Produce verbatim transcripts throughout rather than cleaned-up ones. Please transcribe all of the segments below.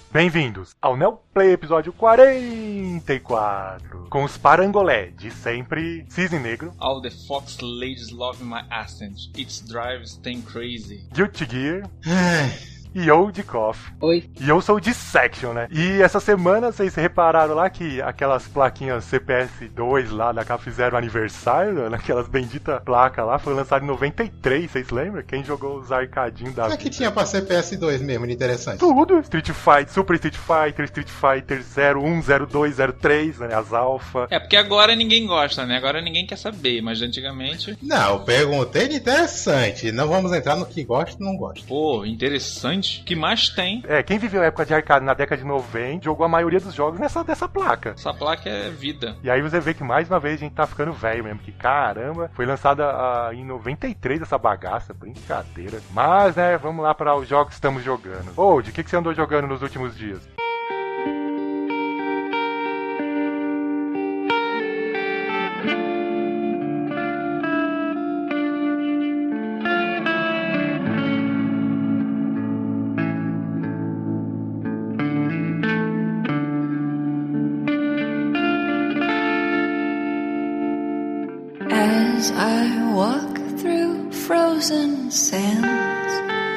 Bem-vindos ao Neoplay episódio quarenta e quatro, com os parangolé de sempre, Cisne Negro, All the Fox Ladies Love My Accent, It Drives Them Crazy, Guilty Gear e eu de Coffee. Oi. E eu sou o Dissection, né? E essa semana vocês repararam lá que aquelas plaquinhas C P S dois lá da Cap fizeram aniversário, né? Aquelas benditas placas lá, foi lançado em noventa e três, vocês lembram? Quem jogou os arcadinhos da O que é que tinha pra C P S dois mesmo, de interessante? Tudo, Street Fighter, Super Street Fighter, Street Fighter zero um, zero dois, zero três, né? As alfa. É, porque agora ninguém gosta, né? Agora ninguém quer saber, mas antigamente... Não, eu perguntei de interessante. Não vamos entrar no que gosta e não gosta. Pô, interessante. O que mais tem? É, quem viveu a época de arcade na década de noventa jogou a maioria dos jogos nessa dessa placa. Essa placa é vida. E aí você vê que mais uma vez a gente tá ficando velho mesmo, que caramba, foi lançada ah, em noventa e três essa bagaça, brincadeira. Mas, né, vamos lá para os jogos que estamos jogando. Ô, de que, que você andou jogando nos últimos dias? As I walk through frozen sands,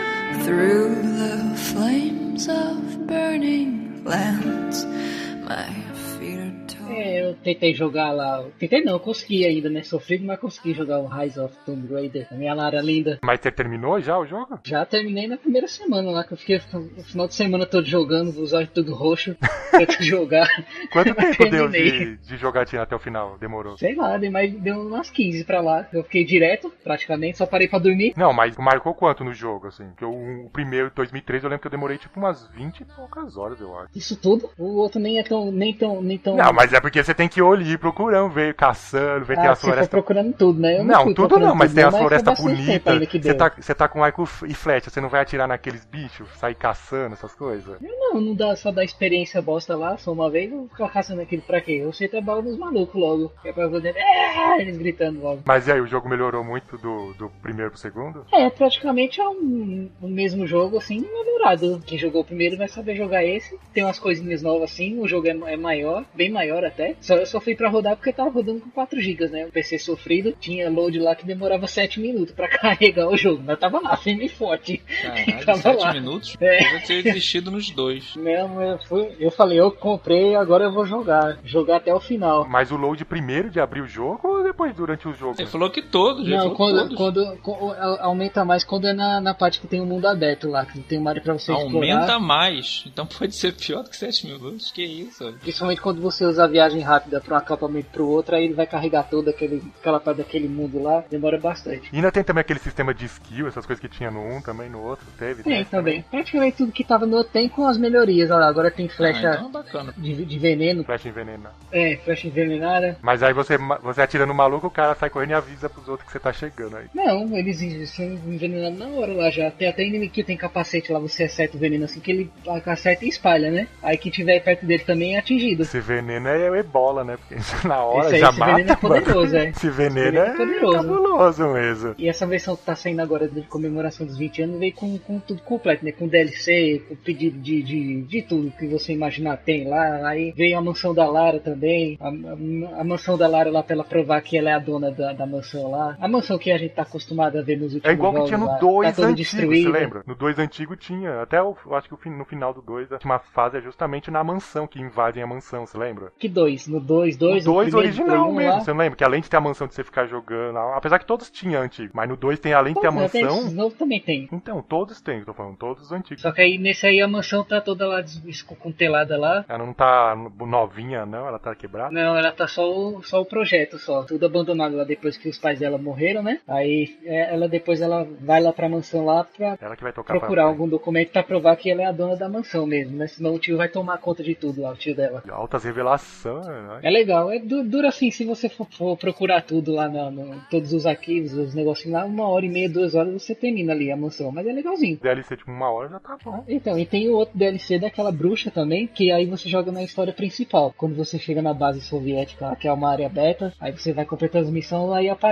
through the flames of burning lands, my feet are torn. É, eu tentei jogar lá. Tentei não, consegui ainda, né? Sofrido, mas consegui jogar o Rise of Tomb Raider. A minha Lara linda. Mas você terminou já o jogo? Já terminei na primeira semana lá, que eu fiquei o final de semana todo jogando, os olhos tudo roxo, tento jogar. Quanto Mas tempo deu terminei. de, de jogatina até o final? Demorou? Sei lá, deu, mais, deu umas quinze pra lá. Eu fiquei direto, praticamente, só parei pra dormir. Não, mas marcou quanto no jogo, assim? Porque o, o primeiro, dois mil e três, eu lembro que eu demorei tipo umas vinte e poucas horas, eu acho. Isso tudo. O outro nem é tão. nem tão. nem tão. Não, mas é porque você tem que olhar procurando, ver, caçando, ver, tem Ah, as você foi florestas. procurando tudo, né? Eu não, Não, fui tudo procurando não, mas tudo, tem né? as foi florestas bastante tempo bonitas. ainda que Você deu. tá, você tá com arco e flecha, você não vai atirar naqueles bichos, sair caçando, essas coisas? Não, não dá só da experiência bosta lá, só uma vez, eu ficar caçando aquilo pra quê? Eu sei até bala dos malucos logo. Que é pra poder. É, eles gritando logo. Mas e aí, o jogo melhorou muito do, do primeiro pro segundo? É, praticamente é um, o mesmo jogo, assim, melhorado. Quem jogou o primeiro vai saber jogar esse. Tem umas coisinhas novas assim, o jogo é, é maior, bem maior até. Só, eu só fui pra rodar porque tava rodando com quatro gigas, né? O P C sofrido, tinha load lá que demorava sete minutos pra carregar o jogo. Mas tava lá, firme e forte. Caralho, Tava sete lá. minutos? É. Eu já tinha desistido nos dois. Não, eu, fui, eu falei, eu comprei, agora eu vou jogar. Jogar até o final. Mas o load primeiro de abrir o jogo ou depois durante o jogo? Ele falou que todos, ele Não, falou quando, todos. quando, quando aumenta mais quando é na, na parte que tem o mundo aberto lá, que tem uma área pra você Aumenta explorar. mais. Então pode ser pior do que sete minutos. Que isso? Olha. Principalmente quando você usa a viagem rápida pra um acampamento pro outro, aí ele vai carregar toda aquele, aquela parte daquele mundo lá, demora bastante. E ainda tem também aquele sistema de skill, essas coisas que tinha no um também, no outro, teve? Tem né? também. Praticamente tudo que tava no outro tem com as melhorias. Olha lá, agora tem Ah, flecha então é bacana. de, de veneno. Flecha envenena. É, flecha envenenada. Mas aí você, você atira no maluco, o cara sai correndo e avisa pros outros que você tá chegando aí. Não, eles são envenenados na hora lá já. Tem até inimigo que tem capacete lá, você acerta o veneno assim, que ele acerta e espalha, né? Aí quem tiver perto dele também é atingido. Esse veneno é o ebola, né? Porque na hora Esse aí, já esse mata. veneno é poderoso, mano. é. Esse veneno, Esse veneno é é poderoso. cabuloso mesmo. E essa versão que tá saindo agora de comemoração dos vinte anos veio com, com tudo completo, né? Com D L C, com pedido de, de, de tudo que você imaginar tem lá. Aí veio a mansão da Lara também. A, a, a mansão da Lara lá pra ela provar que ela é a dona da, da mansão lá. A mansão que a gente tá acostumado a ver nos últimos É igual que jogos tinha no lá, dois tá toda antigo, você destruída. lembra? No dois antigo tinha. Até o- eu acho que o fin- no final do dois a última fase é justamente na mansão, que invadem a mansão, você lembra? Que dois? No dois, dois, no dois primeiro original Play um mesmo, lá. você não lembra? Que além de ter a mansão de você ficar jogando, apesar que todos tinham antigo, mas no dois tem além de ter a Pois é, tem mansão. esses novos também tem. Então, todos têm, eu tô falando, todos os antigos. Só que aí nesse aí a mansão tá toda lá descontelada lá. Ela não tá novinha, não, ela tá quebrada. Não, ela tá só o, só o projeto, só. Tudo abandonado lá depois que os pais dela morreram, né? Aí é, ela depois ela vai lá pra mansão lá pra Ela que vai tocar procurar pra algum documento pra provar que ela é a dona da mansão mesmo, né? Senão o tio vai tomar conta de tudo lá, o tio dela. Altas revelações, né? É legal, é du- dura assim, se você for, for procurar tudo lá, no, no- todos os arquivos, os negocinhos lá, uma hora e meia, duas horas você termina ali a mansão, mas é legalzinho. D L C tipo uma hora já tá bom. Então, e tem o outro D L C daquela bruxa também, que aí você joga na história principal. Quando você chega na base soviética, lá, que é uma área aberta, aí você vai completando as missões, aí aparece.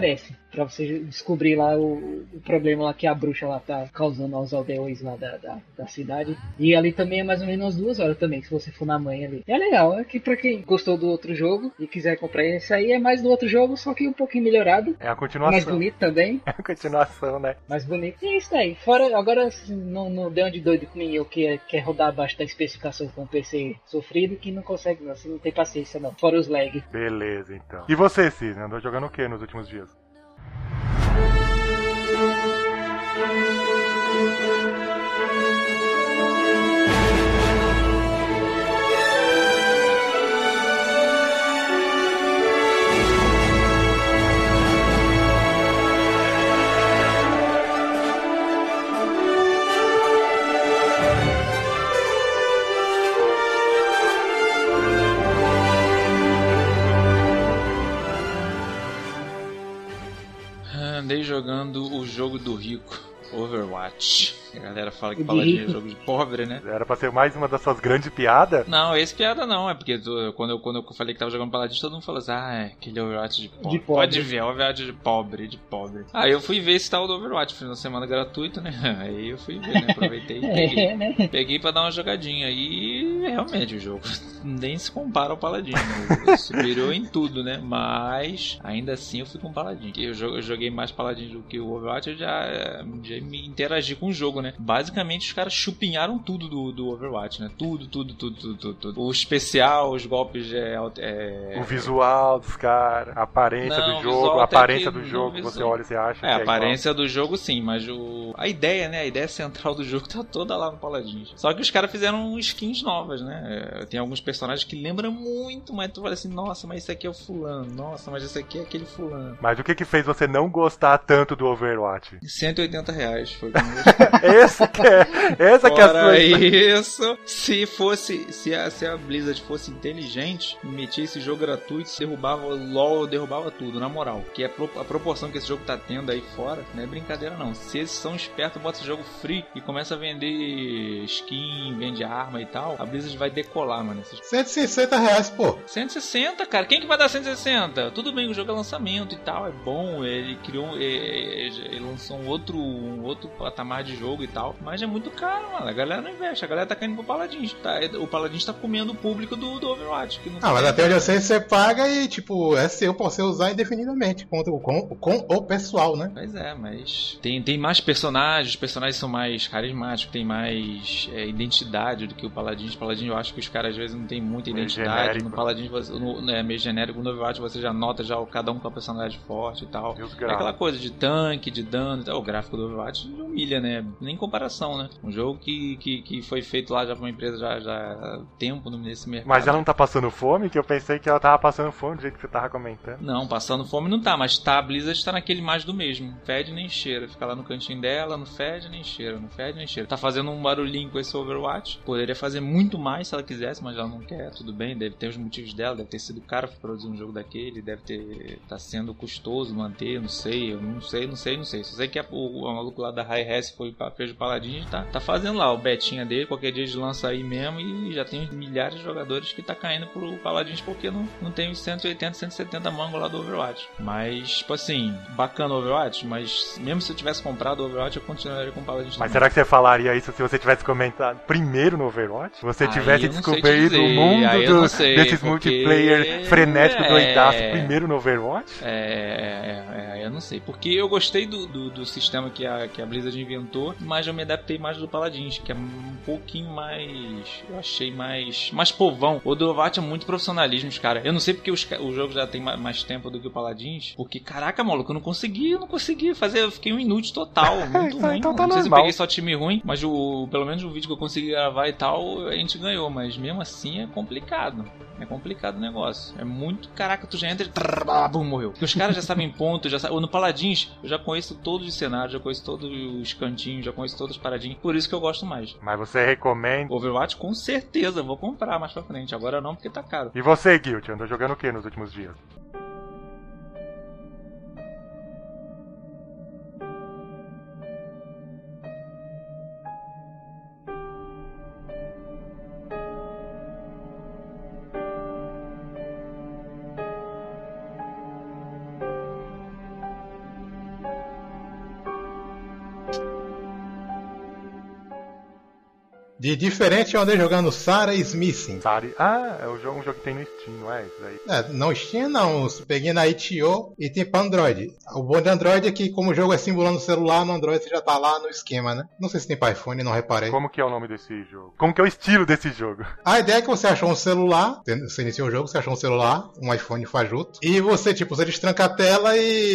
pra você descobrir lá o, o problema lá que a bruxa lá tá causando aos aldeões lá da, da, da cidade. E ali também é mais ou menos umas duas horas também, se você for na manhã ali. É legal, é que pra quem gostou do outro jogo e quiser comprar esse aí, é mais do outro jogo, só que um pouquinho melhorado. É a continuação. Mais bonito também. É a continuação, né? Mais bonito. E é isso aí. Fora, agora não, não deu de doido com eu que quer rodar abaixo da especificação com o P C sofrido, que não consegue não, você não tem paciência não. Fora os lag. Beleza, então. E você, Cisne, andou jogando o que nos últimos dias? Andei jogando o jogo do rico, Overwatch. A galera fala que De Paladino é rico. jogo de pobre, né? Era pra ser mais uma das suas grandes piadas? Não, esse piada não, é porque tu- quando, eu, quando eu falei que tava jogando Paladino, todo mundo falou assim, ah, é aquele Overwatch de pobre. De pobre. Pode ver, Overwatch de pobre, de pobre. Aí eu fui ver esse tal do Overwatch, fiz uma semana gratuita, né? Aí eu fui ver, né? Aproveitei e peguei. É, né? Peguei pra dar uma jogadinha e realmente o jogo nem se compara ao Paladino, né? Superior em tudo, né? Mas ainda assim eu fui com o Paladino. Eu jo- eu joguei mais Paladino do que o Overwatch, eu já, já me interagi com o jogo, né? Basicamente os caras chupinharam tudo do, do Overwatch, né? Tudo, tudo, tudo, tudo, tudo, tudo. O especial, os golpes é, é... O visual dos caras, a aparência Não, do o jogo, visual a até aparência que do não jogo, visual. você olha e você acha É, que a é aparência do jogo sim, mas o... a ideia, né? A ideia central do jogo tá toda lá no Paladins. Só que os caras fizeram skins novas, né? É, tem alguns personagens que lembram muito, mas tu fala assim, nossa, mas esse aqui é o fulano, nossa, mas esse aqui é aquele fulano. Mas o que que fez você não gostar tanto do Overwatch? cento e oitenta reais foi o que eu não gostei. Esse que é, essa que é a Fora sua... isso, se fosse, se a, se a Blizzard fosse inteligente, metia esse jogo gratuito, derrubava o LoL, derrubava tudo, na moral. Que a, pro- a proporção que esse jogo tá tendo aí fora, não é brincadeira não. Se eles são espertos, bota esse jogo free e começa a vender skin, vende arma e tal, a Blizzard vai decolar, mano. Esses... cento e sessenta reais, pô. cento e sessenta, cara. Quem que vai dar cento e sessenta? Tudo bem, o jogo é lançamento e tal, é bom, ele criou, ele, ele lançou um outro, um outro patamar de jogo e tal, mas é muito caro, mano. A galera não investe, a galera tá caindo pro Paladins. Tá? O Paladins tá comendo o público do, do Overwatch. Que não Ah, mas tem- até onde eu sei, você paga e, tipo, é seu pra você usar indefinidamente com, com, com o pessoal, né? Pois é, mas tem, tem mais personagens, os personagens são mais carismáticos, tem mais é, identidade do que o Paladins. Paladins eu acho que os caras às vezes não tem muita Meio identidade. genérico. No Paladins, você, no, no, é meio genérico. No Overwatch você já nota já cada um com a personalidade forte e tal. E os É gráficos? aquela coisa de tanque, de dano e tal. O gráfico do Overwatch humilha, né? Nem comparação, né? Um jogo que, que, que foi feito lá já pra uma empresa já, já há tempo nesse mercado. Mas ela não tá passando fome? Que eu pensei que ela tava passando fome do jeito que você tava comentando. Não, passando fome não tá, mas tá, a Blizzard tá naquele mais do mesmo. Fede nem cheira. Fica lá no cantinho dela, não fede nem cheira, não fede nem cheira. Tá fazendo um barulhinho com esse Overwatch. Poderia fazer muito mais se ela quisesse, mas ela não quer. Tudo bem, deve ter os motivos dela, deve ter sido caro pra produzir um jogo daquele, deve ter. Tá sendo custoso manter, não sei, eu não sei, não sei, não sei. Só sei que a, o, o maluco lá da Hi-Res foi pra fez o Paladins e tá, tá fazendo lá o betinha dele, qualquer dia eles lançam aí mesmo e já tem milhares de jogadores que tá caindo pro Paladins porque não, não tem os cento e oitenta, cento e setenta mangos lá do Overwatch. Mas, tipo assim, bacana o Overwatch, mas mesmo se eu tivesse comprado o Overwatch, eu continuaria com o Paladins Mas também. será que você falaria isso se você tivesse comentado primeiro no Overwatch? Se você Aí tive eu não sei descoberto dizer, o mundo aí eu do- não sei, desses porque- multiplayer frenético É. doidaço primeiro no Overwatch? É, é, é, eu não sei, porque eu gostei do, do, do sistema que a, que a Blizzard inventou, mas eu me adaptei mais do Paladins, que é um pouquinho mais, eu achei mais, mais povão. O do Overwatch é muito profissionalismo, cara. Eu não sei porque os, ca- o jogo já tem ma- mais tempo do que o Paladins, porque caraca, maluco, eu não consegui, eu não consegui fazer, eu fiquei um inútil total, muito Então- ruim. então tá não sei se eu normal. peguei só time ruim, mas o, pelo menos o vídeo que eu consegui gravar e tal, a gente ganhou, mas mesmo assim é complicado. É complicado o negócio. É muito. Caraca, tu já entra e. trrr, blá, bum, morreu. Porque os caras já sabem ponto, já sabem. No Paladins, eu já conheço todos os cenários, já conheço todos os cantinhos, já conheço todas as paradinhas. Por isso que eu gosto mais. Mas você recomenda. Overwatch, com certeza, vou comprar mais pra frente. Agora não, porque tá caro. E você, Guilt, andou jogando o que nos últimos dias? De diferente, eu andei jogando Sarah Smithing. Sari... Ah, é um jogo, um jogo que tem no Steam, não é isso aí? É, não Steam não, eu peguei na itch ponto io e tem pra Android. O bom de Android é que, como o jogo é simulando o celular, no Android você já tá lá no esquema, né? Não sei se tem pra iPhone, não reparei. Como que é o nome desse jogo? Como que é o estilo desse jogo? A ideia é que você achou um celular, você iniciou o jogo, você achou um celular, um iPhone fajuto, e você, tipo, você destranca a tela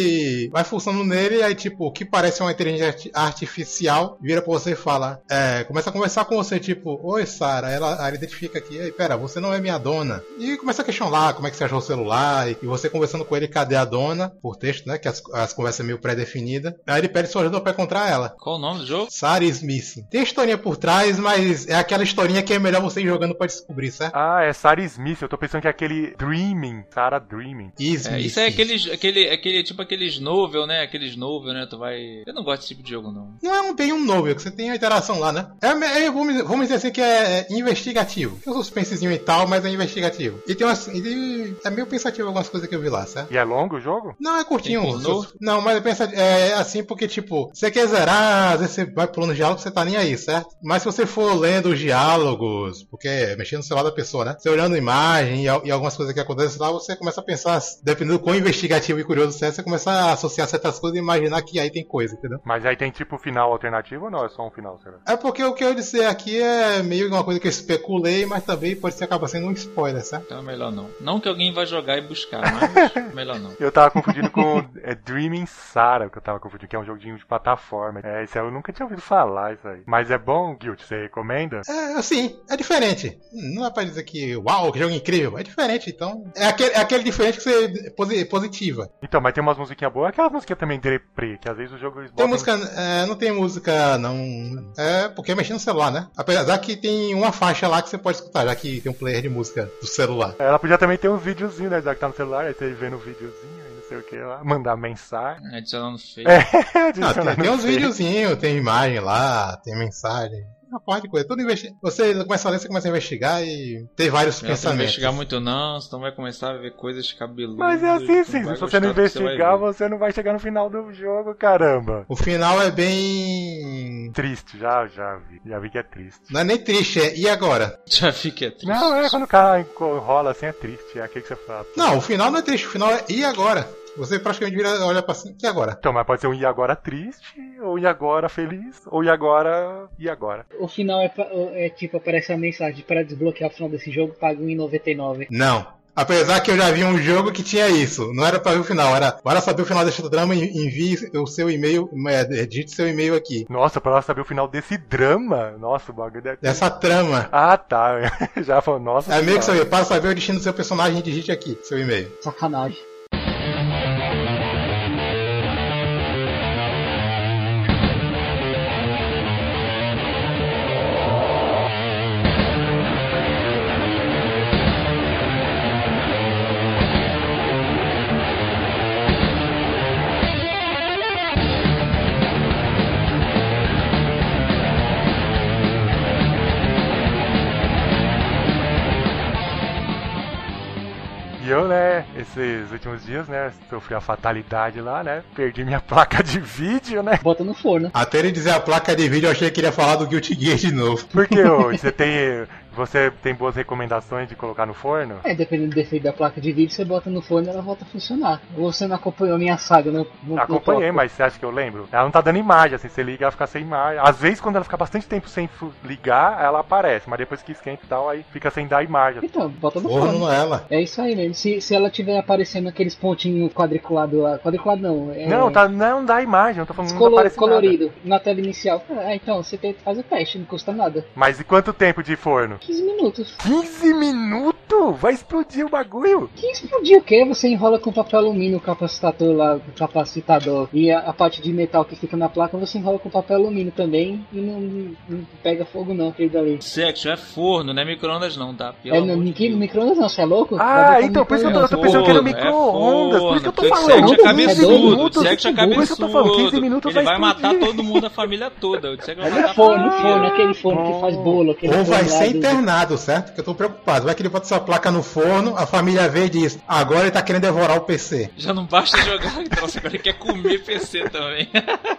e vai funcionando nele, e aí, tipo, o que parece uma inteligência artificial vira pra você e fala, é, começa a conversar com você, tipo, oi, Sarah, ela, ela identifica aqui, ei, pera, você não é minha dona. E começa a questionar como é que você achou o celular, e você conversando com ele, cadê a dona? Por texto, né, que as, as conversas meio pré-definidas. Aí ele pede sua ajuda pra encontrar ela. Qual o nome do jogo? Sarah Smith. Tem historinha por trás, mas é aquela historinha que é melhor você ir jogando pra descobrir, certo? Ah, é Sarah Smith, eu tô pensando que é aquele Dreaming, Sarah Dreaming. Smith. É, isso é aqueles, aquele, aquele, tipo aqueles novel, né? Aqueles novel, né? Tu vai... Eu não gosto desse tipo de jogo, não. Não é um, bem um novel, que você tem a interação lá, né? É, é, vamos, vamos dizer assim que é investigativo. Tem um suspensezinho e tal, mas é investigativo. E tem umas... E é meio pensativo algumas coisas que eu vi lá, certo? E é longo o jogo? Não, é curtinho. Tem pornô? Não, mas é, pensa, é assim porque, tipo, você quer zerar, às vezes você vai pulando os diálogos, você tá nem aí, certo? Mas se você for lendo os diálogos, porque é mexendo no celular da pessoa, né? Você olhando a imagem e, e algumas coisas que acontecem lá, você começa a pensar, dependendo do quão investigativo e curioso você é, você começa a associar certas coisas e imaginar que aí tem coisa, entendeu? Mas aí tem tipo final alternativo ou não? É só um final, será? É porque o que eu disse aqui é meio uma coisa que eu especulei, mas também pode ser acabar sendo um spoiler, certo? Então é melhor não. Não que alguém vai jogar e buscar, mas melhor não. Eu tava confundindo com é, Dreaming Sarah, que eu tava confundindo, que é um joguinho de plataforma. É, isso aí eu nunca tinha ouvido falar, isso aí. Mas é bom, Guilt? Você recomenda? É, assim, é diferente. Não é pra dizer que, uau, que jogo incrível. É diferente, então... É aquele, é aquele diferente que você é positiva. Então, mas tem umas musiquinhas boas, aquelas musiquinhas também deprê, que às vezes o jogo... Eles tem botam... música... É, não tem música, não... É porque é mexendo no celular, né? Apesar que tem uma faixa lá que você pode escutar, já que tem um player de música do celular. Ela podia também ter uns videozinhos, né? Já que tá no celular, aí você vê no videozinho, aí não sei o que lá, mandar mensagem. Adicionando feio. É, ah, tem, tem uns feio. videozinhos, tem imagem lá, tem mensagem. Uma parte de coisa. Tudo investi... Você começa a ler, você começa a investigar e ter vários Não pensamentos. Não investigar muito não, senão vai começar a ver coisas cabeludas. Mas é assim, sim. Se você não investigar, você, você não vai chegar no final do jogo, caramba. O final é bem... triste, já, já vi. Já vi que é triste. Não é nem triste, é e agora? Já vi que é triste. Não, é quando o cara enrola assim, é triste. É aquilo que você fala. Não, o final não é triste, o final é e agora? Você praticamente vira, olha pra cima, e agora? Então, mas pode ser um e agora triste, ou e agora feliz, ou e agora e agora. O final é, é tipo, aparece a mensagem para desbloquear o final desse jogo, paga um real e noventa e nove centavos. Não. Apesar que eu já vi um jogo que tinha isso. Não era pra ver o final, era para saber o final desse drama, envie o seu e-mail, digite seu e-mail aqui. Nossa, para saber o final desse drama? Nossa, o bagulho deve... Dessa trama. Ah, tá. Já falou, nossa. É meio que saber, para saber o destino do seu personagem, digite aqui, seu e-mail. Sacanagem. E eu, né, esses últimos dias, né, sofri a fatalidade lá, né, perdi minha placa de vídeo, né. Bota no forno. Até ele dizer a placa de vídeo, eu achei que ele ia falar do Guilty Gear de novo. Porque ô, você tem... Você tem boas recomendações de colocar no forno? É, dependendo do defeito da placa de vídeo, você bota no forno e ela volta a funcionar. Ou você não acompanhou a minha saga no, no Acompanhei, no mas você acha que eu lembro? Ela não tá dando imagem, assim, você liga, ela fica sem imagem. Às vezes, quando ela fica bastante tempo sem ligar, ela aparece, mas depois que esquenta e tal, aí fica sem dar imagem. Então, bota no Forno forno. ela. É isso aí mesmo. Se, se ela tiver aparecendo aqueles pontinhos quadriculados lá. Quadriculado não. É... Não, tá, não dá imagem, não tô falando Descolor, não aparece colorido nada. na tela inicial. Ah, então, você tem que fazer o teste, não custa nada. Mas e quanto tempo de forno? quinze minutos. quinze minutos? Vai explodir o bagulho? Que explodir o quê? Você enrola com papel alumínio o capacitador lá, o capacitador. E a, a parte de metal que fica na placa, você enrola com papel alumínio também. E não, não, não pega fogo não, aquele dali. Sexo é forno, não é micro-ondas não, tá? Pelo É, amor no, de no Deus. micro-ondas não, você é louco? Ah, então, por isso que eu tô, eu tô pensando que era micro-ondas. Por isso que eu tô falando. Sexo é Não, cabeçudo, não, sexo é Por isso que eu tô falando, quinze cabeçudo. minutos Ele vai vai matar explodir. todo mundo, a família toda. O Sexo vai Olha matar o forno, a o família. forno, aquele forno que faz bolo. Aquele Ou vai forno lá ser do- internado, certo? Que eu tô preocupado. Vai que ele pode sua placa no forno, a família vê e diz, agora ele tá querendo devorar o P C. Já não basta jogar, então agora ele quer comer P C também.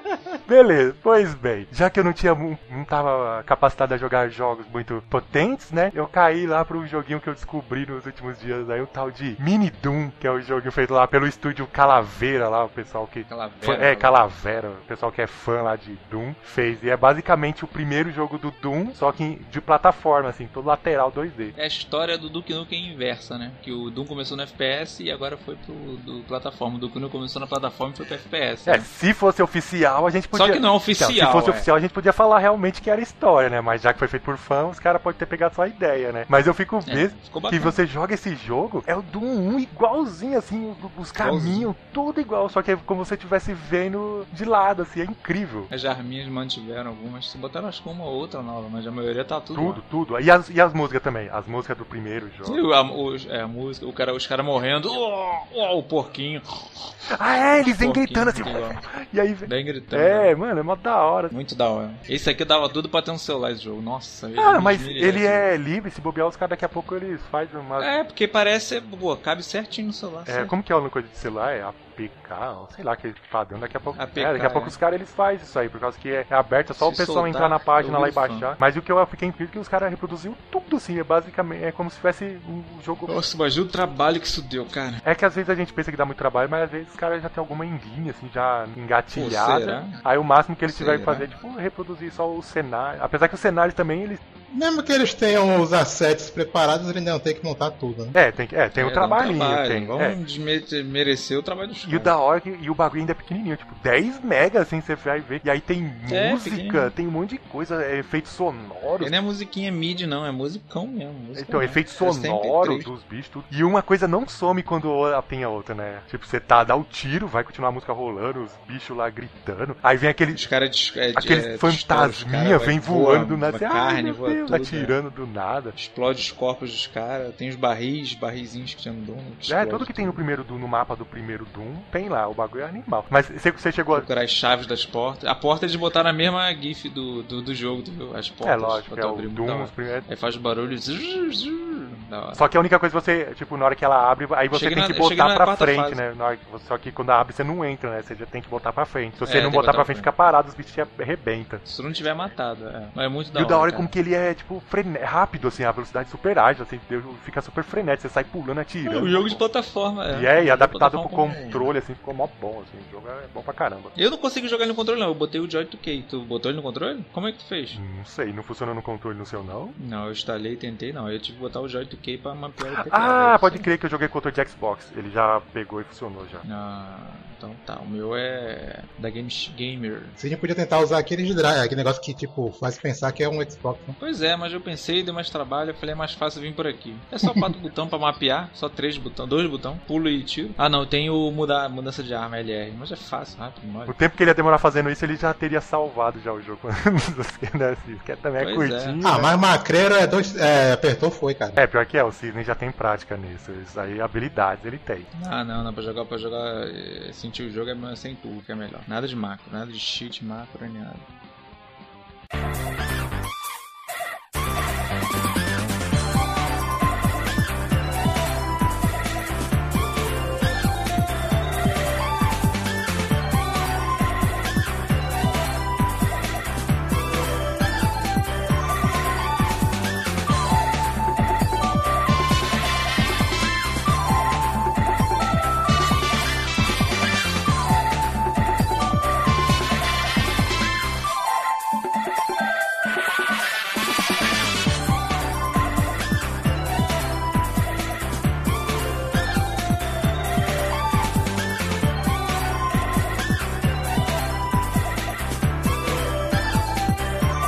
Beleza, pois bem, já que eu não tinha não tava capacitado a jogar jogos muito potentes, né? Eu caí lá pro joguinho que eu descobri nos últimos dias aí, o tal de Mini Doom, que é o joguinho feito lá pelo estúdio Calavera lá, o pessoal que Calavera, foi, é Calavera, o pessoal que é fã lá de Doom fez, e é basicamente o primeiro jogo do Doom, só que de plataforma assim, todo lateral dois D. É a história do Duke Nukem inversa, né? Que o Doom começou no F P S e agora foi pro do plataforma. O Duke Nukem começou na plataforma e foi pro F P S. É, né? se fosse oficial, a gente podia... Só que não é oficial. Então, se fosse é. oficial, a gente podia falar realmente que era história, né? Mas já que foi feito por fã, os caras podem ter pegado só a ideia, né? Mas eu fico É, mesmo ficou que bacana. você joga esse jogo, é o Doom um igualzinho, assim, os caminhos, tudo igual, só que é como se você estivesse vendo de lado, assim, é incrível. As arminhas mantiveram algumas, se botaram acho que uma ou outra nova, mas a maioria tá tudo Tudo, lá. tudo. E as, e as músicas também, as músicas do primeiro jogo. E a, os, é, a música, o cara, os caras morrendo, oh, oh, o porquinho. Ah, é, eles vêm Porquinho, gritando assim, igual. e aí... Bem gritando. É, né? mano, é mó da hora. Muito da hora. Esse aqui dava tudo pra ter um celular esse jogo. Nossa, Ah, mas me ele merece. é livre, se bobear os caras daqui a pouco eles fazem uma... É, porque parece, pô, cabe certinho no celular. É, certo. como que é uma coisa de celular? É A P K, sei lá, que padrão, daqui a pouco. A P é, K, daqui a pouco é. os caras eles fazem isso aí, por causa que é, é aberto, é só Se o pessoal soltar, entrar na página eu lá e vi fã. baixar. Mas o que eu fiquei incrível é que os caras reproduziram tudo assim, é basicamente, é como se tivesse um jogo. Nossa, imagina o trabalho que isso deu, cara. É que às vezes a gente pensa que dá muito trabalho, mas às vezes os caras já tem alguma em linha, assim, já engatilhada. Pô, será? Aí o máximo que eles tiverem que Será? fazer é, tipo, reproduzir só o cenário. Apesar que o cenário também, eles... Mesmo que eles tenham os assets preparados, eles não tem que montar tudo, né? É, tem, que- é, tem o É, dá um trabalhinho, trabalho, tem. Vamos é. desmerecer o trabalho dos E o caras. da hora que e o bagulho ainda é pequenininho, tipo dez megas assim, você vai ver. E aí tem É, música, pequenininho. tem um monte de coisa, é, efeitos sonoros. Ele não é musiquinha mid, não, é musicão mesmo. musicão Então, mesmo. efeitos É sempre sonoros três. dos bichos, tudo. E uma coisa não some quando tem a outra, né? Tipo, você tá, dá o tiro, vai continuar a música rolando, os bichos lá gritando. Aí vem aquele, Os caras de, é, de- aquele é, fantasminha, os vem caras, vai, voando voa, do nada. uma Você, ai, carne, meu voa Deus, tudo, atirando do nada. é. Explode os corpos dos caras, tem os barris, barrizinhos que tinham no Doom. que É, explode tudo que tem no tudo. primeiro Doom, no mapa do primeiro Doom, tem lá, o bagulho é animal. Mas você, você chegou a... Procurar as chaves das portas. A porta eles botaram a mesma gif do, do, do jogo, tu viu? As portas. É, lógico, pra é tu o abrir, da Doom, hora. os primeiros... Aí faz o barulho. zzz, zzz, da hora. Só que a única coisa que você, tipo, na hora que ela abre, aí você Cheguei tem na- que cheguei botar na pra quarta frente, fase. né? Na hora que você- Só que quando abre você não entra, né? Você já tem que botar pra frente. Se você É, tem não que botar botar pra pra frente, frente. fica parado, os bichos te arrebentam. Se tu não tiver matado, é. Mas é muito da E hora. o da hora é cara. como que ele é, tipo, frene... rápido, assim, a velocidade super ágil, assim, Deus, fica super frenético, você sai pulando, É atirando. um jogo de plataforma, é. E é, e Jogo de adaptado pro plataforma como- controle, assim, ficou mó bom, assim, o jogo é bom pra caramba. Eu não consigo jogar ele no controle, não. Eu botei o Joy to K. Tu botou ele no controle? Como é que tu fez? Não sei, não funciona no controle no seu, não? Não, eu instalei e tentei, não. Eu tive que botar o Joy to K pra mapear o teclado. Ah, Eu pode sei. crer que eu joguei controle de Xbox, ele já pegou e funcionou já. Ah, então tá. O meu é da Game Gamer. Você já podia tentar usar aquele de drive, aquele negócio que, tipo, faz pensar que é um Xbox, né? Pois é, mas eu pensei, deu mais trabalho, eu falei, é mais fácil vir por aqui. É só quatro botões pra mapear, só três botões, dois botões, pulo e tiro. Ah não, tem o mudar, mudança de arma, L R, mas é fácil, rápido, mole. O tempo que ele ia demorar fazendo isso, ele já teria salvado já o jogo. né, assim, que também é Pois curtinho. Ah, né? mas macreiro é dois. É, apertou, foi, cara. É, pior que é, o Cisne já tem prática nisso. Isso aí, habilidades ele tem. Ah não, não, pra jogar, pra jogar, eh, sentir o jogo é sem tudo, que é melhor. Nada de macro, nada de cheat, macro, nem nada.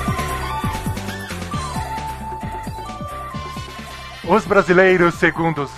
Os brasileiros segundo os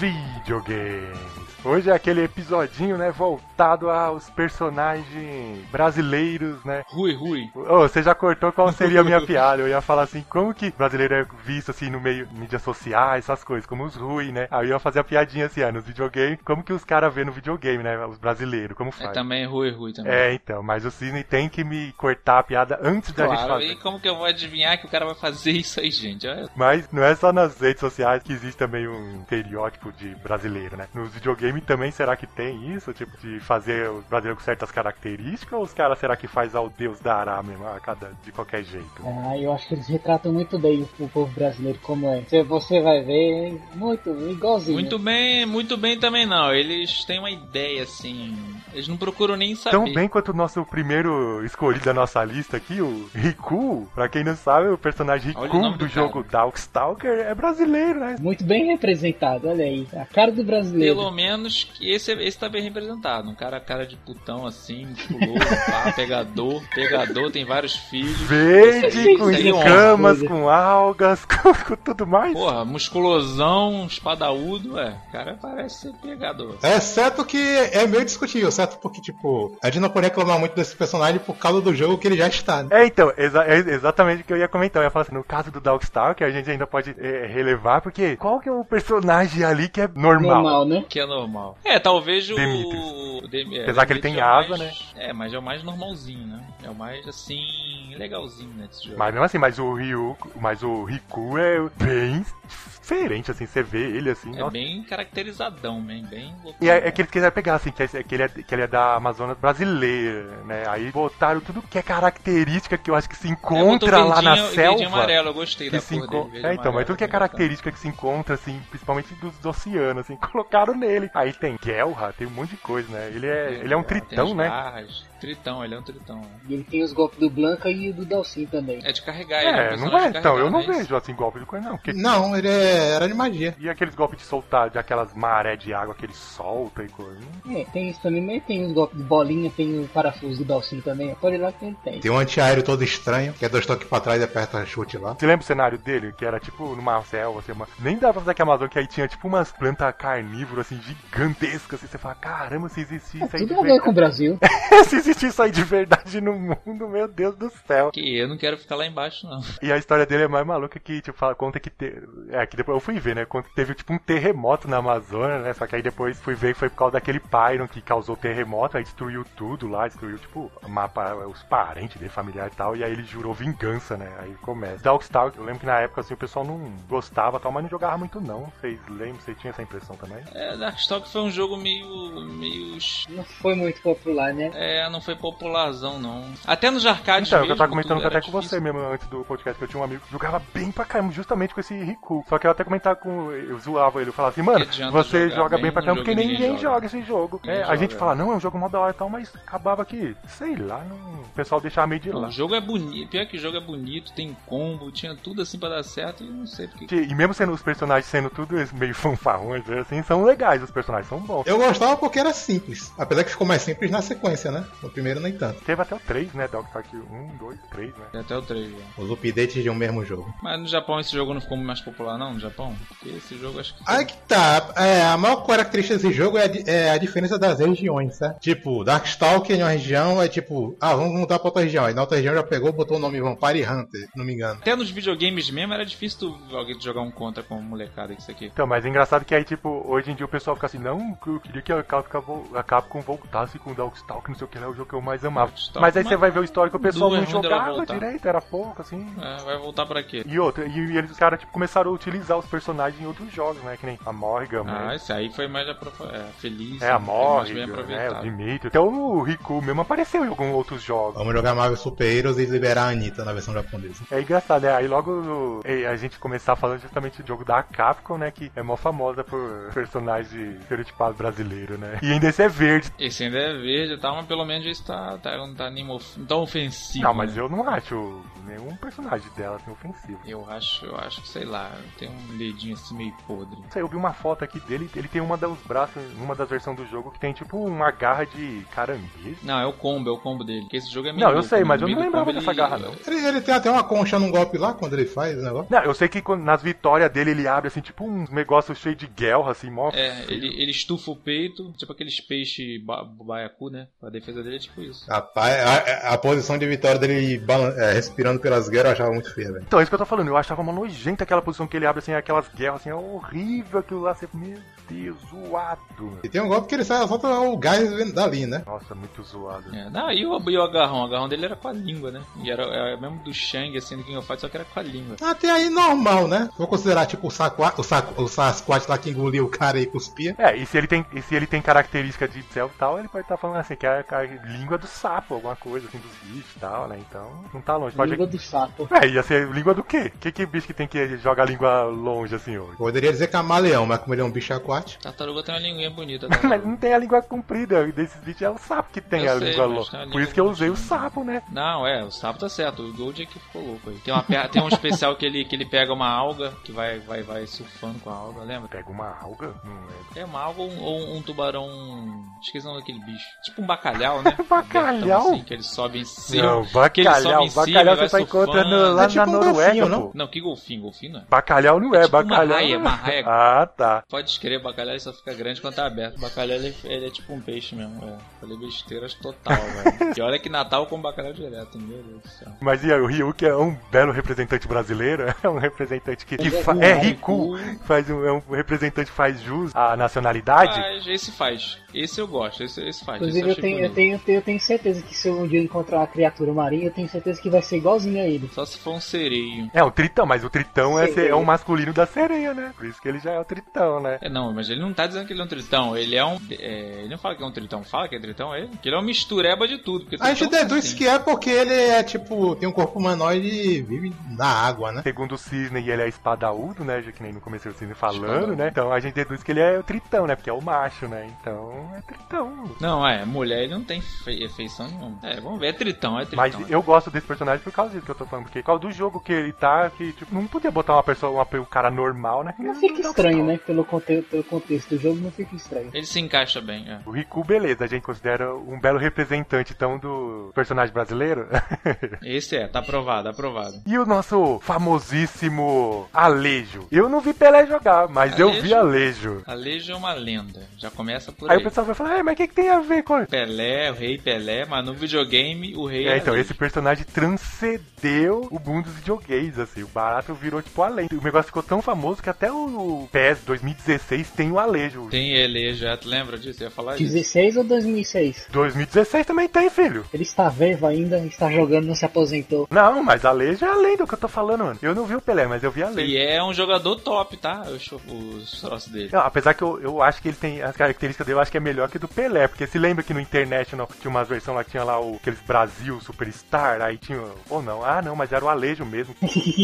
videogames. Hoje é aquele episodinho, né, voltado aos personagens brasileiros, né? Rui, Rui. Ô, você já cortou qual seria a minha piada. Eu ia falar assim, como que brasileiro é visto assim no meio, mídias sociais, essas coisas, como os Rui, né? Aí eu ia fazer a piadinha assim, ah, nos videogames, como que os caras vê no videogame, né? Os brasileiros, como faz? É também Rui, Rui também. É, então, mas o Cisne tem que me cortar a piada antes da gente Claro, fazer. e como que eu vou adivinhar que o cara vai fazer isso aí, gente? Olha. Mas não é só nas redes sociais que existe também um estereótipo de brasileiro, né? Nos videogames também, será que tem isso? Tipo, de fazer os brasileiros com certas características? Ou os caras, será que faz ao Deus dará mesmo, a cada, de qualquer jeito? Ah, eu acho que eles retratam muito bem o, o povo brasileiro como é. Você, você vai ver muito, igualzinho. Muito bem, muito bem também não. Eles têm uma ideia, assim... Eles não procuram nem saber. Tão bem quanto o nosso primeiro escolhido da nossa lista aqui, o Riku. Pra quem não sabe, o personagem Olha o Riku nome do do jogo Darkstalker é brasileiro, né? Muito bem representado, olha aí. A cara do brasileiro. Pelo menos que esse, esse tá bem representado. Um cara, cara de putão assim, musculoso, pá, pegador. Pegador, tem vários filhos. Verde, Esse com aí é honra. escamas, com algas, com, com tudo mais. Porra, musculosão, espadaúdo, é. O cara parece ser pegador. Exceto que é meio discutível, certo? Porque, tipo, a gente não pode reclamar muito desse personagem por causa do jogo que ele já está, né? É, então, exa é exatamente o que eu ia comentar. Eu ia falar assim, no caso do Darkstalker, a gente ainda pode é, relevar, porque qual que é o personagem ali que é normal? Normal, né? Que é normal. É, talvez o... Demetrius. o Dem- é, Apesar que ele Demetrius tem é o asa, mais- né? É, mas é o mais normalzinho, né? É o mais, assim, legalzinho, né, desse jogo. Mas mesmo assim, mas o Ryu, mas o Riku é bem diferente, assim, você vê ele assim, É nossa. bem caracterizadão, bem, bem louco. E é, é que eles quiseram pegar, assim, que, é, que, ele é, que ele é da Amazonas brasileira, né? Aí botaram tudo que é característica que eu acho que se encontra lá na selva. Verdinho amarelo, eu gostei Que da se cor enco- dele, verde É, então, mas amarelo, tudo que é bem bacana. característica que se encontra, assim, principalmente dos, do oceano, assim, colocaram nele. Aí tem Gelra, tem um monte de coisa, né? Ele é, ele é um Tem tritão, as né? garras. Tritão, ele é um tritão. né? E ele tem os golpes do Blanca e do Dalsin também. É de carregar, ele um É, não personagem é, de então, eu carregar, não né? vejo assim golpe de coisa, não. Porque... Não, ele é... era de magia. E aqueles golpes de soltar, de aquelas maré de água que ele solta e coisa. É, tem isso também, mas tem os golpes de bolinha, tem o parafuso do Dalsin também. Pode ir lá que ele tem. Tem um antiaéreo todo estranho, que é dois toques pra trás e aperta chute lá. Você lembra o cenário dele? Que era tipo numa selva, assim, uma... nem dava pra fazer aqui a Amazônia, que aí tinha tipo umas plantas carnívoras, assim, gigantescas, assim, você fala, caramba, se existisse isso aí de Tudo a ver verdade. com o Brasil. Se existisse isso aí de verdade no mundo, meu Deus do céu. Que eu não quero ficar lá embaixo, não. E a história dele é mais maluca que, tipo, fala, conta que te... É, que depois eu fui ver, né? Conta que teve, tipo, um terremoto na Amazônia, né? Só que aí depois fui ver que foi por causa daquele Pyron que causou o terremoto, aí destruiu tudo lá, destruiu, tipo, mapa, os parentes dele, familiar e tal, e aí ele jurou vingança, né? Aí começa. Darkstalker, eu lembro que na época, assim, o pessoal não gostava e tal, mas não jogava muito, não. Vocês lembram? Vocês tinham essa impressão também? É, Darkstalker foi um jogo meio... meio... Não foi muito popular, né? É, não foi popularzão, não. Até nos arcades Então, mesmo, eu tava comentando tudo até era com você difícil. mesmo antes do podcast, que eu tinha um amigo que jogava bem pra caramba, justamente com esse Riku. Só que eu até comentava com. Eu zoava ele, eu falava assim, mano, Que adianta você jogar joga bem bem pra num caramba porque jogo que ninguém ninguém joga joga. esse jogo. Ninguém É, a gente joga. fala, não, é um jogo mó da hora e tal, mas acabava que, sei lá, não... o pessoal deixava meio de Não, lá. o jogo é bonito, pior que o jogo é bonito, tem combo, tinha tudo assim pra dar certo e não sei porque. E mesmo sendo os personagens sendo tudo meio fanfarrões, assim, são legais, os personagens são bons. Eu gostava porque era simples. Apesar que ficou mais simples na sequência, né? No primeiro nem tanto. Teve até o três, né? Darkstalker um, dois, três, né? Tem até o três já. Os updates de um mesmo jogo. Mas no Japão esse jogo não ficou mais popular não, no Japão? Porque esse jogo acho que... Aí que tá. É, a maior característica desse jogo é a, di- é a diferença das regiões, certo? Tipo, Darkstalker em uma região é tipo, ah, vamos mudar pra outra região. Aí na outra região já pegou, botou o nome Vampire Hunter, se não me engano. Até nos videogames mesmo era difícil tu, alguém jogar um contra com molecada que isso aqui. Então, mas é engraçado que aí, tipo, hoje em dia o pessoal fica assim, não, eu queria que a Capcom, a Capcom voltasse com o Darkstalker, não sei o que, é o jogo que eu mais amava. Darkstalker, Mas aí você mas vai ver o histórico, o pessoal duas não ruim dela jogava voltar. direito, era pouco, assim. É, vai voltar pra quê? E outra, e, e eles, os caras, tipo, começaram a utilizar os personagens em outros jogos, né, que nem a Morrigan, Ah, né? esse aí foi mais aprof... é, feliz. É, a né? Foi mais bem Morrigan, né, o aproveitado. Dimitri, até o Riku mesmo apareceu em alguns outros jogos. Vamos jogar Marvel Super Heroes e liberar a Anitta na versão japonesa. É engraçado, né? Aí logo no- eh, a gente começar falando justamente do jogo da Capcom, né? Que é mó famosa por personagens estereotipados brasileiros, né? E ainda esse é verde. Esse ainda é verde e tal, mas pelo menos Candice tá, tá, não tá nem of... tão ofensivo. Não, mas né? eu não acho nenhum personagem dela assim ofensivo. Eu acho, eu acho que, sei lá, tem um dedinho assim meio podre. Não sei, eu vi uma foto aqui dele, ele tem uma dos braços, uma das versões do jogo que tem tipo uma garra de caranguejo. Não, é o combo, é o combo dele. Porque esse jogo é meio Não, eu louco, sei, né? mas No eu não meio do lembrava combo, dessa ele- garra, não. Ele, ele tem até uma concha num golpe lá, quando ele faz o negócio. Não, eu sei que quando- nas vitórias dele ele abre assim, tipo um negócio cheio de guelra, assim, mó. É, ele, ele estufa o peito, tipo aqueles peixes ba baiacu, né? A defesa dele é tipo isso. Rapaz, a, a posição de vitória dele balan- é, respirando pelas guerras eu achava muito feia, velho. Então, é isso que eu tô falando, eu achava uma nojenta aquela posição que ele abre assim, aquelas guerras assim, é horrível aquilo lá, assim, meu Deus, zoado. E tem um golpe que ele sai, solta o gás dali, né? Nossa, muito zoado. É, não, e o, e o agarrão? O agarrão dele era com a língua, né? E era, era mesmo do Shang, assim, do King of Fighters, só que era com a língua. Até aí normal, né? Vou considerar tipo o, Saqua, o, Saco, o Sasquatch lá que engoliu o cara e cuspia. É, e se ele tem, e se ele tem característica de céu e tal, ele pode estar falando assim, que é a, a língua do sapo, alguma coisa assim, dos bichos e tal, né? Então, não tá longe. Pode... Língua do sapo. É, ia ser língua do quê? Que que bicho que tem que jogar a língua longe assim hoje? Poderia dizer camaleão, mas como ele é um bicho aquático. Tartaruga tem uma linguinha bonita. Mas Tartaruga. não tem a língua comprida, desses bichos é o sapo que tem Eu a sei, língua mas longe. tem a Por língua isso que eu usei o bonitinha. sapo, né? Não, é, o sapo tá certo. O Gold é que ficou louco aí. Tem, uma, pe- tem um especial que ele, que ele pega uma alga, que vai, vai, vai surfando com a alga, lembra? Pega uma alga? Não lembro. É uma alga ou um, ou um tubarão. Esqueci o nome daquele bicho. Tipo um bacalhau, né? Bacalhau? Assim, que ele sobe em cima. Não, que ele sobe bacalhau, em cima bacalhau e vai você só encontra surfando. no- lá É tipo na um Noruega, golfinho, pô. não? Não, que golfinho? Golfinho não é. Bacalhau não é, É tipo uma bacalhau. raia, uma raia. Ah, tá. Pode escrever, bacalhau ele só fica grande quando tá aberto. Bacalhau ele, ele é tipo um peixe mesmo. É. Falei besteira total, velho. E olha que Natal com bacalhau direto, meu Deus do céu. Mas e aí, o Ryuk é um belo representante brasileiro, é um representante que, que Ele é fa- um é Riku. Riku, faz um, é um representante que faz jus à nacionalidade. Mas esse faz. Esse eu gosto, esse, esse faz. Inclusive, esse eu tenho, eu, bonito. tenho, eu, tenho, eu tenho certeza que se eu um dia encontrar uma criatura marinha, eu tenho certeza que vai ser igualzinho a ele. Só se for um sereio. É um tritão, mas o tritão é, Sereia. é um masculino da sereia, né? Por isso que ele já é o tritão, né? É, não, mas ele não tá dizendo que ele é um tritão. Ele é um. É, ele não fala que é um tritão. Fala que é tritão, é ele? Que ele é uma mistureba de tudo. porque A gente tritão é deduz assim. que é porque ele é tipo, tem um corpo humanoide e vive na água, né? Segundo o Cisne, ele é espadaúdo, né? Já que nem no começo o Cisne falando, Espadaúdo. né? Então a gente deduz que ele é o tritão, né? Porque é o macho, né? Então é tritão. Não, é, mulher ele não tem fe- feição nenhuma. É, vamos ver, é tritão, é tritão. Mas eu gosto desse personagem por causa disso que eu tô falando, porque por causa do jogo que ele tá, que tipo, não podia botar uma pessoa, uma, um cara normal, né? Não fica estranho, né? Pelo, conte pelo contexto do jogo, não fica estranho. Ele se encaixa bem, é. O Riku, beleza, a gente considera um belo representante, então, do personagem brasileiro. Esse é, tá aprovado, aprovado. E o nosso famosíssimo Alejo. Eu não vi Pelé jogar, mas eu vi Alejo. Alejo é uma lenda, já começa por aí. Aí o pessoal vai falar, "Ah, mas o que, que tem a ver com... Pelé, o rei Pelé, mas no videogame o rei É, é então, Alejo. esse personagem transcendeu o mundo dos videogames, assim. O barato virou, tipo, além. O negócio ficou tão famoso que até o P E S dois mil e dezesseis tem o Alejo. Tem ele já, tu lembra disso? Eu ia falar disso. dezesseis ou dois mil e seis? dois mil e dezesseis também tem, filho. Ele está vivo ainda, está jogando, não se aposentou. Não, mas Alejo é além do que eu tô falando, mano. Eu não vi o Pelé, mas eu vi Alejo. E é um jogador top, tá? Os, os troços dele. Não, apesar que eu, eu acho que ele tem as características dele, eu acho que é melhor que do Pelé, porque se lembra que no internet não, tinha umas versões lá que tinha lá o, aqueles Brasil Superstar, aí tinha, ou não, ah não, mas era o Alejo mesmo.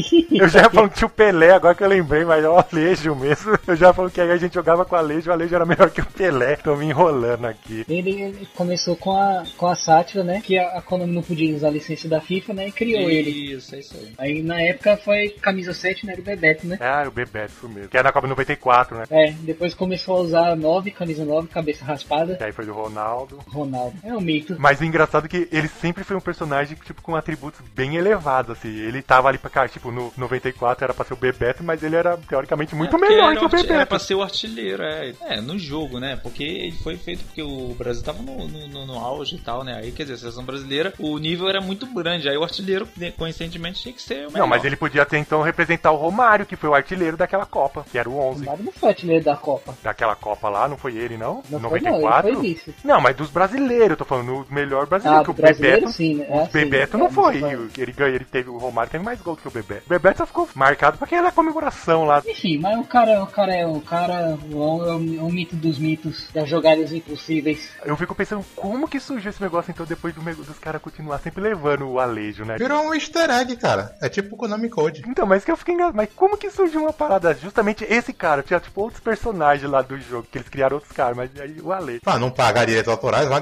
Eu já ia falando que tinha o Pelé, agora que eu lembrei, mas é o Alejo mesmo. Eu já falando que aí a gente jogava com o Alejo, o Alejo era melhor que o Pelé, tô me enrolando aqui. Ele, ele começou com a, com a sátira, né? Que a, a Konami não podia usar a licença da FIFA, né? E criou ele. Isso, é isso aí. Aí na época foi camisa sete, né? Era o Bebeto, né? Ah, o Bebeto, isso mesmo. Que era na Copa noventa e quatro, né? É, depois começou a usar nove, camisa nove, cabeça raspada. Que aí foi do Ronaldo. Ronaldo. É um mito. Mas o engraçado é que ele sempre foi um personagem, tipo, com atributos bem elevados, assim. Ele tava ali pra cá, tipo, no noventa e quatro era pra ser o Bebeto, mas ele era, teoricamente, muito É, porque melhor era que o arti- Era Bebeto. pra ser o artilheiro, é. É, no jogo, né? Porque ele foi feito porque o Brasil tava no, no, no- no auge e tal, né? Aí, quer dizer, a seleção brasileira, o nível era muito grande. Aí o artilheiro, né, coincidentemente, tinha que ser o melhor. Não, mas ele podia ter, então, representar o Romário, que foi o artilheiro daquela Copa, que era o O onze. Ronaldo não foi artilheiro da Copa. Daquela Copa lá, não foi ele, não? Não foi, noventa não, e ele quatro? foi vice. Não, mas dos brasileiros, eu tô falando, o melhor brasileiro, Ah, que do o brasileiro Bebeto... sim, né? O É, sim, Bebeto é, não foi. foi. Ele ganhou, ele teve o Romário teve mais gols que o Bebeto. O Bebeto só ficou marcado pra aquela comemoração lá. Enfim, mas o cara, o cara é o cara, é um, é um mito dos mitos, das jogadas impossíveis. Eu fico pensando como que surgiu esse negócio então depois do, dos caras continuar sempre levando o Alejo, né? Virou um easter egg, cara. É tipo o Konami Code. Então, mas que eu fiquei engraçado. Mas como que surgiu uma parada? Justamente esse cara. Tinha tipo outros personagens lá do jogo, que eles criaram outros caras, mas aí o Alejo. Ah, não pagar direitos autorais vale tudo. Pô,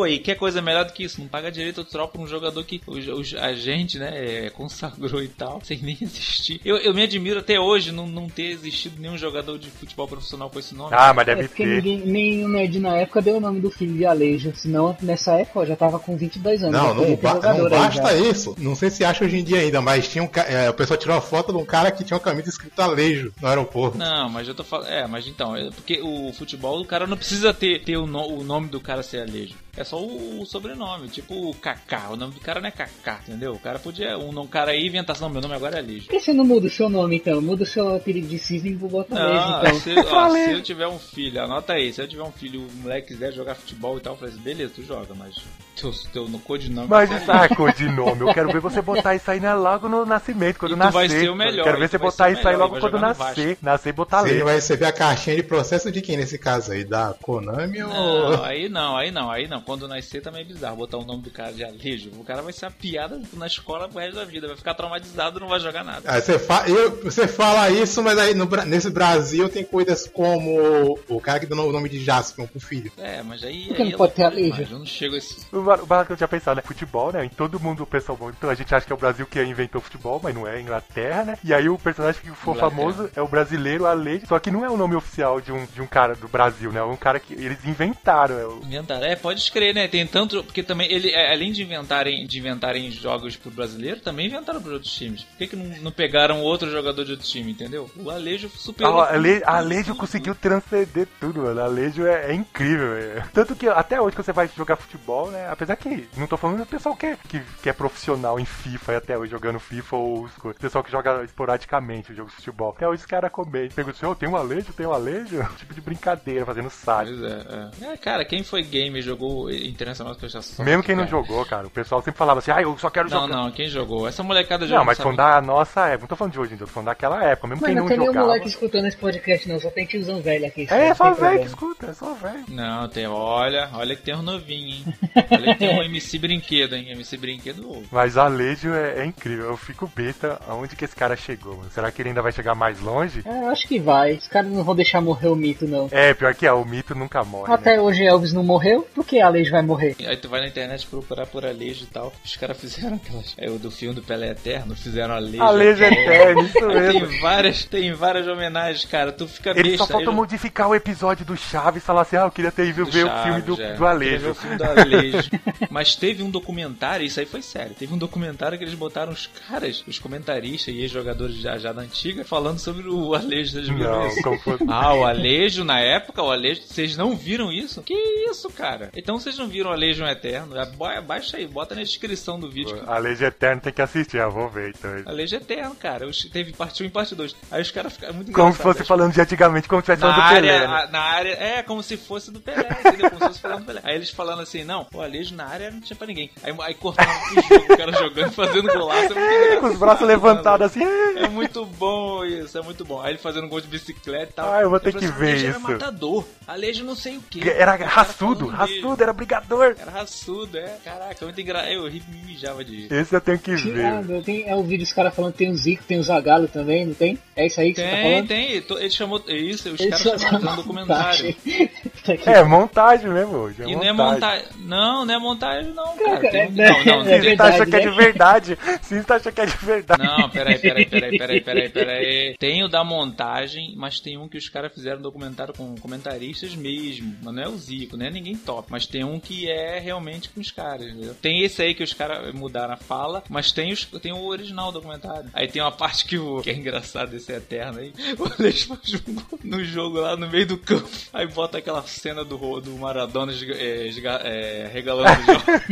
aí, quer coisa melhor do que isso? Não paga direito autoral pra um jogador que os, os, a gente, né, consagrou e tal, sem nem existir. Eu, eu me admiro até hoje não, não ter existido nenhum jogador de futebol profissional com esse nome. Ah, mas É deve porque ter. ninguém, nem o Nerd na época deu o nome do filho de Alejo. Senão, nessa época, eu já tava com vinte e dois anos. Não, já não, foi ba- jogador não aí basta já. isso. Não sei se acha hoje em dia ainda, mas tinha um, ca- é, o pessoal tirou uma foto de um cara que tinha uma camisa escrita Alejo no aeroporto. Não, mas eu tô falando. É, mas então, é porque o futebol, o cara não precisa ter, ter o, no, o nome do cara ser Alejo. É só o, o sobrenome, tipo o Kaká. O nome do cara não é Kaká, entendeu? O cara podia. Um, um cara aí inventar assim, não, meu nome agora é Alejo. Por que você não muda o seu nome, então? Muda o seu apelido de cisne e bota Alejo, Não, então. se, ó, se eu tiver um filho, anota aí, se eu tiver um filho, o moleque quiser jogar futebol e tal, eu falei assim, beleza, tu joga, mas teu, teu no codinome. Mas vai isso ser é codinome. Eu quero ver você botar isso aí né, logo no nascimento, quando E tu nascer. vai ser o melhor, Quero e ver tu você vai botar ser o isso aí melhor, logo vai quando jogar no nascer. Nascer e botar Você leite. vai receber a caixinha de processo de quem nesse caso aí? Da Konami ou... Não, aí não, aí não, aí não. Quando nascer também é bizarro botar o nome do cara de Alejo. O cara vai ser uma piada na escola pro resto da vida, vai ficar traumatizado, não vai jogar nada. Ah, você, fa- eu- você fala isso, mas aí no Bra- nesse Brasil tem coisas como o cara que deu o nome de Jaspion pro filho. É, mas aí. Por que aí não pode ter loucura Alejo? demais, Eu não chego a esse. O bar- o barato que eu tinha pensado, né? Futebol, né? Em todo mundo o pessoal bom. Então a gente acha que é o Brasil que inventou futebol, mas não é, é Inglaterra, né? E aí o personagem que for Inglaterra. famoso é o brasileiro Alejo, só que não é o nome oficial de um, de um cara do Brasil, né? É um cara que eles inventaram. É o... Inventaram. É, pode escrever, né? Tem tanto. Porque também, ele, é, além de inventarem, de inventarem jogos pro brasileiro, também inventaram pros outros times. Por que, que não, não pegaram outro jogador de outro time, entendeu? O Alejo superou. Ah, Ale, Alejo conseguiu transcender tudo, mano. Alejo é, é incrível, velho. Tanto que até hoje que você vai jogar futebol, né? Apesar que não tô falando do pessoal que é, que, que é profissional em FIFA e até hoje jogando FIFA ou os coisas. Pessoal que joga esporadicamente o jogo de futebol. Até hoje os caras comentam. Perguntam assim, oh, tem um Alejo, tem um Alejo? Tipo de brincadeira, fazendo sádio. Pois é, é. É, cara, quem foi game e jogou Internacional de Prestação? Mesmo quem não cara. jogou, cara. O pessoal sempre falava assim, ah, eu só quero Não, jogar. não, quem jogou? Essa molecada jogou. Não, mas falando da nossa época. Não tô falando de hoje em dia, tô falando daquela época. Mesmo Mas quem não não tem nenhum jogava. moleque escutando esse podcast, não. Só tem tiozão velho aqui. É, não só tem velho que problema. escuta, é só velho. Não, tem, olha, olha que tem um novinho, hein? Olha que tem um M C Brinquedo, hein? M C Brinquedo ovo. Mas Alejo é, é incrível, eu fico besta aonde que esse cara chegou, mano. Será que ele ainda vai chegar mais longe? É, eu acho que vai. Os caras não vão deixar morrer o mito, não. É, pior que é, o mito nunca morre, Até né? hoje Elvis não morreu, por que Alejo vai morrer? Aí tu vai na internet procurar por Alejo e tal. Os caras fizeram aquelas. É o do filme do Pelé Eterno, fizeram Alejo. Alejo Eterno, isso Aí mesmo. tem várias, tem várias homenagens, cara. Tu fica Ele besta. só faltou aí eu- modificar o episódio do Chaves e falar assim, ah, eu queria ter ido do ver Chaves, o filme do, é. do Queria ver Alejo. o filme do Alejo. Mas teve um documentário, isso aí foi sério. Teve um documentário que eles botaram os caras, os comentaristas e ex-jogadores já, já da antiga, falando sobre o Alejo das Não, como foi... Ah, o Alejo, na época, o Alejo, vocês não viram isso? Que isso, cara? Então vocês não viram o Alejo Eterno? Ba- Baixa aí, bota na descrição do vídeo. que- Alejo Eterno tem que assistir, eu vou ver então. Alejo Eterno, cara. Os- Teve parte um e parte dois. Aí os caras ficaram muito Como se engraçados. fosse falando de antigamente, como se tivesse Na falando do área, Pelé, né? a- na área, é como se fosse do Pelé, entendeu? Como se fosse falando do Pelé. Aí eles falando assim, não, o Alejo na área não tinha pra ninguém. Aí, aí cortava pro jogo, o cara jogando, fazendo golaço. É muito engraçado. Com os braços levantados assim. É muito bom isso, é muito bom. Aí ele fazendo gol de bicicleta e tal. Ah, eu vou ter falei que assim, ver Alejo isso. Era matador, Alejo não sei o que. Era raçudo, raçudo, era brigador. Era raçudo, é. Caraca, muito engraçado. Eu ri, me mijava de rir. Esse eu tenho que Ah, ver. meu, tem, é o vídeo dos caras falando que tem o Zico, tem o Zagalo também, não tem? É isso aí que você tá Tem, falando? tem. To- Ele chamou isso, os Eles caras só- chamaram um documentário. Tá aqui. É, montagem mesmo hoje. É E não é montagem. montagem. Não, não é montagem, não, cara. Cara, Tem um- é- Não, não, é tem- Sim, tá achando verdade, que é né? de verdade. Sim, tá achando que é de verdade. Não, peraí, peraí, peraí, peraí, peraí, peraí. Tem o da montagem, mas tem um que os caras fizeram documentário com comentaristas mesmo. Mas não é o Zico, não é ninguém top. Mas tem um que é realmente com os caras, entendeu? Tem esse aí que os caras mudaram a fala, mas tem, os, tem o original documentário. Aí tem uma parte que, o, que é engraçado esse eterno aí. O Alejo faz um gol no jogo lá no meio do campo. Aí bota aquela cena do, do Maradona esga, é, esga, é, regalando o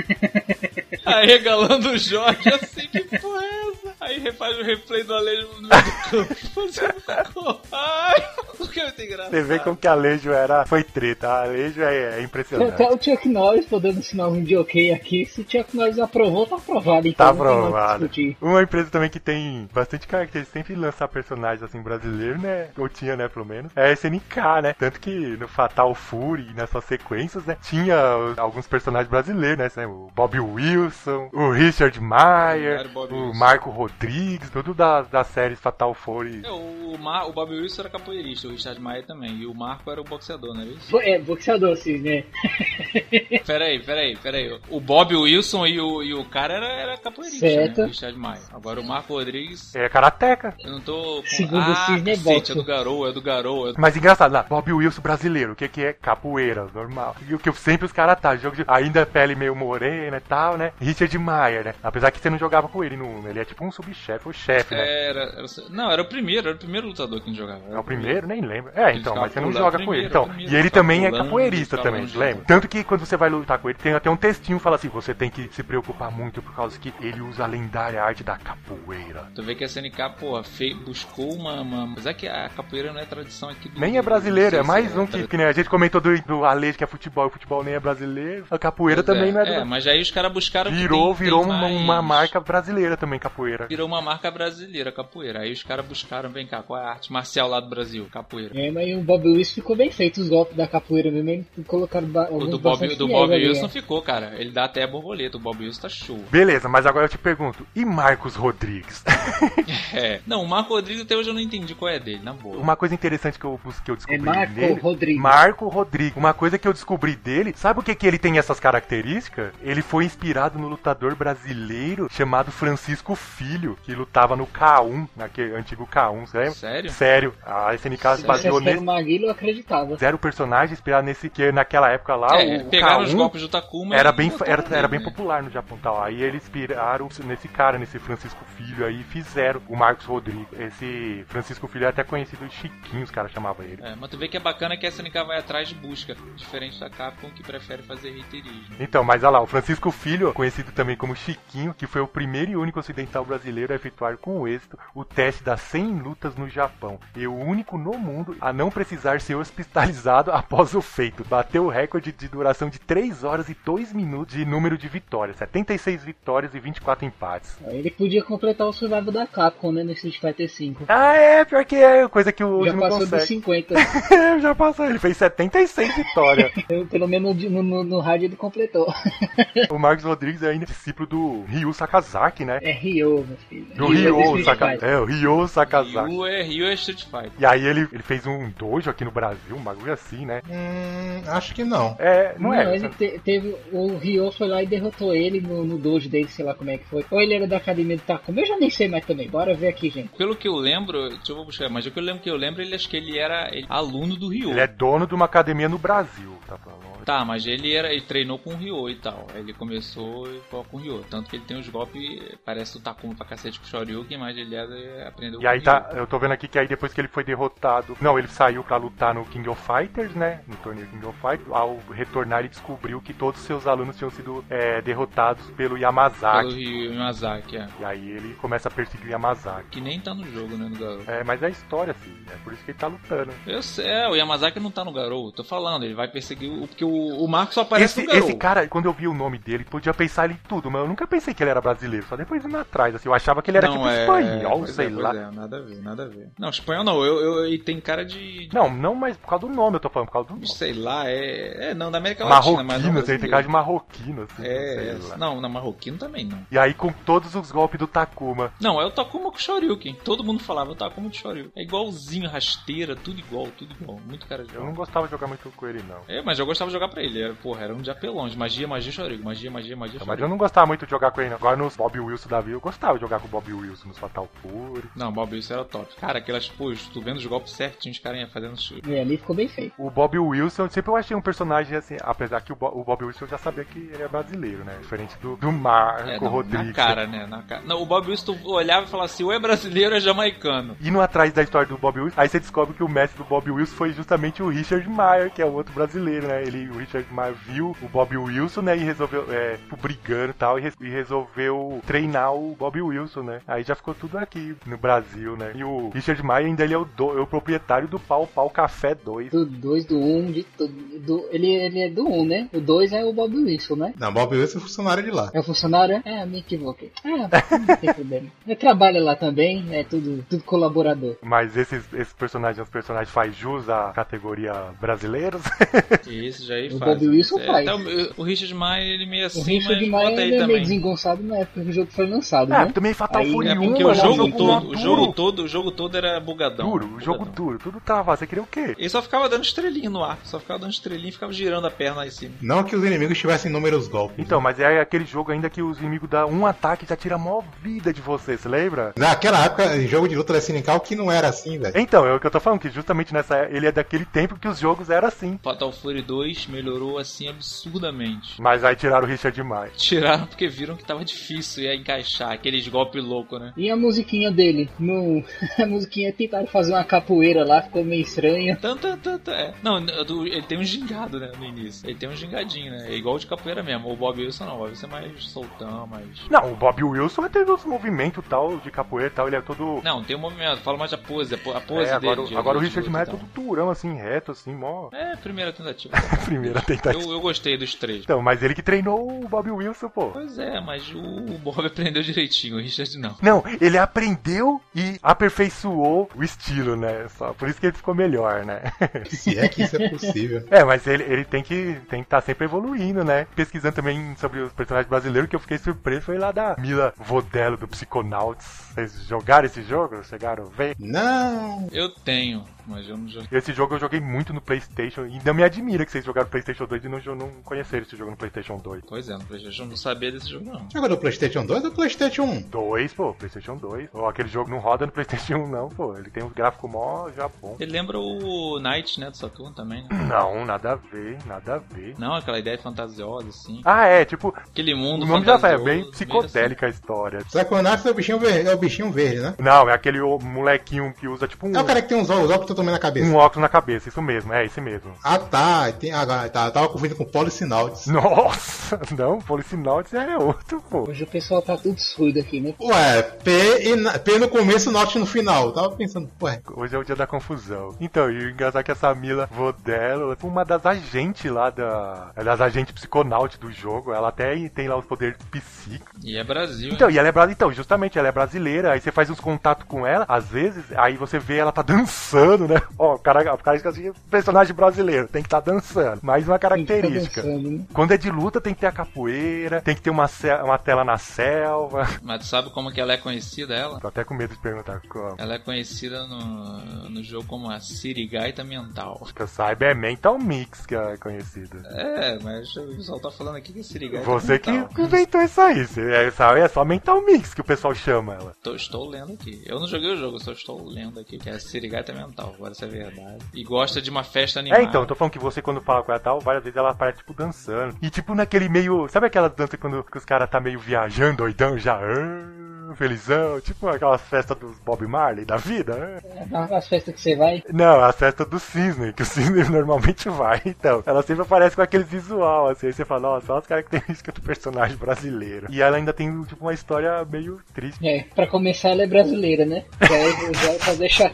Jorge. Aí regalando o Jorge, assim, que porra é essa? Aí refaz o replay do Alejo no meio do campo, fazendo gol. Ai, que é muito engraçado. Você vê como que Alejo era. Foi treta. Alejo é, é Até impressionante. o Chuck Norris podendo sinalzinho de ok aqui. Se o Chuck Norris aprovou, tá aprovado. Então Tá não tem mais o que aprovado. discutir. Uma empresa também que tem bastante característica, sempre lançar personagens assim brasileiros, né? Ou tinha, né, pelo menos. É a S N K, né? Tanto que no Fatal Fury, nas suas sequências, né? Tinha os- alguns personagens brasileiros, né? O Bob Wilson, o Richard Maier, Obrigado, Bob o Wilson. Marco Rodrigues. Rodrigues, tudo das da séries Fatal Fury. É, o, Mar, o Bob Wilson era capoeirista, o Richard Maia também. E o Marco era o boxeador, não é isso? Bo- É, boxeador, sim, né? Peraí, peraí, peraí. O Bob Wilson e o, e o cara era, era capoeirista, Certo. né? O Richard Maia. Agora o Marco Rodrigues... É karateca. Eu não tô... Com... Segundo ah, o Cisne, é cacete, boxe. é do Garou, é do Garou. É do... Mas engraçado, lá, Bob Wilson brasileiro, o que que é? Capoeira, normal. E o que sempre os caras tá, jogo de... ainda pele meio morena e tal, né? Richard Maia, né? Apesar que você não jogava com ele, no... ele é tipo um subchefe, o chefe, né? Era, era, não, era o primeiro, era o primeiro lutador que a gente jogava. É o primeiro? Nem lembro. É, Ele então, ficava mas você não pulando. joga Primeiro, com ele. Então, primeiro, e ele ficava também é pulando, capoeirista ficava também, longe. lembra? Tanto que quando você vai lutar com ele, tem até um textinho que fala assim, você tem que se preocupar muito por causa que ele usa a lendária arte da capoeira. Tu vê que a S N K, pô, fei, buscou uma, uma... Apesar que a capoeira não é tradição aqui do... Nem é brasileiro, é não sei mais se um que, que nem a gente comentou do, do Alejo, que é futebol, o futebol nem é brasileiro, a capoeira Pois também é, não é, é, do... mas aí os caras buscaram... que Virou, tem- virou tem uma, mais- uma marca brasileira também, capoeira. Virou uma marca brasileira, capoeira. Aí os caras buscaram, vem cá, qual é a arte marcial lá do Brasil? Capoeira. É, mas o Bob Wilson ficou bem feito os golpes da capoeira mesmo. Eles colocaram ba- O alguns do Bob, bastante do fiéis Bob ali, Wilson é. ficou, cara. Ele dá até a borboleta. O Bob Wilson tá show. Beleza, mas agora eu te pergunto, e Marcos Rodrigues? É. Não, o Marco Rodrigues até hoje eu não entendi qual é dele, na boa. Uma coisa interessante que eu, que eu descobri É Marco nele... Rodrigues. Marco Rodrigues. Uma coisa que eu descobri dele, sabe o que que ele tem essas características? Ele foi inspirado no lutador brasileiro chamado Francisco Filho, que lutava no K um, naquele antigo K um, você lembra? Sério? Sério. A S N K se Se baseou vocês querem nesse... Maguila, eu acreditava. Zero personagem inspirado nesse, que naquela época lá, É, o, o pegaram K um os golpes do Takuma era e bem, botaram era, nele, era bem né? popular no Japão tal. Aí eles inspiraram nesse cara, nesse Francisco Filho aí, e fizeram o Marcos Rodrigues. Esse Francisco Filho é até conhecido de Chiquinho, os caras chamavam ele. É, mas tu vê que é bacana que a S N K vai atrás de busca, diferente da Capcom que prefere fazer reiterismo. Então, mas olha lá, o Francisco Filho, conhecido também como Chiquinho, que foi o primeiro e único ocidental brasileiro a efetuar com êxito o teste das cem lutas no Japão. E o único no mundo a não precisar ser hospitalizado após o feito. Bateu o recorde de duração de três horas e dois minutos de número de vitórias. setenta e seis vitórias e vinte e quatro empates. Ele podia completar o survival da Capcom, né, no Street Fighter cinco. Ah, é, pior que é, coisa que o Já Uzi não passou dos consegue. cinquenta. Já passou, ele fez setenta e seis vitórias. Eu, pelo menos no, no, no rádio ele completou. O Marcos Rodrigues é ainda discípulo do Ryu Sakazaki, né? É Ryo, meu filho. Do Ryo é do Ryu Street Sakazaki. Fighter. É, o Ryu Sakazaki. Ryu é, Ryu é Street Fighter. E aí ele, ele fez um dojo aqui no Brasil, um bagulho assim, né? Hum, acho que não. É, não, Não, é. ele te- teve. O Ryo foi lá e derrotou ele no, no dojo dele, sei lá como é que foi. Ou ele era da academia do Takuma, eu já nem sei mais também. Bora ver aqui, gente. Pelo que eu lembro, deixa eu vou buscar, mas o que eu lembro que eu lembro, ele acho que ele era ele- aluno do Ryu. Ele é dono de uma academia no Brasil, tá falando. Tá, mas ele era, ele treinou com o Ryo e tal. Aí ele começou e foi com o Ryo. Tanto que ele tem os golpes, parece o Takuma pra cacete com o Shoryuken, mas ele é, aprendeu E com aí o Ryo. tá, eu tô vendo aqui que aí depois que ele foi derrotado. Não, ele saiu pra lutar no King of Fighters, né? No torneio King of Fighters. Ao retornar, ele descobriu que todos os seus alunos tinham sido é, derrotados pelo Yamazaki. Pelo Ryu Yamazaki, é. E aí ele começa a perseguir o Yamazaki. Que nem tá no jogo, né, no Garou. É, mas é a história, assim. É por isso que ele tá lutando. Eu sei, é, o Yamazaki não tá no Garou. Tô falando, ele vai perseguir o... Porque o, o Marco só aparece Esse, no Garou. esse cara, quando eu vi o nome dele, podia pensar ele em tudo, mas eu nunca pensei que ele era brasileiro. Só depois indo atrás, assim. Eu achava que ele era Não, tipo é- espanhol, pois sei é, pois lá. é, nada a ver, nada a ver. Não, espanhol não, eu, eu, ele tem cara de... Não, não, mas por causa do nome eu tô falando, por causa do nome. Sei lá, é... É, não, da América Latina, mas não Marroquino, assim, ele tem cara de brasileiro. marroquino, assim. É, sei é, lá. não, na marroquino também não. E aí com todos os golpes do Takuma. Não, é o Takuma com o Shoryuken. Todo mundo falava o Takuma de Shoryuken. É igualzinho, rasteira, tudo igual, tudo igual. Muito cara de Eu não jogo. gostava de jogar muito com ele, não. É, mas eu gostava de jogar pra ele. Era, porra, era um de apelões. Magia, magia, Shoryuken. Magia, magia, magia, Mas eu Shoryuken. não gostava muito de jogar com ele, não. Agora nos Bob Wilson da vida, eu gostava de jogar com o Bob Wilson nos Fatal Fury. Não, Bob Wilson era top. Cara, aquelas, pô, tu vendo os golpes certinho, os caras iam fazendo... E ali ficou bem feito. O Bob Wilson, sempre eu achei um personagem assim, apesar que o, Bo- o Bob Wilson eu já sabia que ele é brasileiro, né? Diferente do, do Marco É, não, Rodrigues. na cara, né? Na cara. Não, o Bob Wilson tu olhava e falava assim, ou é brasileiro ou é jamaicano. Indo atrás da história do Bob Wilson, aí você descobre que o mestre do Bob Wilson foi justamente o Richard Mayer, que é o outro brasileiro, né? Ele, o Richard Mayer viu o Bob Wilson, né? E resolveu, é, tipo, brigando e tal, e, res- e resolveu treinar o Bob Wilson, né? Aí já ficou tudo aqui no Brasil, né? E o Richard Mayer ainda ele é o, do, é o proprietário do Pau Pau Café dois. Do dois, do um, de tudo. Do, ele, ele é do um, né? O dois é o Bob Wilson, né? Não, Bob Wilson é funcionário de lá. É o funcionário? É, me equivoquei. Ah, não tem problema. Ele trabalha lá também, é tudo, tudo colaborador. Mas esses, esses personagens, os personagens faz jus à categoria brasileiros. E esse já, aí O faz. Bob Wilson É, faz. até o, o Richard Maia, ele meio O assim, Richard mas Maia bota aí ele é meio também. desengonçado na época que o jogo foi lançado, É, né? também Fatal Aí- Fury É porque um, o é um jogo jogo todo, o maduro. jogo todo, o jogo todo era bugadão. Duro, o jogo bugadão. duro, tudo tava. Você queria o quê? Ele só ficava dando estrelinha no ar, só ficava dando estrelinha e ficava girando a perna lá em cima. Não que os inimigos tivessem inúmeros golpes. Então, mas é aquele jogo ainda que os inimigos dão um ataque e já tira a maior vida de você, você lembra? Naquela época, em jogo de luta da Sinical, que não era assim, velho. Então, é o que eu tô falando, que justamente nessa ele é daquele tempo que os jogos eram assim. Fatal Fury dois melhorou assim absurdamente. Mas aí tiraram o Richard Maia. Tiraram porque viram que tava difícil ia encaixar aqueles golpes loucos, né? E a musiquinha dele? No... a musiquinha tentaram fazer uma capoeira lá, ficou meio estranha. Tanto, tanto, é. Não, do- ele tem um gingado, né, no início. Ele tem um gingadinho, né? É igual de capoeira mesmo. O Bob Wilson não, o Bob Wilson é mais soltão, mais... Não, o Bob Wilson teve os movimentos tal, de capoeira e tal, ele é todo... Não, tem um movimento, fala mais da pose, a po- a pose É, agora, dele. de- agora o de Richard luta Maia é e tal. todo durão, assim, reto, assim, mó... É, primeira tentativa. Primeira tentativa. Eu, eu gostei dos três. Então, mas ele que treinou o Bob Wilson, pô. Pois é, mas o, o Bob aprendeu direitinho, o Richard não. Não, ele aprendeu e aperfeiçoou o estilo, né? Só por isso que ele ficou melhor, né? Se é que isso é possível. É, mas ele, ele tem que tem que estar sempre evoluindo, né? Pesquisando também sobre os personagens brasileiros, que eu fiquei surpreso foi lá da Mila Vodello, do Psychonauts. Vocês jogaram esse jogo? Chegaram a ver? Não! Eu tenho, mas eu não joguei. Esse jogo eu joguei muito no PlayStation, e ainda me admira que vocês jogaram no PlayStation dois e não, não conheceram esse jogo no PlayStation dois. Pois é, no PlayStation eu não sabia desse jogo não. Jogou do PlayStation dois ou PlayStation um? dois, pô, PlayStation dois. Ou aquele jogo não roda no PlayStation um, não, pô. Ele tem um gráfico mó já bom. Ele lembra o Knight, né, do Saturno também, né? Não, nada a ver, nada a ver. Não, aquela ideia fantasiosa, assim. Ah, é, tipo, Aquele mundo o nome já fantasioso. é bem psicodélica a história. Saconato é o bichinho verde, é o bichinho verde, né? Não, é aquele o- molequinho que usa tipo um, É o cara que tem uns óculos, óculos totalmente na cabeça. um óculos na cabeça, isso mesmo, é esse mesmo. Ah, tá. Tem, agora, tá. Tava confundindo com Policinauts. Nossa, não, Policinauts é outro, pô. Hoje o pessoal tá tudo surdo aqui, né? Ué, P, e na- P no começo, Not no final. Tava pensando, ué. Hoje é o dia da confusão. Então, e o engraçado é que essa Mila Vodello é uma das agentes lá da... É das agentes psiconaut do jogo. Ela até tem lá os poderes psíquicos. E é Brasil, Então, hein? e ela é brasileira. Então, justamente, ela é brasileira. Aí você faz uns contatos com ela, às vezes, aí você vê ela tá dançando, né? Ó, o cara, o cara diz assim, personagem brasileiro, tem que estar tá dançando. Mais uma Tem que ficar característica. dançando, né? Quando é de luta, tem que ter a capoeira, tem que ter uma, ce- uma tela na selva. Mas tu sabe como que ela é conhecida, ela? Tô até com medo de perguntar como. Ela é conhecida no, no jogo como a Sirigaita Mental. Que eu saiba, é Mental Mix que é conhecida. É, mas o pessoal tá falando aqui que é Sirigaita Você que Mental. inventou isso aí. Você- É só, é só Mental Mix que o pessoal chama ela. Tô- estou lendo aqui. Eu não joguei o jogo, eu só estou lendo aqui que é a Sirigaita Mental, agora isso é verdade. E gosta de uma festa animada. É, então, eu tô falando que você quando fala com ela tal, várias vezes ela aparece tipo dançando. E tipo naquele meio. Sabe aquela dança quando que os caras tá meio viajando, doidão, já. ah, felizão? Tipo aquelas festas dos Bob Marley da vida? ah. As festas que você vai, Não, a festa do Cisne, que o Cisne normalmente vai. Então, ela sempre aparece com aquele visual, assim. Aí você fala, nossa, olha as características do personagem brasileiro. E ela ainda tem, tipo, uma história meio triste. é, pra começar ela é brasileira, né? Já, é- já é pra deixar.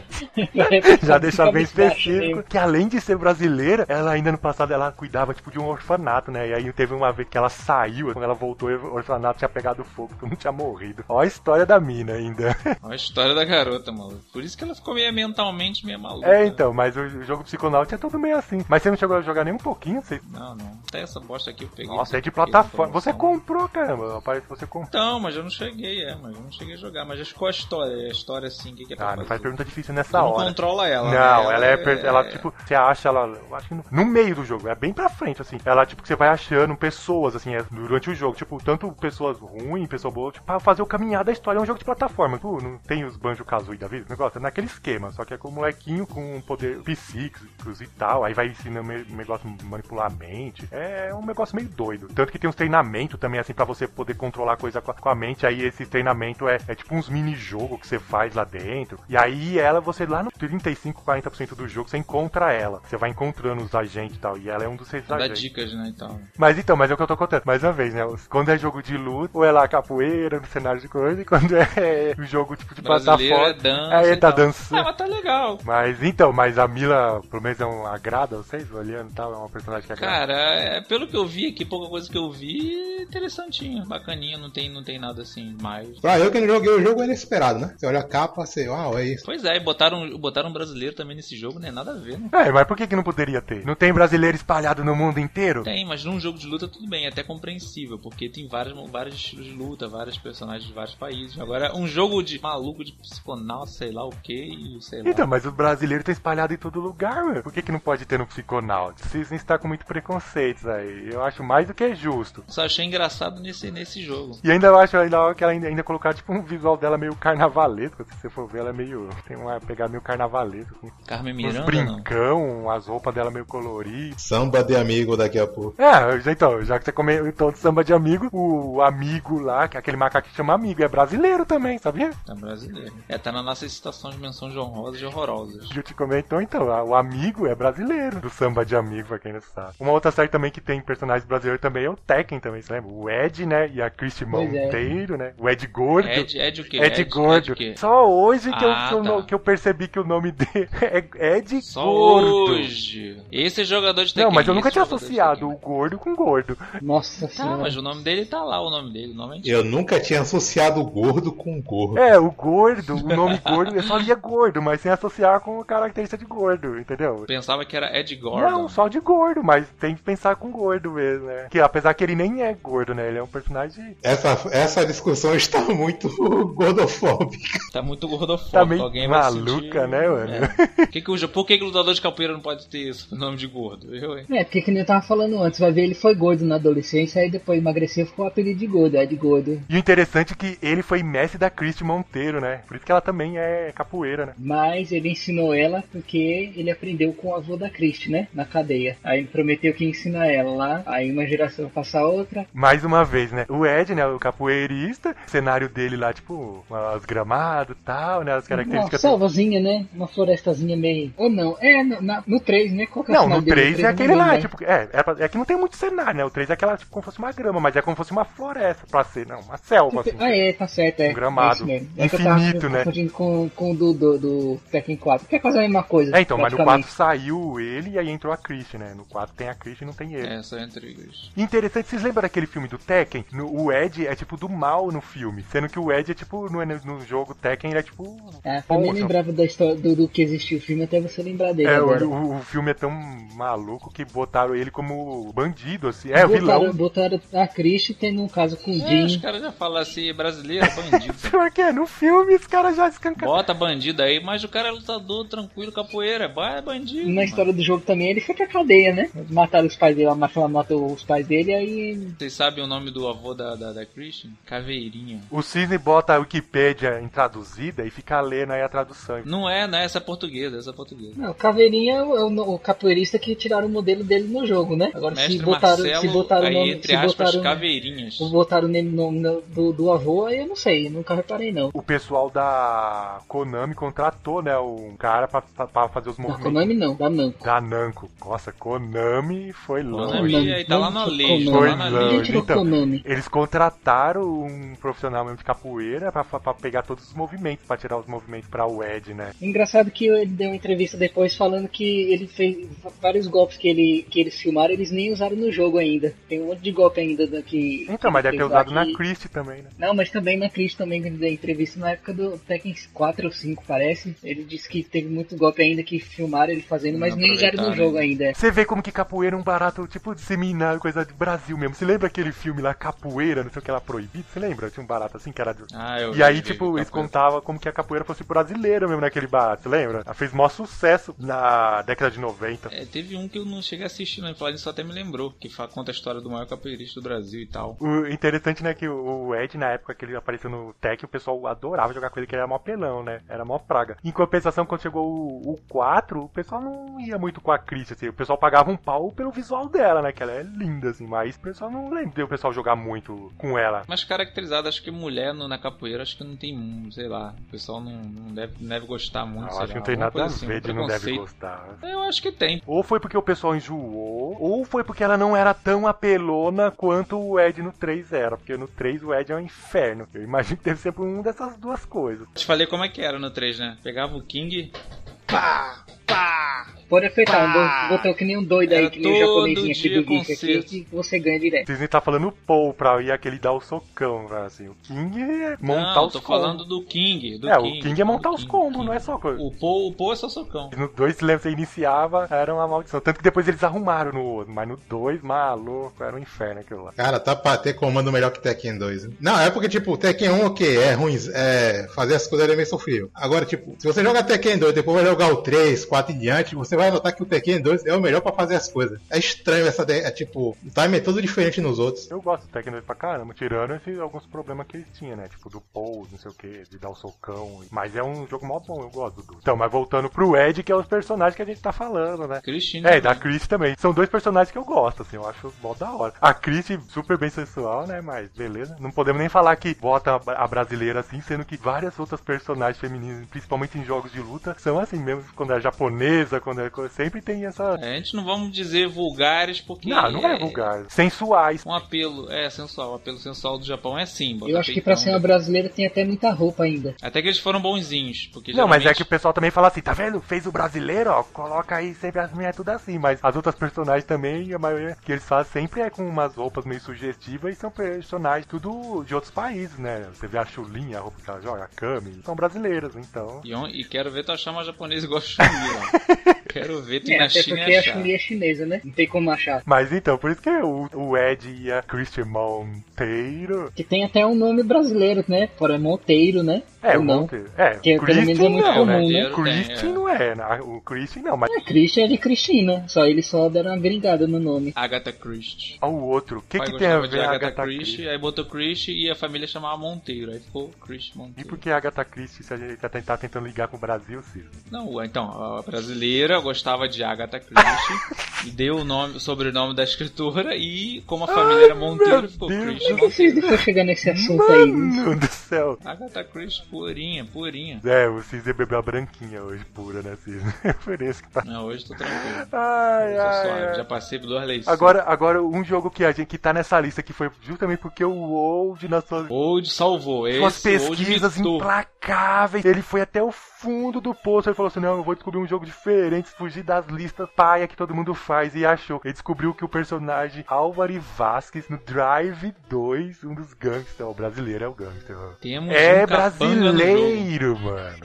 Já deixar bem ficar baixo específico. mesmo. Que além de ser brasileira, ela ainda no passado ela cuidava tipo de um orfanato, né? E aí teve uma vez que ela saiu, quando ela voltou, o orfanato tinha pegado fogo, todo mundo tinha morrido. Olha a história da mina ainda. Olha a história da garota, maluco. Por isso que ela ficou meio mentalmente meio maluca. É, então, mas o, o jogo Psychonaut é todo meio assim. Mas você não chegou a jogar nem um pouquinho? Você... Não, não. Até essa bosta aqui eu peguei. Nossa, é de peguei plataforma. promoção. Você comprou, caramba. Parece que você comprou. Então, mas eu não cheguei, é, mas eu não cheguei a jogar. Mas qual a história? A história assim, o que, que é pra Ah, não fazer? faz pergunta difícil Tu nessa não hora. controla ela. Não, né? ela é, per- ela tipo, você acha ela, eu acho que no, no meio do jogo, é bem pra frente, assim. Ela, tipo, que você vai achando pessoas, assim, é, durante o jogo, tipo, tanto pessoas ruins, pessoas boas, tipo, pra fazer o caminhar da história. É um jogo de plataforma, tu não tem os Banjo-Kazooie da vida, o negócio é naquele esquema, só que é com o molequinho com poder psíquicos e tal, aí vai ensinando um negócio de manipular a mente. É um negócio meio doido. Tanto que tem uns treinamentos também, assim, pra você poder controlar a coisa com a, com a mente, aí esse treinamento é, é tipo uns mini-jogos que você faz lá dentro, e aí ela, você lá no trinta e cinco, quarenta por cento do jogo, você encontra ela. Você vai encontrando os agentes e tal, e ela é um dos seis Dá agentes. dicas, né, e tal. Mas então, mas é o que eu tô contando. Mais uma vez, né? Quando é jogo de luta, ou é lá capoeira, no cenário de coisa, e quando é o jogo tipo de Brasileiro plataforma. é dança É, e ele tá tal. dançando. Ah, mas tá legal. Mas então, mas a Mila, pelo menos é um agrada vocês olhando e tal, é uma personagem que agrada. Cara, é, pelo que eu vi aqui, pouca coisa que eu vi, interessantinho, bacaninha, não tem, não tem nada assim mais. Pra eu que não joguei o jogo é inesperado, né? Você olha a capa, você, uau, é isso. Pois é, e botaram, botaram um brasileiro também nesse jogo, não é nada a ver, né? É, mas por que que não poderia ter? Não tem brasileiro espalhado no mundo inteiro? Tem, mas num jogo de luta tudo bem, é até compreensível, porque tem vários, vários estilos de luta, vários personagens de vários países. Agora, um jogo de maluco, de psiconauta, sei lá o que, sei lá. Então, mas o brasileiro tá espalhado em todo lugar, mano. Por que que não pode ter no Psiconaut? Vocês estão com muito preconceitos aí. Eu acho mais do que justo. Só achei engraçado nesse, nesse jogo. E ainda eu acho ainda que ela ainda, ainda colocar tipo um visual dela meio carnavalesco. Se você for ver, ela é meio. Tem uma pegada meio carnavalesco. Com Carmen uns Miranda, brincão, as roupas dela meio coloridas. Samba de amigo daqui a pouco. É, já- então, já que você comentou de samba de amigo, o amigo lá, que é aquele macaco que chama amigo, é brasileiro também, sabia? Tá brasileiro. É, tá na nossa citação de menções honrosas e horrorosas. Já te comentou, então, a- o amigo é brasileiro, do samba de amigo, pra quem não sabe. Uma outra série também que tem personagens brasileiros também é o Tekken também, você lembra? O Ed, né, e a Christy Pois é. Monteiro, né, o Ed Gordo. Ed, Ed o quê? Ed, Gordo. o quê? Só hoje que, Ah, eu, que, eu, tá. no- que eu percebi que o nome dele é Ed Só Gordo. hoje. Esse é jogador de Tekken. Não, mas eu nunca esse tinha jogador de associado o Tekken. gordo com gordo. Nossa Tá, senhora. mas o nome dele tá lá, o nome dele, o nome é Eu nunca tinha associado o gordo com gordo. É, o gordo, o nome gordo, eu só lia gordo, mas sem associar com a característica de gordo, entendeu? Pensava que era Ed Gordon. Não, só de gordo, mas tem que pensar com gordo mesmo, né? Que apesar que ele nem é gordo, né? Ele é um personagem. Essa, essa discussão está muito gordofóbica. Tá muito gordofóbico. Tá meio Alguém vai maluca, sentir... né, mano? É. Que que o, por que, que o lutador de capoeira não pode ter esse nome de gordo? Eu, hein? É, porque que nem eu tava falando antes, vai ver ele foi gordo na adolescência, aí depois emagreceu e ficou o apelido de gordo, é de gordo. E o interessante é que ele foi mestre da Christy Monteiro, né? Por isso que ela também é capoeira, né? Mas ele ensinou ela porque ele aprendeu com o avô da Christie, né? Na cadeia. Aí ele prometeu que ia ensinar ela lá, aí uma geração passa a outra. Mais uma vez, né? O Ed, né? O capoeirista, o cenário dele lá, tipo, os gramados e tal, né? As Uma características. selvazinha, né? Uma florestazinha meio... Ou não, é no, na- no três, né? Qual que é o Não, sinal no dele? três é eu aquele não lá, lembro. tipo, é, é, pra- é que não tem muito cenário, né? O três é aquela, tipo, como se fosse uma grama, mas é como se fosse uma floresta pra ser, não, uma selva, assim. Ah, é, tá certo, é. Um gramado É isso mesmo. É que eu infinito, tava né? confundindo com, com o do, do, do Tekken quatro, que é quase a mesma coisa. É, então, mas no praticamente. quatro saiu ele e aí entrou a Christie, né? No quatro tem a Christie e não tem ele. É, só entre eles. Interessante, vocês lembram daquele filme do Tekken? No- o Ed é tipo do mal no filme, sendo que o Ed é tipo, no, no jogo Tekken, ele é tipo... Ah, bom, também assim. lembrava da história do, do que existiu o filme até você lembrar dele É, agora. o, o- o filme é tão maluco que botaram ele como bandido, assim. É, vilão. botaram, botaram a Christie tendo um caso com o É, os Jim. caras já falam assim, brasileiro, bandido. Pior que é, no filme os caras já escancaram. Bota bandido aí, mas o cara é lutador, tranquilo, capoeira, vai, é bandido. Na mano. história do jogo também ele foi pra cadeia, né? Mataram os pais dele, a máfia matou os pais dele, aí. Vocês sabem o nome do avô da, da, da Christian? Caveirinha. O Cisne bota a Wikipédia em traduzida e fica lendo aí a tradução. Não é, né? Essa é portuguesa, essa é portuguesa. Não, o Caveirinha é o, o capoeirista que tiraram o modelo dele no jogo, né? Agora Mestre se botaram, Marcelo, se botaram o aí nome, entre se aspas, botaram, caveirinhas. se botaram o nome, nome do, do avô, aí eu não sei, nunca reparei não. O pessoal da Konami contratou, né, um cara pra, pra- pra fazer os Da movimentos. Konami não, da Namco. Da Namco. Nossa, Konami foi longe. Konami, aí tá lá na lei, Foi tá lá na longe. lei. Quem tirou Então, Konami? Eles contrataram um profissional mesmo de capoeira pra, pra- pra pegar todos os movimentos, pra tirar os movimentos pra o Ed, né? Engraçado que ele deu uma entrevista depois falando que ele fez vários golpes que, ele, que eles filmaram, eles nem usaram no jogo ainda. Tem um monte de golpe ainda daqui. Então, mas deve ter fez lá usado na que- Christie também, né? Não, mas também na Chris também que ele deu entrevista na época do Tekken quatro ou cinco, parece. Ele disse que teve muito golpe ainda que filmaram ele fazendo, mas Não nem usaram no aproveitaram, jogo ainda. Você vê como que capoeira é um barato, tipo, disseminado, coisa do Brasil mesmo. Você lembra aquele filme lá, Capoeira, não sei o que lá, Proibido? Você lembra? Tinha um barato assim que era... Do... Ah, eu E aí, vi, tipo, vi, eles capoeira. contavam como que a capoeira fosse brasileira mesmo naquele barato, você lembra? Ela fez maior sucesso na década de noventa. É, teve um que eu não cheguei a assistir, não. Falar disso até me lembrou, que fa- conta a história do maior capoeirista do Brasil e tal. O interessante, né, que o o Ed, na época que ele apareceu no Tekken, o pessoal adorava jogar com ele, que ele era mó pelão, né? Era mó praga. Em compensação, quando chegou o, o quatro, o pessoal não ia muito com a Christie, assim. O pessoal pagava um pau pelo visual dela, né? Que ela é linda, assim. Mas o pessoal não lembra de o pessoal jogar muito com ela. Mas caracterizado, acho que mulher no- na capoeira, acho que não tem, hum, sei lá, o pessoal não, não deve, não deve gostar muito, Eu sei acho que lá, não tem alguma nada a coisa assim, ver um de não deve preconceito. gostar. Eu acho que tem. Ou foi porque o pessoal enjoou, ou foi porque ela não era tão apelona quanto o Ed no três era. Porque no três o Ed é um inferno. Eu imagino que deve ser por uma dessas duas coisas. Te falei como é que era no três, né? Pegava o King, pá, pá. Pode afetar, um botão que nem um doido aí, Era que nem o todo japonesinho aqui dia do Geek aqui, concerto. que você ganha direto. Vocês nem tá falando o Paul pra ir aquele dar o socão, né? Assim, o King é montar Não, os tô combos. falando do King. Do É, King, o King é montar do os King, combos, King. não é só coisa. O Paul, o Paul é só socão. No dois, se lembra, você iniciava, era uma maldição. Tanto que depois eles arrumaram no outro, mas no dois, maluco, era um inferno aquilo lá. Cara, tá pra ter comando melhor que Tekken dois. Hein? Não, é porque, tipo, Tekken um, ok, é ruim, é, fazer as coisas é meio sofrível. Agora, tipo, se você joga Tekken dois, depois vai jogar o três, quatro e diante, você vai notar que o Tekken dois é o melhor pra fazer as coisas. É estranho essa, de... é, tipo, o time é todo diferente nos outros. Eu gosto do Tekken dois pra caramba, tirando esses alguns problemas que eles tinham, né? Tipo, do Paul, não sei o que, de dar o socão. Mas é um jogo mó bom, eu gosto do. Então, mas voltando pro Ed, que é os personagens que a gente tá falando, né? Christine. É, da Chris também. São dois personagens que eu gosto, assim, eu acho mó da hora. A Chris, super bem sensual, né? Mas beleza. Não podemos nem falar que bota a brasileira assim, sendo que várias outras personagens femininas, principalmente em jogos de luta, são assim mesmo, quando é japonesa, quando é. Sempre tem essa. É, a gente não vamos dizer vulgares, porque... Não, não é vulgar. Sensuais. Um apelo, é, sensual. O apelo sensual do Japão é assim. Eu acho que pra ser uma brasileira tem até muita roupa ainda. Até que eles foram bonzinhos, porque Não, mas é geralmente- que o pessoal também fala assim, tá vendo? Fez o brasileiro, ó, coloca aí sempre as minhas tudo assim. Mas as outras personagens também, a maioria que eles fazem sempre é com umas roupas meio sugestivas e são personagens tudo de outros países, né? Você vê a Chulin, a roupa que ela joga, a Kami, são brasileiras, então... E, on- e quero ver tu achar uma japonesa igual a Chun-Li lá. Quero ver tu ir É, na até China porque e a achar. Chun-Li é chinesa, né? Não tem como achar. Mas então, por isso que o, o Ed e a Christian Monteiro... Que tem até um nome brasileiro, né? Fora Monteiro, né? É, Ou o não? Monteiro. É, Que pelo menos é muito não, comum, né? né? O Christian Tem, é. não é, né? O Christian não, mas... É, Christian é de Cristina. Só eles só deram uma gringada no nome. Agatha Christie. Olha o outro, o que O pai que tem a gostava de ver a Agatha, Agatha Christie, Christie? aí botou Christie e a família chamava Monteiro. Aí ficou Christie E Monteiro. por que a Agatha Christie, se a gente tá tentar tentando ligar com o Brasil, Ciro? Não, então, a brasileira gostava de Agatha Christie e deu o nome, o sobrenome da escritora e como a família era Monteiro, meu ficou Deus. Christie Por que vocês Monteiro. deixam chegar nesse assunto aí? Mano do céu. Agatha Christie purinha, purinha. É, o Cisne bebeu a branquinha hoje, pura, né, Cisne? É por isso que tá... Não, hoje tô tranquilo. Ai, Tô ai, suave, ai. já passei por duas leis. Agora, agora, um jogo que a gente que tá nessa lista que foi justamente porque o Old nas suas, Old salvou, esse suas Old pesquisas mitou. implacáveis, ele foi até o fundo do poço, ele falou assim, não, eu vou descobrir um jogo diferente, fugir das listas paia que todo mundo faz, e achou. Ele descobriu que o personagem Álvaro Vasquez no Drive dois, um dos gangsters, o brasileiro é o gangster, ó. Temos É um capanga no jogo. brasileiro, mano.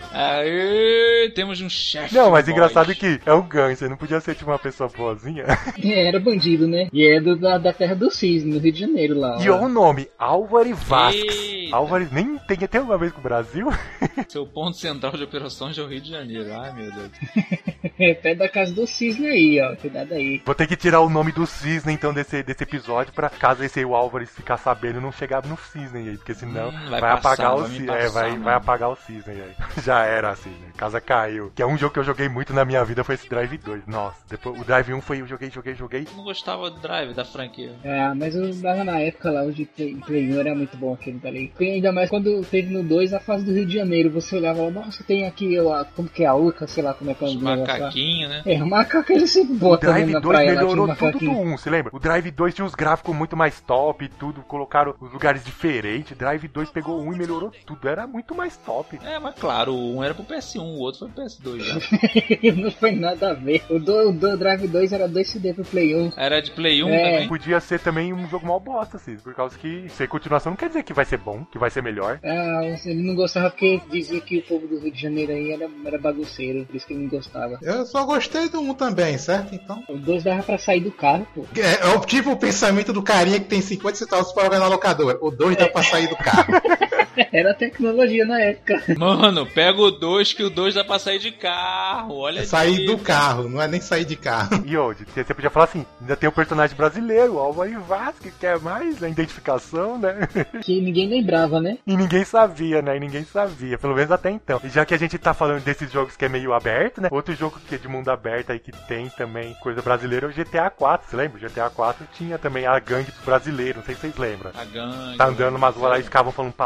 Aê, temos um chefe. Não, mas boy. engraçado que é um gangster, não podia ser tipo uma pessoa boazinha. É, era bandido, né? E é do, da, da terra do Cisne, no Rio de Janeiro lá. E ó. olha o nome, Álvaro Vasquez. Eita. Álvaro nem tem até uma vez com o Brasil. Seu ponto central de operações é o Rio de Janeiro. Ai, meu Deus. É pé da casa do Cisne aí, ó. Cuidado aí. Vou ter que tirar o nome do Cisne então desse, desse episódio pra caso esse aí o Álvaro ficar sabendo não chegar no Cisne aí, porque senão Hum, vai, vai apagar passar, o vai me Cisne. passar, É, vai, mano. vai apagar o Cisne aí. Já era assim, né? Casa caiu. Que é um jogo que eu joguei muito na minha vida, foi esse Drive dois. Nossa, depois o Drive um foi eu joguei, joguei, joguei. Eu não gostava do Drive, da franquia. É, mas eu dava na época lá, o de Play, Play um era muito bom aquele dali. E ainda mais quando teve no dois a fase do Rio de Janeiro, você olhava lá, nossa, tem aqui, ó, como que é a Urca, sei lá como é que é o Os negócio lá. macaquinhos, né? É, o macaco ele sempre O bota Drive mesmo na dois praia lá, tinha um melhorou tudo do macaquinho. um, você lembra? O Drive dois tinha os gráficos muito mais top e tudo, colocaram os lugares diferentes. Drive dois pegou um e melhorou tudo, era muito mais top. É, mas claro, um era pro P S um, o outro foi pro P S dois já. Não foi nada a ver. O do, o do Drive dois era dois C D pro Play um. Era de Play um É. também. Podia ser também um jogo mal bosta, assim, por causa que ser continuação não quer dizer que vai ser bom, que vai ser melhor. Ah, ele não gostava porque dizia que o povo do Rio de Janeiro aí era, era bagunceiro, por isso que ele não gostava. Eu só gostei do um também, certo? Então. O dois dava pra sair do carro, pô. É, é o tipo o pensamento do carinha que tem cinquenta centavos para jogar na locadora. O dois dá pra sair do carro. Era tecnologia na época. Mano, pega o dois que o dois dá pra sair de carro. Olha É sair disso. do carro, não é nem sair de carro. E hoje, você podia falar assim, ainda tem o personagem brasileiro, o Álvaro Vasquez, que é mais a identificação, né? Que ninguém lembrava, né? E ninguém sabia, né? E ninguém sabia, pelo menos até então. E já que a gente tá falando desses jogos que é meio aberto, né? Outro jogo que é de mundo aberto aí que tem também coisa brasileira é o G T A quatro, você lembra? O G T A quatro tinha também a gangue dos brasileiros, não sei se vocês lembram. A gangue. Tá andando umas ruas lá e ficavam falando palavrão,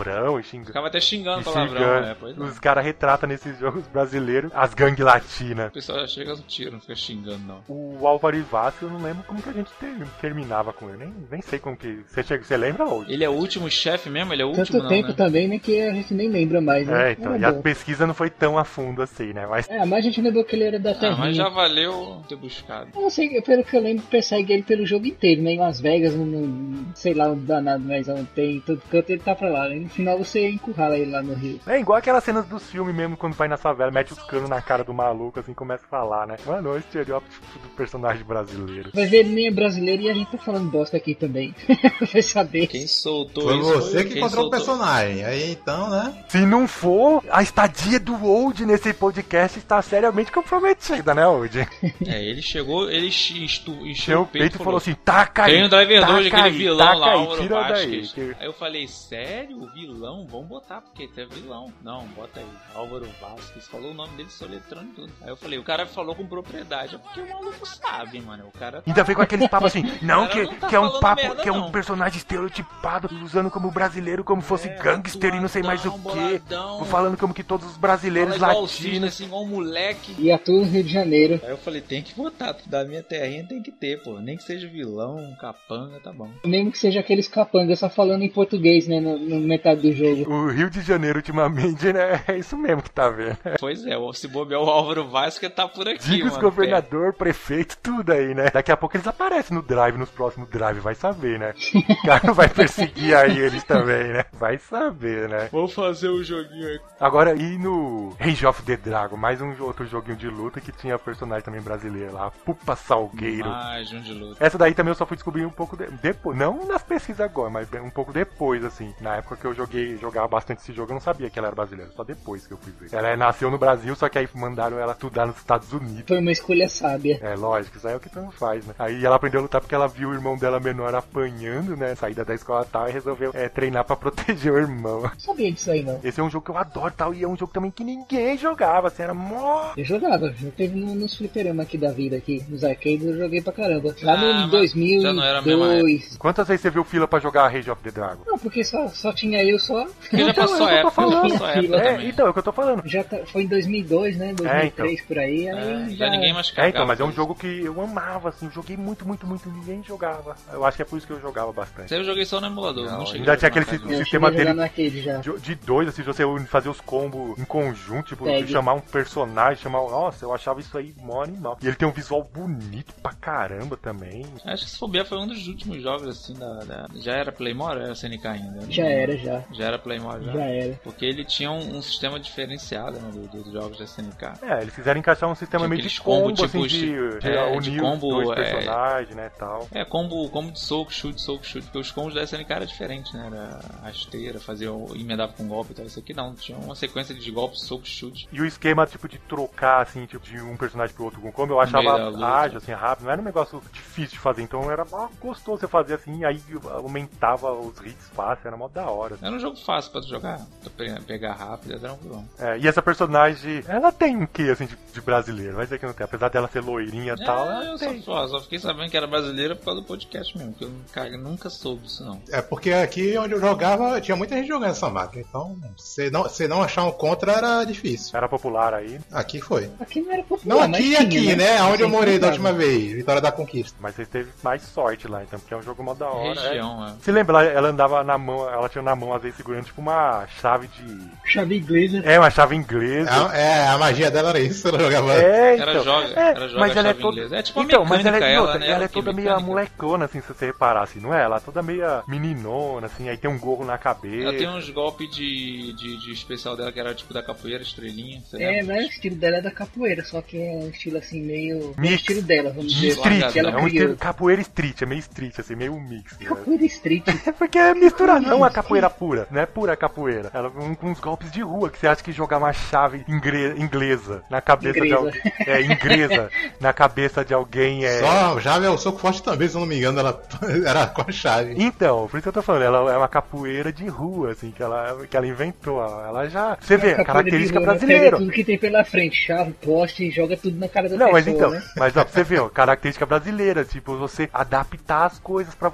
palavrão e xingando. Ficava até xingando e palavrão, xingando. né? Pois é. Os caras retratam nesses jogos brasileiros as gangues latinas. O pessoal já chega no tiro, não fica xingando, não. O Álvaro Vasco, eu não lembro como que a gente ter- terminava com ele. Nem, nem sei como que... Você, chega, você lembra hoje? Ele é o último chefe mesmo? Ele é o Tanto último, não, tempo né? também, né, que a gente nem lembra mais, né? É, então. Era E a bom. pesquisa não foi tão a fundo assim, né? Mas... É, mas a gente lembrou que ele era da Ah, Terrinha. mas já valeu ter buscado. Eu não sei, pelo que eu lembro, persegue ele pelo jogo inteiro, né? Em Las Vegas, no, no- sei lá onde danado, mas onde tem, em todo canto ele tá pra lá, né? No final você encurrala ele lá no Rio. É igual aquelas cenas dos filmes mesmo, quando vai na favela, mete os canos na cara do maluco, assim, começa a falar, né? Mano, o estereótipo do personagem brasileiro. Vai ver, ele nem é brasileiro e a gente tá falando bosta aqui também. Vai saber. Quem soltou Foi isso você que quem encontrou o soltou. personagem. Aí então, né? Se não for, a estadia do Old nesse podcast está seriamente comprometida, né, Old? É, ele chegou, ele encheu, encheu Encheu o peito e falou assim, taca aí, tem o Driver taca dois, aquele aí, vilão taca lá, aí, Álvaro tira daí. Vasquez. que- Aí eu falei, sério? Vilão? Vamos botar, porque é vilão. Não, bota aí, Álvaro Vasquez. Falou o nome dele soletrando tudo. Aí eu falei, o cara falou com propriedade. É porque o maluco sabe, mano. O cara tá... Ainda vem com aqueles papos assim, não, Cara, que, não tá que é um falando papo, merda, que é um não. personagem estereotipado, usando como brasileiro, como fosse É, gangster e não sei mais o atuadão, que. boladão. Falando como que todos os brasileiros Fala igual o Cisne, latinos. assim, igual um moleque. E atua no Rio de Janeiro. Aí eu falei, tem que botar, da minha terrinha tem que ter, pô. Nem que seja vilão, capanga, tá bom. Mesmo que seja aqueles capangas só falando em português, né? No, no metade do jogo. O Rio de Janeiro, ultimamente, né, é isso mesmo que tá vendo. Pois é, se bobear o Álvaro Vasquez tá por aqui, Diga os mano. governador, prefeito, tudo aí, né? Daqui a pouco eles aparecem no Drive, nos próximos Drive, vai saber, né? O cara não vai perseguir aí eles também, né? Vai saber, né? Vou fazer o joguinho aí. Agora, e no Rage of the Dragon, mais um outro joguinho de luta que tinha personagem também brasileiro lá, Pupa Salgueiro. Mais um de luta. Essa daí também eu só fui descobrir um pouco de- depois, não nas pesquisas agora, mas um pouco depois, assim. Na época que eu joguei, jogava bastante esse jogo, eu não sabia que ela era brasileira, só depois que eu fui ver. Ela nasceu no Brasil, só que aí mandaram ela estudar nos Estados Unidos. Foi uma escolha sábia. É, lógico, isso aí é o que tanto faz, né? Aí ela aprendeu a lutar porque ela viu o irmão dela menor apanhando, né? Saída da escola tal, e resolveu é, treinar pra proteger o irmão. Não sabia disso aí, não. Esse é um jogo que eu adoro tal, e é um jogo também que ninguém jogava, assim, era mó... Eu jogava, já teve no- nos fliperama aqui da vida, aqui, nos arcades, eu joguei pra caramba. Lá Ah, no mas dois mil já não era a e mesma dois. Quantas vezes você viu fila pra jogar Rage of the Dragon? Não, porque só, só tinha eu só. Porque já Então, passou é a o que eu tô época, já falando. passou a época É, também. então, é o que eu tô falando. Já tá- foi em dois mil e dois, né? dois mil e três por aí. É, aí já ninguém mais É, cagava. então, mas é um por jogo que eu amava, assim, eu joguei muito, muito, muito, ninguém jogava. Eu acho que é por isso que eu jogava bastante. isso. Eu joguei só no emulador, não, Não, cheguei ainda a tinha jogar aquele na eu casa, cheguei sistema a jogar dele- no arcade já. De de dois, assim, você fazer os combos em conjunto, tipo, Tag. de chamar um personagem, chamar. Nossa, eu achava isso aí mó animal. E ele tem um visual bonito pra caramba também. não. Acho que se bobear foi um dos últimos jogos, assim, da... da- Já era Playmore ou era C N K ainda? Já era, já. Já era Playmore, já. Já era. Porque ele tinha um, um sistema diferenciado, né, do- dos jogos da C N K. É, eles fizeram encaixar um sistema Tinha meio de aqueles combo, combo, assim, tipo, de, de é, unir de os combo, dois é. personagens, né, tal. É, combo, combo de soco, chute, soco, chute. Porque os combos da S N K era diferente, né? Era rasteira, fazia, emendava com golpe e tal. Isso aqui não, tinha uma sequência de golpes, soco, chute. E o esquema, tipo, de trocar, assim, tipo, de um personagem pro outro com combo, eu No meio da achava luta. ágil, assim, rápido. Não era um negócio difícil de fazer, então era mó gostoso você fazer assim, aí aumentava os hits fácil, era mó da hora. Era um jogo fácil pra tu jogar, pra pe- pegar rápido, era tranquilo. É, e essa personagem, ela tem um quê, assim, de, de brasileiro? Vai dizer que não tem, apesar dela ser loirinha e tal, É, ela eu só, tem. só, só fiquei sabendo que era brasileira por causa do podcast mesmo, que eu cara, nunca soube disso não. É porque aqui onde eu jogava, tinha muita gente jogando essa máquina. Então, você não, você não achar um contra era difícil. Era popular aí, Aqui foi. Aqui não era popular, Não mas aqui, tinha, aqui, né? Onde eu Sempre morei da comprava. última vez, Vitória da Conquista. mas você teve mais sorte lá, então, porque é um jogo mó da hora. é. Região, é. Se lembra, ela- ela andava na mão, ela tinha na mão, às vezes, segurando, tipo, uma chave de... Chave inglesa. É, uma chave inglesa. É, é, a magia dela era isso, ela jogava. É, Era então. joga, é, era joga mas ela é chave toda... inglesa. É tipo uma então, mas ela é, mecânica, e ela, outra, né? ela Ela é que toda meio mecânica. molecona, assim, se você reparar, assim, não é? Ela é toda meio meninona, assim, aí tem um gorro na cabeça. Ela tem uns golpes de, de, de especial dela que era tipo da capoeira, estrelinha. Você É, lembra? mas o estilo dela é da capoeira, só que é um estilo assim meio. Mix. É o estilo dela, vamos De dizer. street, que ela né? É um criou. estilo capoeira street, é meio street, assim, meio mix. Né? Capoeira street. É porque é misturado, não é uma capoeira pura, não é pura capoeira. Ela com com uns golpes de rua, que você acha que jogar uma chave ingre- inglesa na cabeça de Ingresa. alguém. É, inglesa na cabeça de alguém é. Só, já é o soco forte também, se eu não me engano, ela era com a chave. Então, por isso que eu tô falando, ela é uma capoeira de rua, assim, que ela, que ela inventou. Ela já. Você vê, Capoeira característica de rua, né? Pega brasileira. tudo que tem pela frente, chave, poste, e joga tudo na cara da Não, pessoa, mas então, né? mas ó, pra você ver, ó, característica brasileira, tipo, você adaptar as coisas pra você, assim.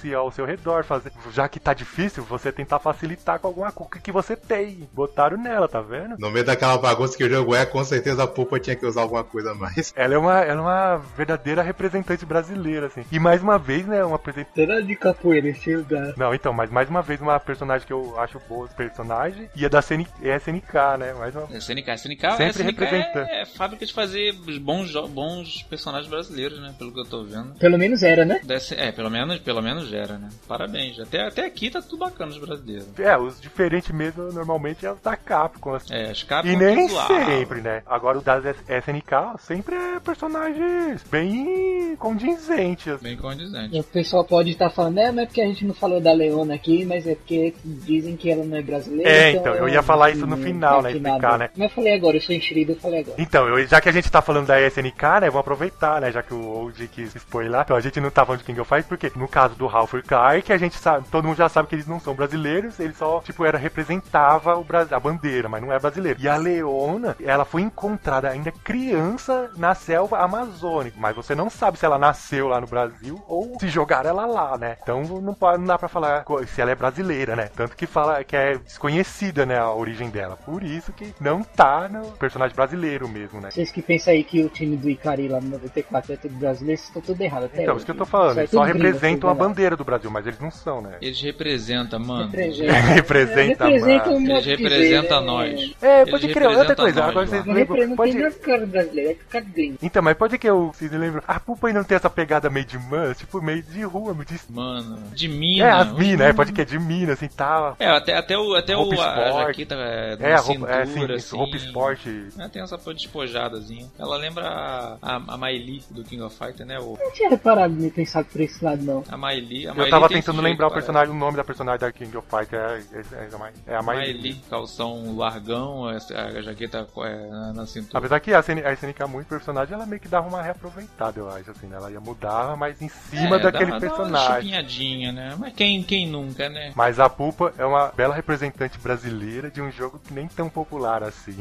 fosse ao seu redor, fazer, já que tá difícil, você tentar facilitar com alguma coisa que você tem. Botaram nela, tá vendo? No meio daquela bagunça que o jogo é, com certeza a Pupa tinha que usar alguma coisa a mais. Ela é uma, ela é uma verdadeira representante brasileira, assim. E mais uma vez, né, uma apresentante... Será de capoeira esse lugar? Não, então, mas mais uma vez uma personagem que eu acho boa, personagem, e é da C N, é S N K, né? Mais uma... S N K, S N K, Sempre S N K representa. é, é fábrica de fazer bons, bons personagens brasileiros, né? Pelo que eu tô vendo. Pelo menos era, né? Desse, é, pelo menos, pelo menos era, né? Parabéns. Até, até aqui tá tudo bacana os brasileiros. É, os diferentes mesmo, normalmente, é os da Capcom. Assim. É, as Capcom E nem tudo sempre, né? Agora o das S N K sempre é personagens bem condizentes. Assim. Bem condizente. O pessoal pode estar falando, é, mas é porque a gente não falou da Leona aqui, mas é porque dizem que ela não é brasileira. É, então, eu ia falar isso no não final, tá né? afinado. Explicar, né? Mas eu falei agora, eu sou enxerido, eu falei agora. Então, eu, já que a gente tá falando da S N K, né? Vamos aproveitar, né? Já que o Old quis expor lá. Então, a gente não tá falando de King of Fighters, porque no caso do Ralph Kai, que a gente sabe, todo mundo já sabe que eles não são brasileiros, eles só, tipo, era, representava o Brasil, a bandeira, mas não é brasileiro. E a Leona, ela foi encontrada ainda criança na selva amazônica, mas você não sabe se ela nasceu lá no Brasil ou se jogaram ela lá, né? Então não, pode, não dá pra falar se ela é brasileira, né? Tanto que fala que é desconhecida, né, a origem dela. Por isso que não tá no personagem brasileiro mesmo, né? Vocês que pensam aí que o time do Ikari lá no noventa e quatro é tudo brasileiro, vocês estão tudo errado até Então, hoje. isso que eu tô falando, é eles só tudo gringo, representam a tudo errado. bandeira do Brasil, mas eles não são, né? Eles representam, mano. Representa, Representa, representa mano. um modo Eles de representam dizer, nós. É, Eles pode crer, outra representam coisa, nós, agora lá. vocês Não lembram, representa pode... nem a cara brasileira, é cara gringo. Então, mas pode que eu se lembro, a Pupa aí não tem essa pegada meio de man, tipo, meio de rua, meio de... Mano, de mina. É, as minas, é, pode que é de mina, assim, tal. É, até, até o, até Roupa o, a, a esporte. jaqueta é, É, a roupa, cintura, é, assim, assim. roupa esporte. É, tem essa coisa despojadazinha. Ela lembra a, a, a Maili do King of Fighters, né? O, Não tinha reparado nem pensado por esse lado, não. a Maili. A Eu Maili tava tem esse tentando jeito, lembrar o parece. personagem, o nome da personagem da King of Fighters, é, é, é, é a Maili. Maili, calção largão, a, a jaqueta é, na, na cintura. Apesar que a S N K, muito personagem, ela meio que dava uma reaproveitada, eu acho, assim, né? Ela ia mudar, mas em cima É, daquele dá, dá uma personagem. chupinhadinha, né? Mas quem, quem nunca, né? Mas a Pupa é uma bela representante brasileira de um jogo que nem tão popular assim.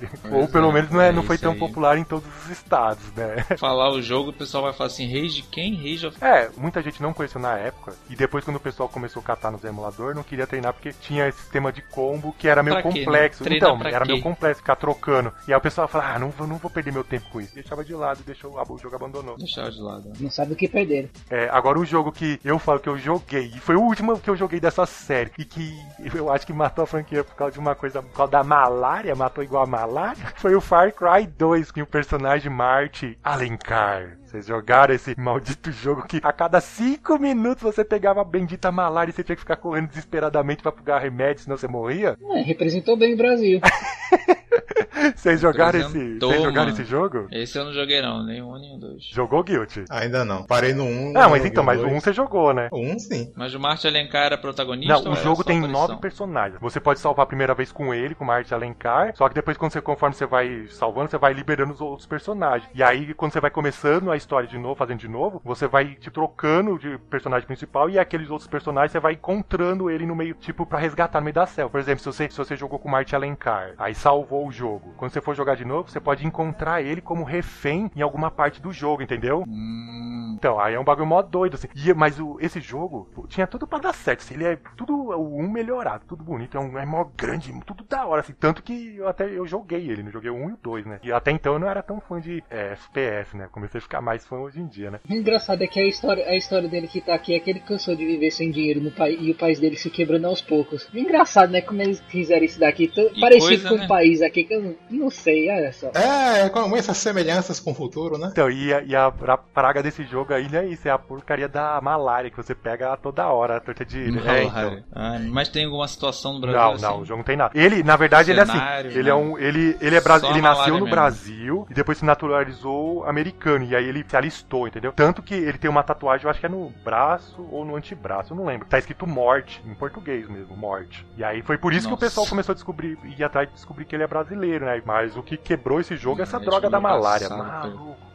Ou pelo é, menos não, é, é não foi isso tão aí. popular em todos os estados, né? Falar o jogo, o pessoal vai falar assim, Rage quem? Rage of... É, muita gente não conheceu na época. E depois, quando o pessoal começou a catar nos emuladores, não queria treinar porque tinha esse sistema de combo que era meio Pra quê, né? complexo. Treinar Então, pra era quê? meio complexo ficar trocando. E aí o pessoal falava, ah, não, vou- não vou perder meu tempo com isso. Deixava de lado e deixou o jogo abandonou. Deixar de lado. Não sabe o que perderam. É, agora o jogo que eu falo que eu joguei, e foi o último que eu joguei dessa série, e que eu acho que matou a franquia por causa de uma coisa, por causa da malária, matou igual a malária, foi o Far Cry dois, com o personagem Marty Alencar. Vocês jogaram esse maldito jogo que a cada cinco minutos você pegava a bendita malária e você tinha que ficar correndo desesperadamente pra pegar remédio, senão você morria? É, representou bem o Brasil. Vocês jogaram esse, Representou, vocês jogaram mano. esse jogo? Esse eu não joguei não, nem um nem o dois. Jogou Guilty? Ainda não. Parei no um. Não, mas joguei então, mas o dois. um você jogou, né? O um sim. Mas o Martin Alencar era protagonista? Não, ou o era jogo só tem aparição? nove personagens. Você pode salvar a primeira vez com ele, com o Marty Alencar. Só que depois, quando você, conforme você vai salvando, você vai liberando os outros personagens. E aí, quando você vai começando a história de novo, fazendo de novo, você vai te trocando de personagem principal e aqueles outros personagens você vai encontrando ele no meio, tipo, pra resgatar no meio da selva. Por exemplo, se você, se você jogou com o Marty Alencar, aí salvou o jogo. Quando você for jogar de novo, você pode encontrar ele como refém em alguma parte do jogo, entendeu? Hum, Então, aí é um bagulho mó doido, assim. E, mas o, esse jogo pô, tinha tudo pra dar certo. Assim, ele é tudo o um melhorado, tudo bonito. É um é mó grande, tudo da hora, assim. Tanto que eu até eu joguei ele, né? Joguei o um e o dois, né? E até então eu não era tão fã de é, F P S, né? Comecei a ficar mais fã hoje em dia, né? O engraçado é que a história, a história dele que tá aqui é que ele cansou de viver sem dinheiro no país e o país dele se quebrando aos poucos. Engraçado, né? Como eles fizeram isso daqui. Tão Que parecido coisa, com né? um país aqui que eu não, não sei, olha só. É, com essas semelhanças com o futuro, né? Então, e, a, e a, a praga desse jogo aí não é isso, é a porcaria da malária que você pega toda hora, a torta de ilha. É, então. ah, mas tem alguma situação no Brasil Não, assim? não, o jogo não tem nada. Ele, na verdade, ele é assim. Cenário, Ele é não. um. Ele, ele é bra... Só ele a nasceu malária no mesmo. Brasil e depois se naturalizou americano. E aí ele se alistou, entendeu? Tanto que ele tem uma tatuagem, eu acho que é no braço ou no antebraço, eu não lembro. Tá escrito morte, em português mesmo, morte. E aí foi por isso Nossa. que o pessoal começou a descobrir, ir atrás de descobrir que ele é brasileiro, né? Mas o que quebrou esse jogo é essa Hum, droga da descobriu malária. passado, Maluco.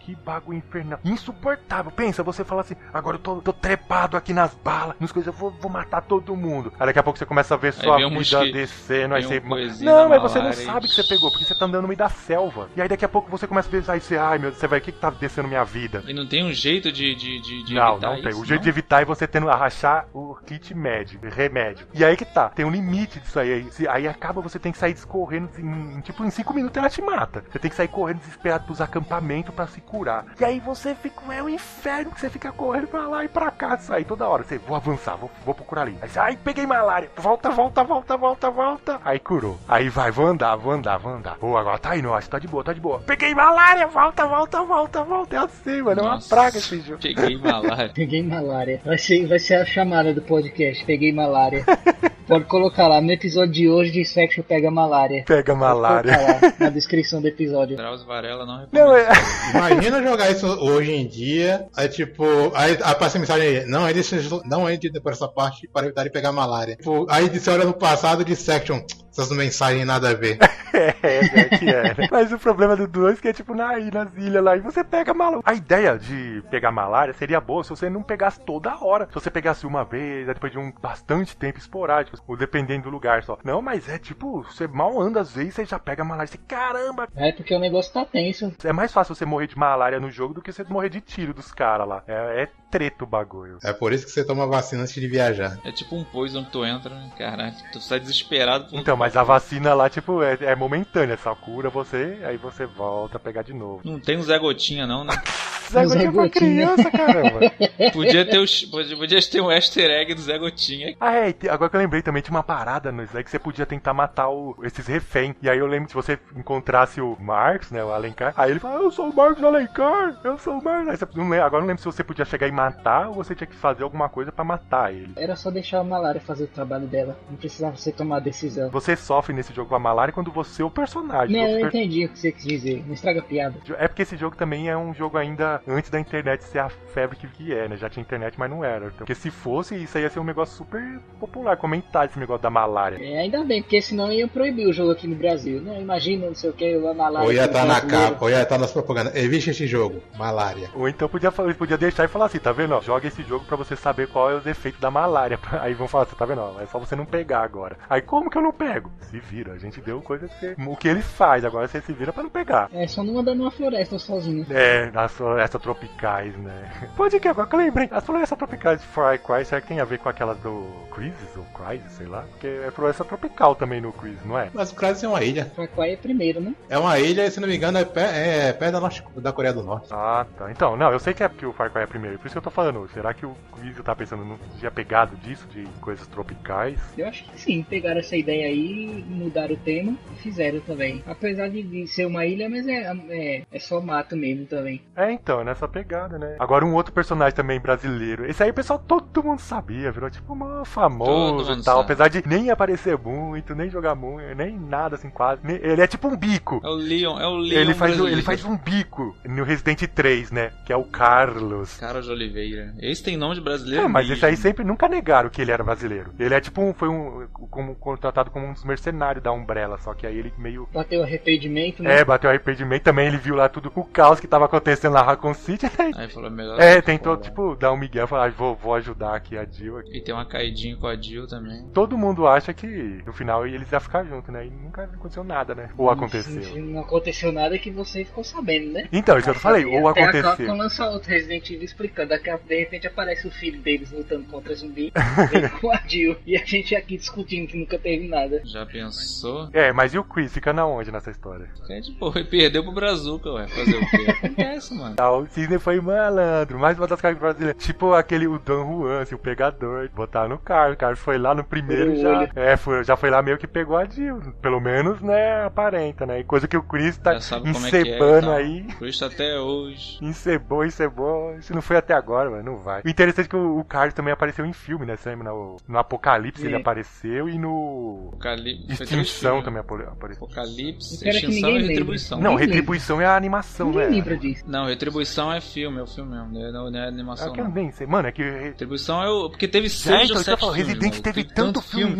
que bagulho infernal. Insuportável. Pensa, você fala assim, agora eu tô, tô trepado aqui nas balas, nas coisas, eu vou, vou matar todo mundo. Aí daqui a pouco você começa a ver sua vida um descendo, aí você... Um não, mas você não sabe que você pegou, porque você tá andando no meio da selva. E aí daqui a pouco você começa a ver, aí você, ai meu Deus, você vai, o que que tá descendo minha vida? E não tem um jeito de, de, de, de não, evitar não tem. isso, O jeito não? de evitar é você tendo a rachar o kit médico, remédio. E aí que tá, tem um limite disso aí. Aí, se, aí acaba, você tem que sair correndo, em, tipo, em cinco minutos ela te mata. Você tem que sair correndo desesperado pros acampamentos pra se curar. E aí você fica, é um inferno que você fica correndo pra lá e pra cá, sair toda hora. Você, vou avançar, vou, vou procurar ali. Aí você, ai, peguei malária. Volta, volta, volta, volta, volta. Aí curou. Aí vai, vou andar, vou andar, vou andar. Pô, agora tá indo, acho que tá de boa, tá de boa. Peguei malária, volta, volta, volta, volta. É assim, mano, é uma Nossa, praga esse jogo. Peguei malária. Peguei malária. Vai ser, vai ser a chamada do podcast. Peguei malária. Pode colocar lá. No episódio de hoje de Section pega malária. Pega malária. Pode colocar lá na descrição do episódio. Drauzio Varela não recomenda. Não, é... Imagina jogar isso hoje em dia, aí tipo, aí aparece a mensagem aí, não, aí não entre por essa parte para evitar de pegar malária. Tipo, aí você olha no passado de Section, essas mensagens nada a ver. É, é que é. Mas o problema do dois é que é tipo na ilha, nas ilhas lá, e você pega malária. A ideia de pegar malária seria boa se você não pegasse toda hora. Se você pegasse uma vez, depois de um bastante tempo esporádico, ou dependendo do lugar só. Não, mas é tipo, você mal anda às vezes, você já pega malária. Você, caramba! É porque o negócio tá tenso. É mais fácil você morrer de malária no jogo do que você morrer de tiro dos caras lá. É, é treta o bagulho. É por isso que você toma vacina antes de viajar. É tipo um poison que tu entra, né? Caralho, tu sai desesperado. Por... Então, mas a vacina lá, tipo, é, é momentânea. Só cura você, aí você volta a pegar de novo. Não tem um Zé Gotinha não, né? Zé Gotinha pra criança, caramba. Podia ter, os, podia ter um easter egg do Zé Gotinha. Ah, é, agora que eu lembrei também, tinha uma parada no Slack que você podia tentar matar o, esses reféns. E aí eu lembro que se você encontrasse o Marcos, né, o Alencar, aí ele fala, eu sou o Marcos Alencar, eu sou o Marcos. Aí você, não lembro, agora eu não lembro se você podia chegar e matar ou você tinha que fazer alguma coisa pra matar ele. Era só deixar a malária fazer o trabalho dela. Não precisava você tomar a decisão. Você sofre nesse jogo com a malária quando você é o personagem. Não, você eu per... entendi o que você quis dizer. Não estraga a piada. É porque esse jogo também é um jogo ainda antes da internet ser a febre que, que é, né? Já tinha internet, mas não era. Então, porque se fosse, isso aí ia ser um negócio super popular, comentar esse negócio da malária. É, ainda bem, porque senão iam proibir o jogo aqui no Brasil. Não, imagina, não sei o que, a malária. Ou ia estar tá na capa, ou ia estar tá nas propagandas. Evite esse jogo, malária. Ou então podia, podia deixar e falar assim, tá vendo? Ó, joga esse jogo pra você saber qual é os efeitos da malária. Aí vão falar assim, tá vendo? Ó, é só você não pegar agora. Aí como que eu não pego? Se vira, a gente deu coisa que você... O que ele faz, agora você se vira pra não pegar. É, só não andar numa floresta sozinho. É, nas florestas tropicais, né? Pode que agora que eu lembrei. As florestas tropicais de Far Cry, será que tem a ver com aquelas do Crysis ou Crysis, sei lá? Porque é floresta tropical também no Crysis, não é? Mas o Crysis é uma ilha. Far Cry é primeiro, né? É uma ilha, se não me engano, é, pé, é perto da, norte, da Coreia do Norte. Ah, tá. Então, não, eu sei que é porque o Far Cry é primeiro, por isso que eu tô falando. Será que o Crysis tá pensando, não tinha pegado disso, de coisas tropicais? Eu acho que sim, pegaram essa ideia aí, mudaram o tema e fizeram também. Apesar de, de ser uma ilha, mas é, é, é só mato mesmo também. É, então, é nessa pegada, né? Agora um outro personagem também brasileiro. Esse aí o pessoal, todo mundo sabia, virou tipo um famoso e tal. sabe. Apesar de nem aparecer muito, nem jogar muito, nem nada assim quase. Ele é tipo um bico. É o Leon, é o Leon Ele faz, brasileiro. ele faz um bico no Resident três, né? Que é o Carlos. Carlos de Oliveira. Esse tem nome de brasileiro É, mas mesmo. esse aí sempre nunca negaram que ele era brasileiro. Ele é tipo um, foi um, como, contratado como um dos mercenários da Umbrella, só que aí ele meio... Bateu arrependimento, né? É, bateu arrependimento também, ele viu lá tudo o caos que tava acontecendo na Raccoon City, né? Aí falou melhor. É, tentou, tipo, dar um migué, falar, ah, vou, vou ajudar aqui a Jill. Aqui. E tem uma caidinha com a Jill também. Todo mundo acha que no final eles iam ficar juntos, né? E nunca aconteceu nada, né? Ou aconteceu. Não, não aconteceu nada que você ficou sabendo, né? Então, isso que eu falei, ou Até aconteceu. a Capcom lança outro Resident Evil explicando. Daqui a de repente aparece o filho deles lutando contra zumbi vem com a Jill. E a gente aqui discutindo que nunca teve nada. Já pensou? É, mas e o Chris? Fica na onde nessa história? É de porra, e perdeu pro Brazuca, ué. Fazer o quê? Acontece, mano. Ah, o Cisne foi malandro, mais uma das caras brasileiras. Tipo aquele, o Don Juan, assim, o pegador. Botar no carro. O cara foi lá no primeiro Foi já. olho. É, foi, já foi lá meio que pegou a Jill. Pelo menos, né, aparenta, né? E coisa que o Chris tá Já sabe como é que é. encebando Então. aí. Por isso até hoje. Encebou, encebou. Se não foi até agora, mano, não vai. O interessante é que o, o Carlos também apareceu em filme, né? Você lembra? No, no Apocalipse Sim. ele apareceu e no. Apocalipse. Extinção também apare- apareceu. Apocalipse, Espera que extinção ninguém e lembra. retribuição. Não, Nem Retribuição é a animação, Ninguém né? lembra disso. Não, retribuição é filme, é o filme mesmo. Não é, não é É animação. que eu Não. nem sei. Mano, é que. Retribuição é o. Porque teve É, seis então, ou isso que eu sete falo, filmes. Resident mano. teve Tem tanto filme. Em vez de botar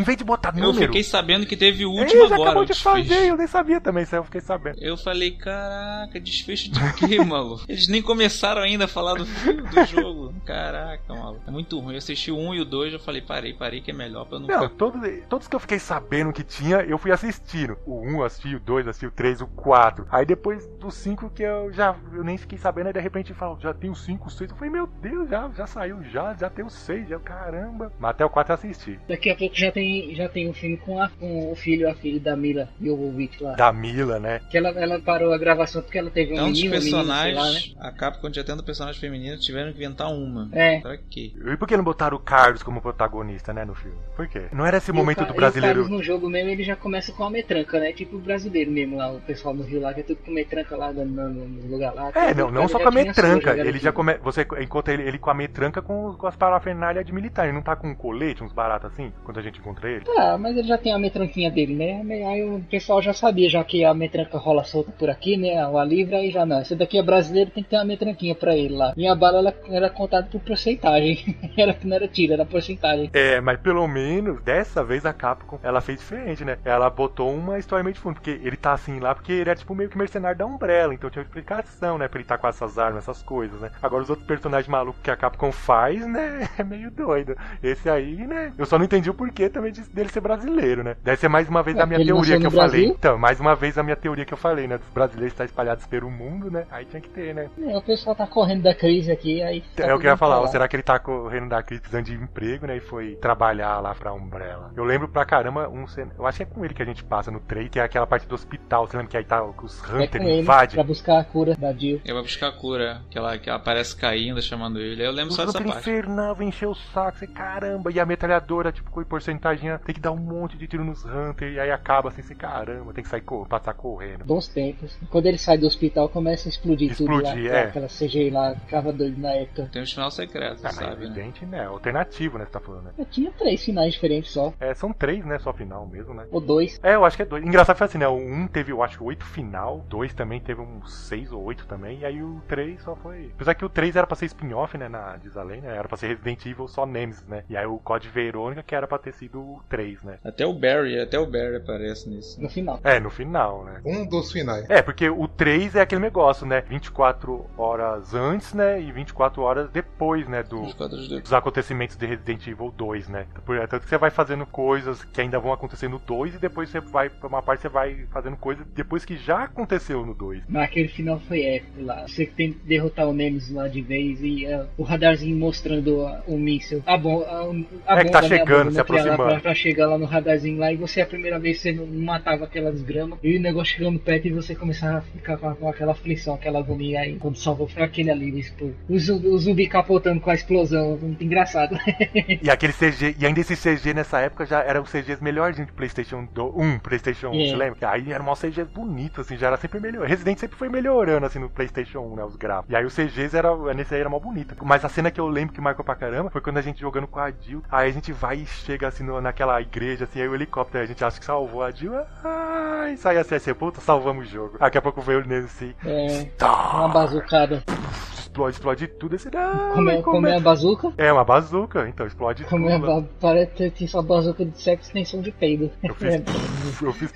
bota número. Eu fiquei sabendo que teve o Ele último já agora. acabou o de desfecho. fazer, eu nem sabia também, isso aí eu fiquei sabendo. Eu falei, caraca, desfecho de quê, maluco? Eles nem começaram ainda a falar do filme, do jogo. Caraca, maluco. É muito ruim. Eu assisti o um e o dois, eu falei, parei, parei, que é melhor pra eu não... Não, todos, todos que eu fiquei sabendo que tinha, eu fui assistindo. O um eu assisti, o dois assisti, o três, o quatro. Aí depois do cinco que eu já eu nem fiquei sabendo, aí de repente falo, já tem o cinco, o seis. Eu falei, meu Deus, já, já saiu, já, já tem o seis, já, caramba. Mas até o quatro eu assisti. Daqui a pouco já tem, já tem um filme com, a, com o filho e a filha da Mila Jovovich lá. Da Mila, né? Que ela, ela parou a gravação porque ela teve um Tantos menino, um menino, sei personagens, lá, né? a Capcom já tendo personagens femininos, tiveram que inventar uma. É. Pra quê? E por que não botaram o Carlos como protagonista, né, no filme? Por quê? Não era esse E momento o, do Ca- brasileiro... E o Carlos no jogo mesmo, ele já começa com a metranca, né? Tipo o brasileiro mesmo lá, o pessoal no Rio lá, que é tudo com metranca lá no, no, no lugar lá. É, Tudo, não, o não cara só já com a tinha metranca, sua, já ele era já tudo. come... Você encontra ele, ele com a metranca com, com as parafernálias de militar, ele não tá com um colete, uns baratos assim, quando a gente encontra ele? Tá, mas ele já tem a metranquinha dele, né? Aí o pessoal já sabia, já que a metranca rola solta por aqui, né? A livre, aí já não. Esse daqui é brasileiro, tem que ter uma metranquinha pra ele lá. E a bala, ela era contada por porcentagem. era, não era tiro, era porcentagem. É, mas pelo menos, dessa vez a Capcom, ela fez diferente, né? Ela botou uma história meio de fundo, porque ele tá assim lá, porque ele é tipo meio que mercenário da Umbrella, então tinha uma explicação, né? Pra ele tá com essas armas, essas coisas, né? Agora os outros personagens malucos que a Capcom faz, né? É meio doido. Esse aí, né? Eu só não entendi o porquê também de- dele ser brasileiro, né? Deve ser mais uma vez É, a minha ele teoria nasceu que eu no falei. Brasil? Então, mais uma vez a minha teoria que eu falei, né? Dos brasileiros estar espalhados pelo mundo, né? Aí tinha que ter, né? É, o pessoal tá correndo da crise aqui, aí... tá É o que eu ia tudo falar, pra ou lá. será que ele tá correndo da crise precisando de emprego, né? E foi trabalhar lá pra Umbrella. Eu lembro pra caramba, um cen- eu acho que é com ele que a gente passa no três, que é aquela parte do hospital. Você lembra que aí tá os É Hunter com ele, invadem? pra buscar a cura da Jill. Ele vai buscar a cura, que ela, que ela aparece caindo, chamando ele. Eu lembro Os só dessa Hunter parte. infernal, encheu o saco, você caramba. E a metralhadora, tipo, com porcentagem, tem que dar um monte de tiro nos Hunter. E aí acaba assim, você caramba, tem que sair, cor- passar correndo. Bons tempos. Quando ele sai do hospital, começa a explodir, Explodir, tudo lá. é. Aquela C G I lá, ficava doido na época. Tem uns final secretos, Ah, mas sabe, né? evidente, né? Alternativo, né? Você tá falando, né? Eu tinha três finais diferentes só. É, são três, né? Só final mesmo, né? Ou dois. É, eu acho que é dois. Engraçado foi assim, né? O um teve, eu acho, oito final. O dois também teve uns seis ou oito também. E aí o três só foi. Apesar que o três era pra ser spin-off, né? Na diz a lei, né? Era pra ser Resident Evil só Nemesis, né? E aí o Code Verônica que era pra ter sido o três, né? Até o Barry, até o Barry aparece nisso. No final. É, no final, né? Um dos finais. É, porque o três é aquele negócio, né? vinte e quatro horas antes, né? E vinte e quatro horas depois, né? Do, Os quadros do... dos acontecimentos de Resident Evil dois, né? Por- Tanto que você vai fazendo coisas que ainda vão acontecer no dois e depois você vai, pra uma parte você vai fazendo coisas depois que já aconteceu no dois. Mas aquele final foi épico lá. Você tem que derrotar o Nemesis lá de vez e uh, o radarzinho mostrando uh, o míssil. A, bom, a, a É que tá bomba, né, a chegando, bomba se nuclear lá aproximando. Pra, pra chegar lá no radarzinho lá e você a primeira vez você não matava aquelas gramas e o negócio chegando perto e você começava a ficar com, a- com aquela aflição, aquela agonia aí. Quando salvou foi aquele ali, tipo, o zumbi, o zumbi capotando com a explosão. Muito engraçado. E aquele C G, e ainda esse C G nessa época já eram C Gs melhorzinhos de PlayStation um, PlayStation um, É. você lembra? Aí era um C G bonito, assim, já era sempre melhor. Resident sempre foi melhorando, assim, no PlayStation um, né, os gráficos. E aí os C Gs era, nesse aí era mó bonito. Mas a cena que eu lembro que marcou pra caramba foi quando a gente jogando com a Jill, aí a gente vai e chega, assim, no, naquela igreja, assim, aí o helicóptero, a gente acha que salvou a Jill, ai, sai assim, assim, puta, salvamos o jogo. Daqui a pouco veio o Nancy, É, tá, uma bazucada. explode, explode tudo, assim, não, Como é, como é a bazuca? É uma bazuca, então explode Como tudo. é a ba... Parece ter ter só bazuca de sexo extensão de peido. Eu fiz, eu fiz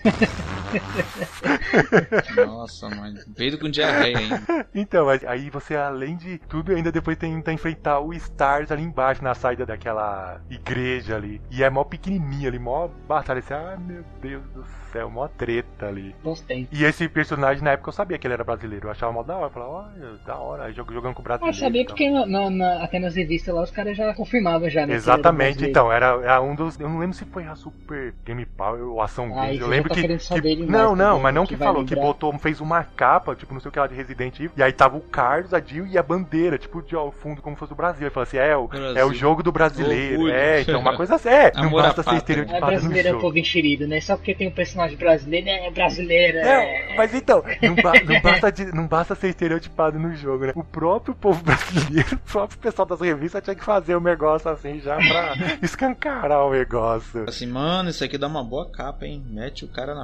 Nossa, mano. Peido com diarreia ainda. Então, mas aí você, além de tudo, ainda depois tenta enfrentar o Stars ali embaixo, na saída daquela igreja ali. E é mó pequenininha ali, mó batalha. Assim, ah, meu Deus do céu, mó treta ali. Gostei. E esse personagem, na época, eu sabia que ele era brasileiro. Eu achava mó da hora. Eu falava, olha, da hora, aí jog- jogando com o Ah, brasileiro. sabia então. porque na, na- na- até nas revistas lá os caras já confirmavam já, né? que Exatamente, ele era então, era, era um dos. Eu não lembro se foi a Super Game Power ou Ação Ah, Games. isso Eu já lembro tá que. querendo saber que- demais não, não, também, mas não que que vai falou, que lembrar. botou, fez uma capa, tipo, não sei o que lá de Resident Evil, e aí tava o Carlos, a Jill e a bandeira, tipo, de ao fundo, como se fosse o Brasil. Ele falou assim: é, o, Brasil. é o jogo do brasileiro. Orgulho. É, então, uma coisa assim, é, não Amor à basta ser pátria. É estereotipado no brasileiro, é um jogo. povo enxerido, né? Só porque tem um personagem brasileiro, é brasileiro. É, mas então, não, ba- não basta de- não basta ser estereotipado no jogo, né? O próprio povo brasileiro, o próprio pessoal das revistas tinha que fazer um negócio assim já pra escancarar o negócio. Assim, mano, isso aqui dá uma boa capa, hein? Mete o cara na frente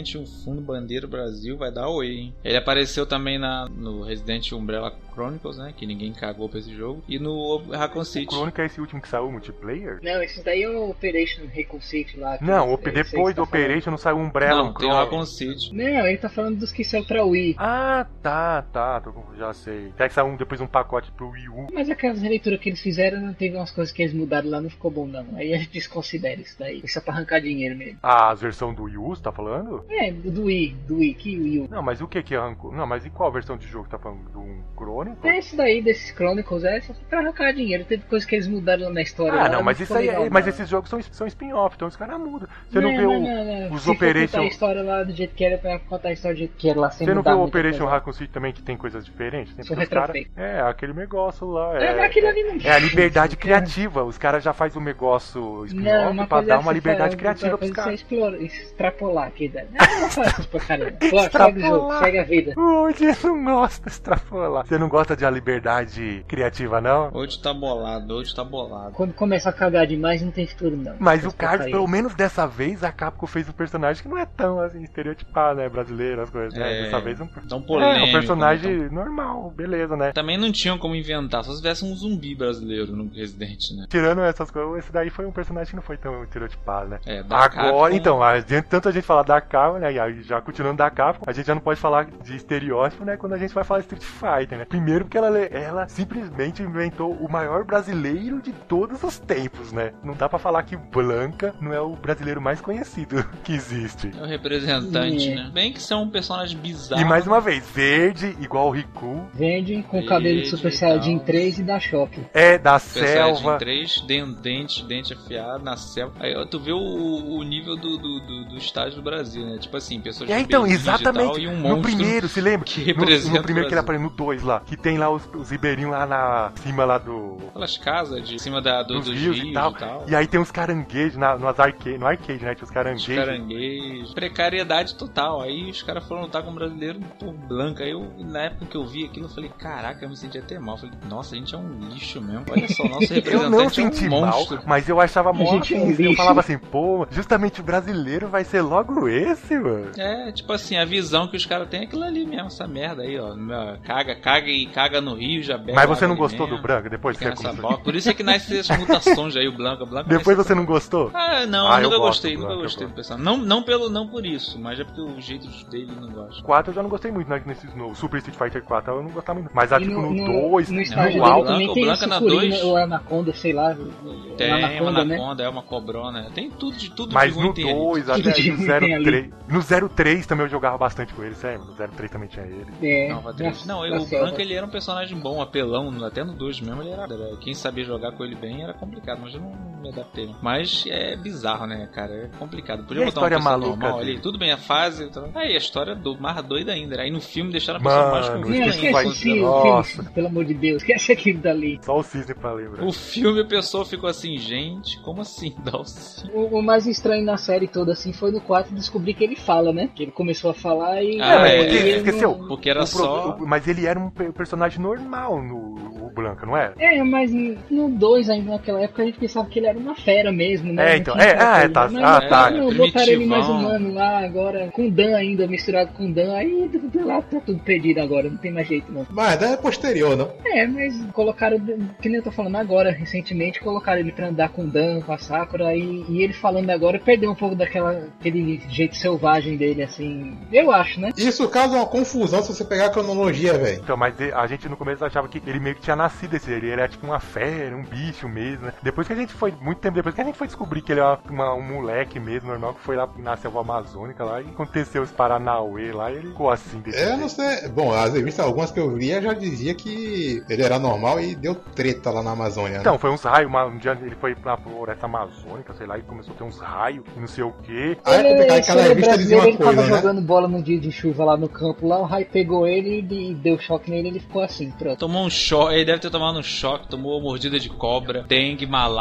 Resident Evil Fundo Bandeira Brasil vai dar oi, hein? Ele apareceu também na, no Resident Evil Umbrella Chronicles, né? Que ninguém cagou pra esse jogo. E no Raccoon City. O Chronicle é esse último que saiu multiplayer? Não, esse daí é o Operation Raccoon City lá. Não, op- depois do Operation não saiu o Umbrella. Não, tem o Raccoon City. Não, ele tá falando dos que saiu pra Wii. Ah, tá, tá, tô, já sei. Até que saiu um, depois um pacote pro Wii U. Mas aquelas releituras que eles fizeram, não teve umas coisas que eles mudaram lá, não ficou bom não. Aí a gente desconsidera isso daí. Isso é pra arrancar dinheiro mesmo. Ah, a versão do Wii U, você tá falando? É, do Wii, do Wii, que Wii U. Não, mas o que que arrancou? Não, mas e qual versão de jogo que tá falando? Do um Chronicle? É esse daí, desses Chronicles, é só pra arrancar dinheiro. Teve coisa que eles mudaram na história Ah, lá, não, mas isso ficou aí, legal, mas não. esses jogos são, são spin-off, então os caras mudam. Você não, não vê não, o, não, não. os Se for Operation... contar a história lá do jeito que era, pra contar a história do jeito que era lá, sem Você não mudar vê o muita Operation coisa. Raccoon City também que tem coisas diferentes? Tem Sou porque os cara- retrofeito. É, aquele negócio lá. É, É, mas aquilo ali não... é a liberdade criativa. Os caras já fazem o negócio Não, spin-off uma pra coisa dar é uma você liberdade falar, criativa outra pros coisa é caras. você explora- extrapolar aqui, né? Não, não faz isso pra caramba. Pô, segue o jogo, segue a vida. Hoje não gosta de extrapolar. Você não gosta de uma liberdade criativa, não? Hoje tá bolado, hoje tá bolado. Quando começa a cagar demais, não tem futuro, não. Mas Essas o Carlos, porcaria. pelo menos dessa vez, a Capcom fez um personagem que não é tão assim, estereotipado, né? Brasileiro, as coisas, né? É, Dessa vez um, tão polêmico, é, um personagem né? normal, beleza, né? Também não tinham como inventar, só se tivesse um zumbi brasileiro no Resident, né? Tirando essas coisas, esse daí foi um personagem que não foi tão estereotipado, né? É, da Agora, Capcom- então, a gente, tanto a gente falar da Capcom, né? E aí, já continuando da Capcom, a gente já não pode falar de estereótipo, né? Quando a gente vai falar de Street Fighter, né? Primeiro porque ela, ela simplesmente inventou o maior brasileiro de todos os tempos, né? Não dá pra falar que Blanca não é o brasileiro mais conhecido que existe. É o representante, É. né? Bem que são um personagem bizarro. E mais uma vez, verde, igual o Riku, Vende com o Verde cabelo de e Super tal. Saiyajin três e dá choque. é da Personagem selva. três, dente, dente, dente afiado na selva. Aí ó, tu vê o, o nível do, do, do, do estágio do Brasil, né? Tipo assim, pessoas É, de então, bermuda e exatamente. tal, e um no monstro primeiro, se lembra? que No, representa no primeiro o que ele Brasil. aparece no dois lá, que tem lá os, os ribeirinhos lá na cima lá do. Aquelas casas de cima da, do, dos dos rios, rios e tal. E aí tem uns caranguejos na, nos arcade, no arcade, né? Tinha os Os caranguejos. caranguejos. Precariedade total. Aí os caras foram lutar com um brasileiro por Blanca. Aí eu, na época que eu vi aquilo, eu falei, caraca, eu me senti até mal. Eu falei, nossa, a gente é um lixo mesmo. Olha só, nosso Eu representante não é senti um mal, monstro. mas eu achava mó gente é um afins. Eu lixo. falava assim, pô, justamente o brasileiro vai ser logo esse, mano. É, tipo assim, a visão que os caras têm é aquilo ali mesmo, essa merda aí, ó. Caga, caga e caga no rio, já bebe. Mas você água não ali gostou mesmo. do Branca depois que Fica você nessa começou? bola. Por isso é que nasce essas mutações aí, o Blanca. Blanca Depois nasce- você não gostou? Ah, não, Ah, eu nunca gosto gostei, do nunca Blanca, eu gostei do gosto. pessoal. Não, não, pelo, não por isso, mas é porque o jeito dele não gosta. quatro eu já não gostei muito, né? Nesses no Super Street Fighter quatro eu não gostava muito. Mas ah, E tipo no- no no- dois, no no, estágio Blanca- dele alto. também o tem Blanca o na Sucurina, dois. ou Anaconda, sei lá. Tem uma uma Anaconda, né? anaconda, é uma cobrona. Tem tudo de tudo Mas de ruim no tem ali. dois, até Tudo de no ruim zero tem ali. três. No zero três também eu jogava bastante com ele, sério. No zero três também tinha ele. É, Nova três. na- Não, na o selva. Blanca ele era um personagem bom, apelão, até no dois mesmo ele era, era. Quem sabia jogar com ele bem era complicado, mas eu não me adaptei. Mas é bizarro, né, cara? É complicado. Podia E a botar uma história pessoa maluca normal dele? ali, tudo bem, a fase. Então... Aí a história é do, mais doida ainda. Né? Aí no filme deixaram a Mano, pessoa mais Não, Não, confusida Street ainda. esquece o Fighter, filme, nossa. filme, pelo amor de Deus, esquece aquilo dali. Só o cisne pra lembrar. O filme a pessoa ficou assim, gente, como assim? Dá o sim. O, o mais estranho na série toda, assim, foi no quatro descobrir que ele fala, né? Que ele começou a falar e... Ah, mas é, porque- ele esqueceu? não- Porque era O pro- só. o- mas ele era um pe- personagem normal no o Blanca, não era? É, mas no dois ainda naquela época a gente pensava que ele era uma fera mesmo, né? É, Não então, tinha é, aquela ah, é, coisa, tá, mas ah, não, tá. Não, botaram ele mais Primitivão. humano lá agora, com Dan ainda, misturado com Dan, aí tudo lá tá tudo perdido agora, não tem mais jeito não. Mas é posterior, não? É, mas colocaram, que nem eu tô falando agora, recentemente, colocaram ele pra andar com o Dan, com a Sakura, e, e ele falando agora perdeu um pouco daquela, aquele jeito selvagem dele, assim, eu acho, né? Isso causa uma confusão se você pegar a cronologia, velho. Então, mas a gente no começo achava que ele meio que tinha nascido esse, ele era tipo uma fera, um bicho mesmo, né? Depois que a gente foi, muito tempo depois que a gente foi descobrir que ele era uma- um moleque mesmo, normal, que foi lá na selva amazônica lá, e aconteceu os Paranauê lá, e ele ficou assim desse É, jeito. não sei. Bom, as revistas, algumas que eu via já dizia que ele era normal e deu treta lá na Amazônia. né? Então, foi uns raios, uma- um dia ele foi pra floresta amazônica, sei lá, e começou a ter uns raios, e não sei o quê. Aí é complicado, se aquela ele é revista dizia brasileiro, uma ele tava coisa, né? jogando bola no dia de chuva lá no campo, lá o raio pegou ele e deu choque nele, ele ficou assim, pronto. Tomou um choque, ele deve ter tomado um choque, tomou mordida de cobra, dengue, malária, tudo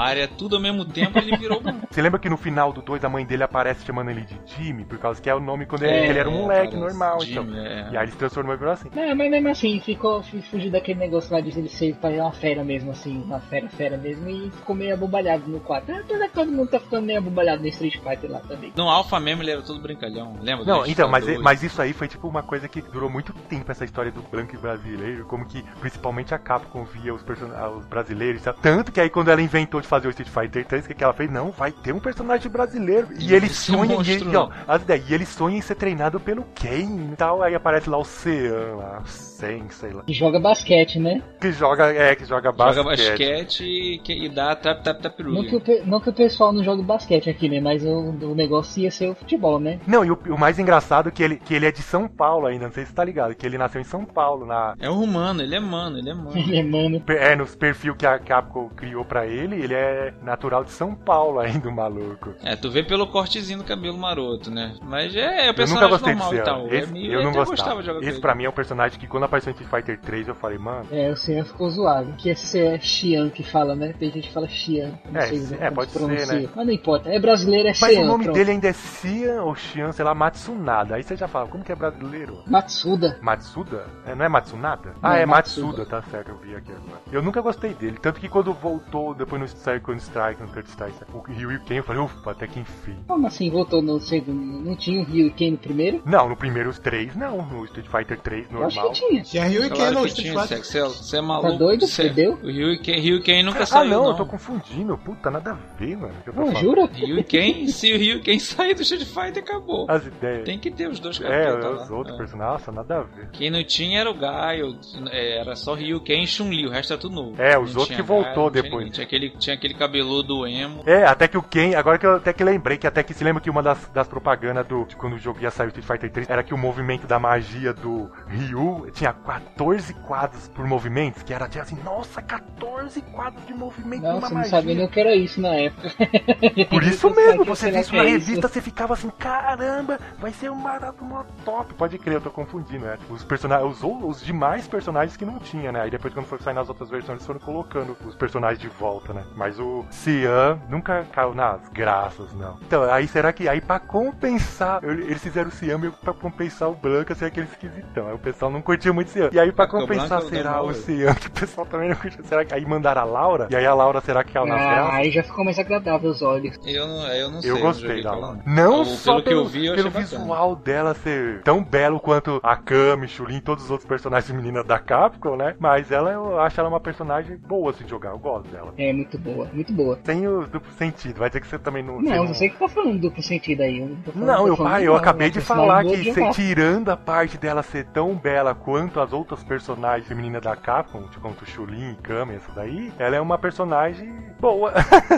tudo ao mesmo tempo, ele virou branco. Você lembra que no final do dois a mãe dele aparece chamando ele de Jimmy? Por causa que é o nome quando ele, É, ele era um moleque parece. normal. Jimmy, então. é. E aí ele se transformou e virou assim. Não, mas mesmo assim, ficou, fugiu daquele negócio lá de ele ser fazer uma fera mesmo, assim, uma fera, fera mesmo, e ficou meio abobalhado no quatro. Apesar que todo mundo tá ficando meio abobalhado no Street Fighter lá também. No Alpha mesmo ele era todo brincalhão, lembra? Não, do então, mas, dois? mas isso aí foi tipo uma coisa que durou muito tempo, essa história do branco e brasileiro, como que principalmente a Capcom via os, person... os brasileiros, sabe? Tanto que aí quando ela inventou de fazer o Street Fighter três, o que, que ela fez? Não, vai ter um personagem brasileiro. E ele Esse sonha, e, monstro, ele, ó, as ideias, e ele sonha em ser treinado pelo Ken e tal, aí aparece lá o Sean, lá, o Sen, sei lá. E joga basquete, né? Que joga, é, que joga basquete. Joga basquete e, que- e dá tap tap tap Não que, o, pe- não que o pessoal não jogue basquete aqui, né? Mas o, o negócio ia ser o futebol, né? Não, e o, o mais engraçado é que ele, que ele é de São Paulo ainda, não sei se você tá ligado, que ele nasceu em São Paulo, na, É um humano, ele é mano, ele é mano. Ele é mano. é, nos perfil que a Capcom criou pra ele, ele é natural de São Paulo ainda, o maluco. É, tu vê pelo cortezinho do cabelo maroto, né? Mas é, é o Eu nunca personagem gostei normal desse e tal. ano. Esse, é meio, eu não até gostava. gostava de jogar com Esse ele. pra mim é um personagem que quando apareceu em Street Fighter três eu falei, mano... É, o senhor ficou zoado. Que esse é Xian que fala, né? Tem gente que fala Xian. Não É, sei é, como pode se pronuncia. ser, né? Mas não importa. É brasileiro, é Mas Xian. o nome pronto. dele ainda é Xian ou Xian, sei lá, Matsunada. Aí você já fala, como que é brasileiro? Matsuda. Matsuda? É, não é Matsunada? Não, ah, é Matsuda. Matsuda, tá certo, eu vi aqui agora. Eu nunca gostei dele, tanto que quando voltou depois no Second Strike, no Third Strike, o Ryu e Ken, eu falei, ufa, até que enfim. Como assim voltou no segundo? Não tinha o Ryu e Ken no primeiro? Não, no primeiro os três não, no Street Fighter três Eu acho normal. que tinha. Tinha Ryu e Ken Claro no que Street tinha, Fighter. Excel. Você é maluco. doido? Cê- Fudeu? O Ryu e Ken, Ryu e Ken nunca Ah, saiu, não, não. eu tô confundindo. Puta, nada a ver, mano. que eu tô Não, falando. jura? Ryu e Ken, se o Ryu e Ken sair do Street Fighter, acabou. As ideias. Tem que ter os dois É, capetas os lá. outros É. personagens, nossa, nada a ver. Quem não tinha era o Gaio, é, era só Ryu, Ken e Chun-Li, o resto é tudo novo. É, os Não outros tinha que voltou Gaio, não tinha depois. ninguém. Tinha aquele, tinha aquele cabeludo emo. É, até que o Ken, agora que eu até que lembrei, que até que se lembra que uma das, das propagandas do, de quando o jogo ia sair o Street Fighter três era que o movimento da magia do Ryu tinha quatorze quadros por movimentos, que era tinha assim, nossa, quatorze quadros de movimento Não, numa você não magia. sabia nem o que era isso na época. Por isso Você mesmo, sabe você que vê isso que na é revista, você ficava assim, caramba, vai ser um barato mó top. Pode crer, eu tô confundindo, né? Os personagens, os, os demais personagens que não tinha, né? Aí depois quando for sair nas outras versões, eles foram colocando os personagens de volta, né? Mas o Cian nunca caiu nas graças, não. Então, aí será que, aí pra compensar, eu- eles fizeram o Cian meio que pra compensar o Blanca ser aquele esquisitão. Aí o pessoal não curtiu muito o Cian. E aí pra É, porque o compensar, Blanca será dá o mal, Cian, que o pessoal também não curtiu. Será que aí mandaram a Laura? E aí a Laura, será que caiu nas Ah, graças? aí já ficou mais agradável os olhos. Eu não, eu não sei. Eu não gostei joguei da pra lá, Laura. não. Não Ou só pelo que pelo, eu vi, eu pelo achei bacana. visual dela ser tão belo quanto a Kami, Chulin, todos os outros personagens meninas da Capcom, né? Mas ela, eu acho ela uma personagem boa assim de jogar, eu gosto dela. É, muito boa, muito boa. Tem o duplo sentido, vai dizer que você também não... Não, você você que tá falando duplo sentido aí. Eu não, tô falando, Não, tô eu, falando, pai, eu não, acabei é de um falar personagem que boa de cê, jogar. tirando a parte dela ser tão bela quanto as outras personagens femininas da Capcom, tipo quanto Chulin, Kami, essa daí, ela é uma personagem boa.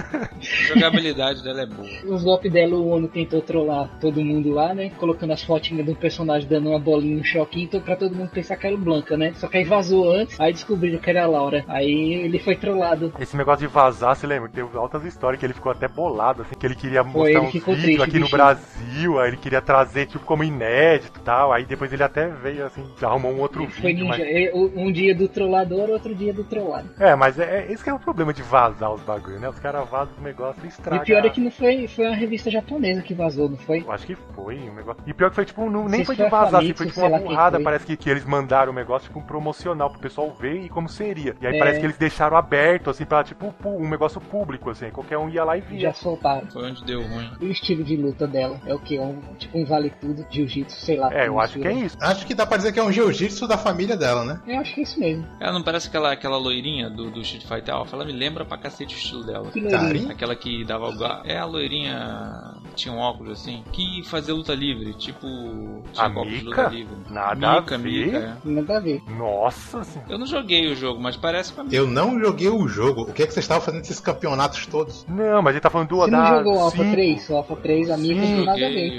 A jogabilidade dela é boa. Os golpes dela, o Ono tentou trollar todo mundo lá, né? Colocando as fotinhas do personagem dando uma bolinha, um choquinho, então pra todo mundo pensar que era o Blanca, né? Só que aí vazou antes, aí descobriram que era a Laura. Aí ele foi trollado. Esse negócio de vazar, você lembra? Teve altas histórias que ele ficou até bolado, assim, que ele queria Foi, mostrar ele uns ficou vídeos triste, aqui no bichinho. Brasil, aí ele queria trazer, tipo, como inédito e tal, aí depois ele até veio, assim, arrumou um outro Ele foi vídeo, ninja. mas... É, Um dia do trollador, outro dia do trollado. É, mas é, é, esse que é o problema de vazar os bagulhos, né? Os caras vazam o negócio e E estragam. o pior é que não foi, foi uma revista japonesa que vazou, não foi? Eu acho que foi um negócio. E pior que foi tipo, não, nem Se foi foi de a vazar, assim, Famitsu, foi tipo sei uma lá quem burrada. foi. Parece que, que eles mandaram o negócio, tipo, um promocional pro pessoal ver e como seria. E aí É. parece que eles deixaram aberto, assim, pra tipo pu- um negócio público, assim. Qualquer um ia lá e via. Já soltaram. Foi onde deu ruim. E o estilo de luta dela? É o que? Um, tipo um vale tudo, jiu-jitsu, sei lá. É, eu como acho que é mistura. isso. Acho que dá pra dizer que é um jiu-jitsu da família dela, né? Eu acho que é isso mesmo. Ela não parece aquela, aquela loirinha do, do Street Fighter Alpha? Ela me lembra pra cacete o estilo dela. Que Tá, loirinho. Aquela que dava o ga- É a loirinha que tinha um óculos assim, que fazia luta livre, tipo. Tinha A óculos de Mika? luta livre. Nada Mika, a ver. Mika, é. Nada a ver. Nossa senhora. Eu não joguei o jogo, mas parece com a Mika. Eu não joguei o jogo. O que é que vocês estavam fazendo nesses campeonatos todos? Não, mas ele tá falando do Você não da jogou o Alpha cinco. três? O Alpha três, a minha não tem nada a ver, Joguei então. o-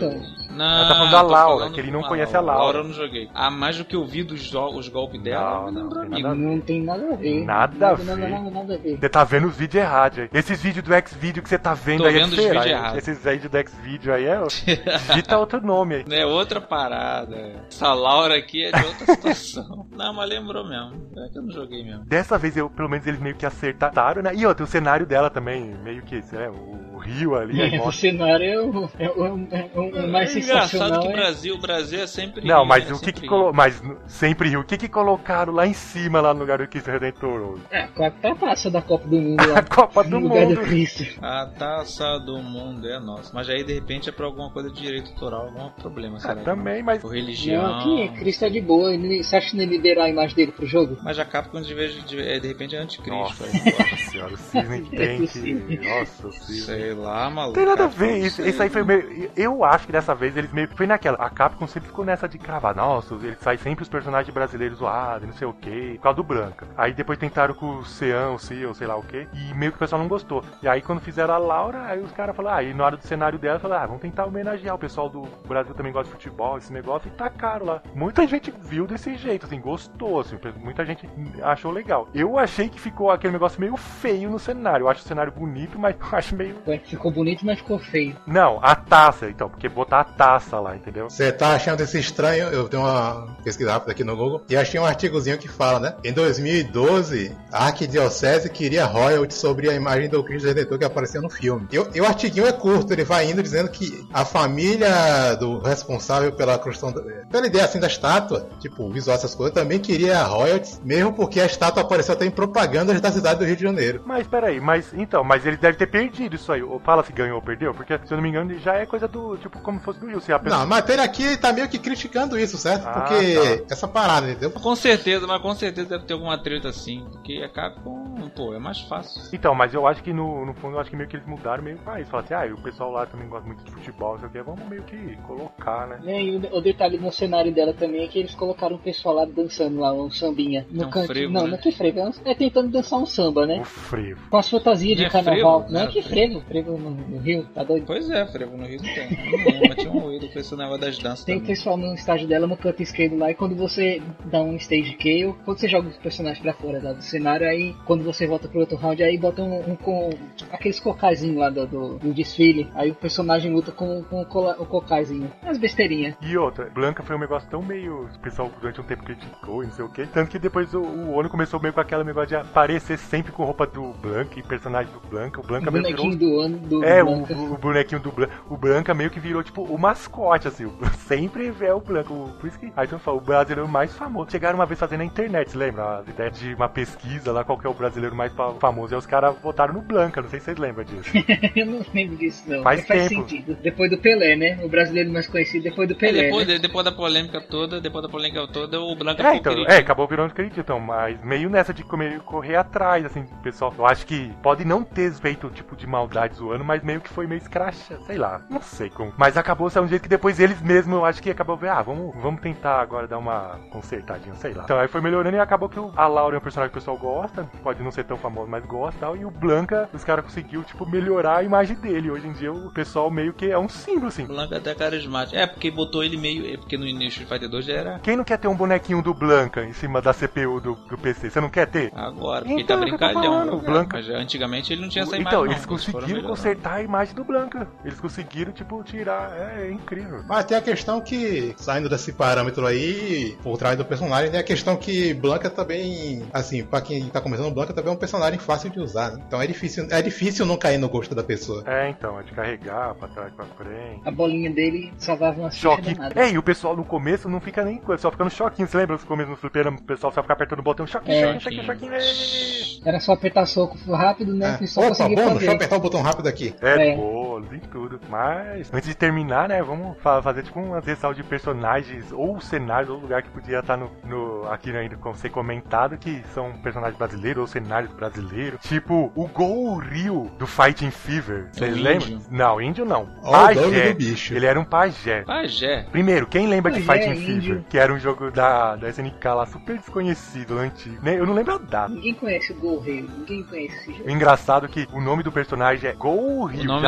Não, Ela tá falando da tô Laura, falando que ele não com conhece a Laura. Laura eu não joguei. Ah, mais do que eu vi dos jo- os golpes dela, Não, não, não, não, tem amigo. nada a ver. Não tem nada a ver. Nada a nada, ver. Nada, nada, nada a ver. Você tá vendo os vídeos errados aí. Esses vídeos do X-Video que você tá vendo Tô aí vendo é os será? vídeos errados. Esses vídeos do X-Video aí é... Digita outro nome aí. É outra parada. Essa Laura aqui é de outra situação. Não, mas lembrou mesmo. É que eu não joguei mesmo. Dessa vez, eu, pelo menos, eles meio que acertaram, né? E outra, o cenário dela também, meio que, é, o, o rio ali. aí É, o mostra... cenário é o, é o, é o, é o mais É engraçado sensacional. que o é- Brasil, o Brasil é sempre Não, rio, mas né? o que Sempre que rio. colo... Mas n- sempre rio. O que que colocaram lá em cima, lá no lugar do Cristo Redentor? É, com a taça da Copa do Mundo lá. A Copa do no lugar Mundo. do Cristo. A taça do mundo é nossa. Mas aí, de repente, é pra alguma coisa de direito autoral, algum problema, Ah, será? que também, mas... não? Ou religião. Não, que Cristo é de boa. Ele- Você acha que não liberar a imagem dele pro jogo? Mas a Capcom, de, vez de, de, de repente, é anticristo. Nossa aí, pô. senhora, o Cisne tem que... Nossa, o Cisne... Sei lá, maluco. Não tem nada a Capcom, ver, não isso, sei. isso aí foi meio... Eu acho que dessa vez eles meio... Foi naquela... A Capcom sempre ficou nessa de cravar. Nossa, ele sai sempre os personagens brasileiros zoados, não sei o quê, por causa do Branca. Aí depois tentaram com o Sean, o Seal, sei lá o quê, e meio que o pessoal não gostou. E aí quando fizeram a Laura, aí os caras falaram, ah, e na hora do cenário dela, falaram, ah, vamos tentar homenagear. O pessoal do Brasil também gosta de futebol, esse negócio, e tacaram lá. Muita gente viu desse jeito, assim, gostou, assim, muita gente achou legal. Eu achei que ficou aquele negócio meio feio no cenário. Eu acho o cenário bonito, mas eu acho meio... Ficou bonito, mas ficou feio. Não, a taça, então, porque botar a taça lá, entendeu? Você tá achando isso estranho? Eu dei uma pesquisa rápida aqui no Google e achei um artigozinho que fala, né? Em dois mil e doze, a Arquidiocese queria royalties sobre a imagem do Cristo Redentor que apareceu no filme. E, o- e o artiguinho é curto, ele vai indo dizendo que a família do responsável pela construção, da- pela ideia assim da estátua, tipo, o visual essas coisas, também queria royalties, mesmo porque a estátua apareceu até em propagandas da cidade do Rio de Janeiro. Mas peraí, mas então, mas eles devem ter perdido isso aí. Ou fala se ganhou ou perdeu, porque se eu não me engano já é coisa do, tipo, como se fosse do Will. Se a pessoa... Não, a matéria aqui tá meio que criticando isso, certo? Ah, Porque tá. essa parada, entendeu? Com certeza, mas com certeza deve ter alguma treta assim. Porque a Capcom, pô, é mais fácil. Então, mas eu acho que no, no fundo, eu acho que meio que eles mudaram meio pra isso. Falaram assim, ah, e o pessoal lá também gosta muito de futebol, não sei o que, vamos meio que colocar, né? É, e o, o detalhe no cenário dela também é que eles colocaram o pessoal lá dançando lá, um sambinha. No É um canto. frevo, não, né? não é que frevo, é um- é tentando dançar um samba, né? O frevo. Com as fantasias de Não é carnaval. frevo? Não é Não, que frevo, frevo no, no Rio, tá doido? Pois é, Frevo, no Rio não tem. Não lembro, mas tinha um ruído com esse negócio das danças Tem o também. pessoal no estágio dela no canto esquerdo lá, e quando você dá um stage kill, quando você joga os personagens pra fora lá do cenário, aí quando você volta pro outro round, aí bota um, um com aqueles cocaizinhos lá do, do, do desfile, aí o personagem luta com, com o, cola, o cocaizinho. As besteirinhas. E outra, Blanca foi um negócio tão meio... O pessoal durante um tempo criticou e não sei o que. Tanto que depois o, o Ono começou meio com aquele negócio de aparecer sempre com roupa do Blanca e personagem do Blanca. O Blanca O meio virou... bonequinho do ano do É, o, Blanca. o bonequinho do Blanca. O Blanca meio que virou, tipo, o mascote, assim. o- Sempre é o Blanca. o- Por isso que. Aí tu fala, o brasileiro mais famoso. Chegaram uma vez fazendo na internet, lembra? As ideias de uma pesquisa lá, qual que é o brasileiro mais fa- famoso. E aí os caras votaram no Blanca, não sei se vocês lembram disso. Eu não lembro disso não. Faz Mas faz tempo. sentido. Depois do Pelé, né? O brasileiro mais conhecido depois do É, Pelé. depois, né? de- depois da polêmica toda, depois da polêmica toda, o Blanca É, ficou então, queridinho. é, acabou virando crítico, então, mas meio nessa de comer, correr atrás, assim, pessoal. Eu acho que pode não ter feito tipo de maldade zoando, mas meio que foi meio escracha, sei lá, não sei como. Mas acabou sendo um jeito que depois eles mesmos, eu acho que acabou ver, ah, vamos, vamos tentar agora dar uma consertadinha, sei lá. Então aí foi melhorando e acabou que o, a Laura é um personagem que o pessoal gosta, pode não ser tão famoso, mas gosta e tal, e o Blanca, os caras conseguiu, tipo, melhorar a imagem dele. Hoje em dia o pessoal meio que é um símbolo, assim. O Blanca é até carismático. É, porque botou ele meio... É porque no início do Street Fighter dois já era... Quem não quer ter um bonequinho do Blanca em cima da C P U do, do P C? Você não quer ter? Agora, porque Então, tá é o que eu tô brincalhão. falando, o Blanca- Mas antigamente ele não tinha essa imagem, Então, não. eles foram conseguiram melhorando. consertar a imagem do Blanca. Eles conseguiram, tipo, tirar. É, é incrível. Mas tem a questão que, saindo desse parâmetro aí, por trás do personagem, tem a questão que Blanca também, assim, pra quem tá começando, Blanca também é um personagem fácil de usar, né? Então é difícil, é difícil não cair no gosto da pessoa. É, então, é de carregar pra trás, pra frente. A bolinha dele salvava uma ficha Choque. danada. É, e o pessoal no começo não fica nem coisa, só fica no choquinho. Você lembra no começo no fliperama, o pessoal só fica apertando o botão choquinho, É. choquinho, choquinho, choquinho. Era só apertar soco rápido, né? É. E só Opa, conseguia bom, fazer. deixa eu apertar o botão rápido aqui. É, É. bolo e tudo. Mas, antes de terminar, né, vamos fa- fazer tipo umas ressalvas de personagens ou cenários ou lugar que podia estar no, no aqui ainda com ser comentado, que são personagens brasileiros ou cenários brasileiros. Tipo, o Gol Ryu do Fighting Fever. Vocês o lembram? índio. Não, índio não. Ó, o nome Pajé. do bicho. Ele era um pajé. Pajé. Primeiro, quem lembra de Pajé, Fighting índio. Fever? Que era um jogo da, da S N K lá, super desconhecido, antigo. Nem- Eu não lembro a data. Ninguém conhece o Gol Rei, ninguém conhece esse jogo. O engraçado é que o nome do personagem é Gol Ryu. O nome já dele é junta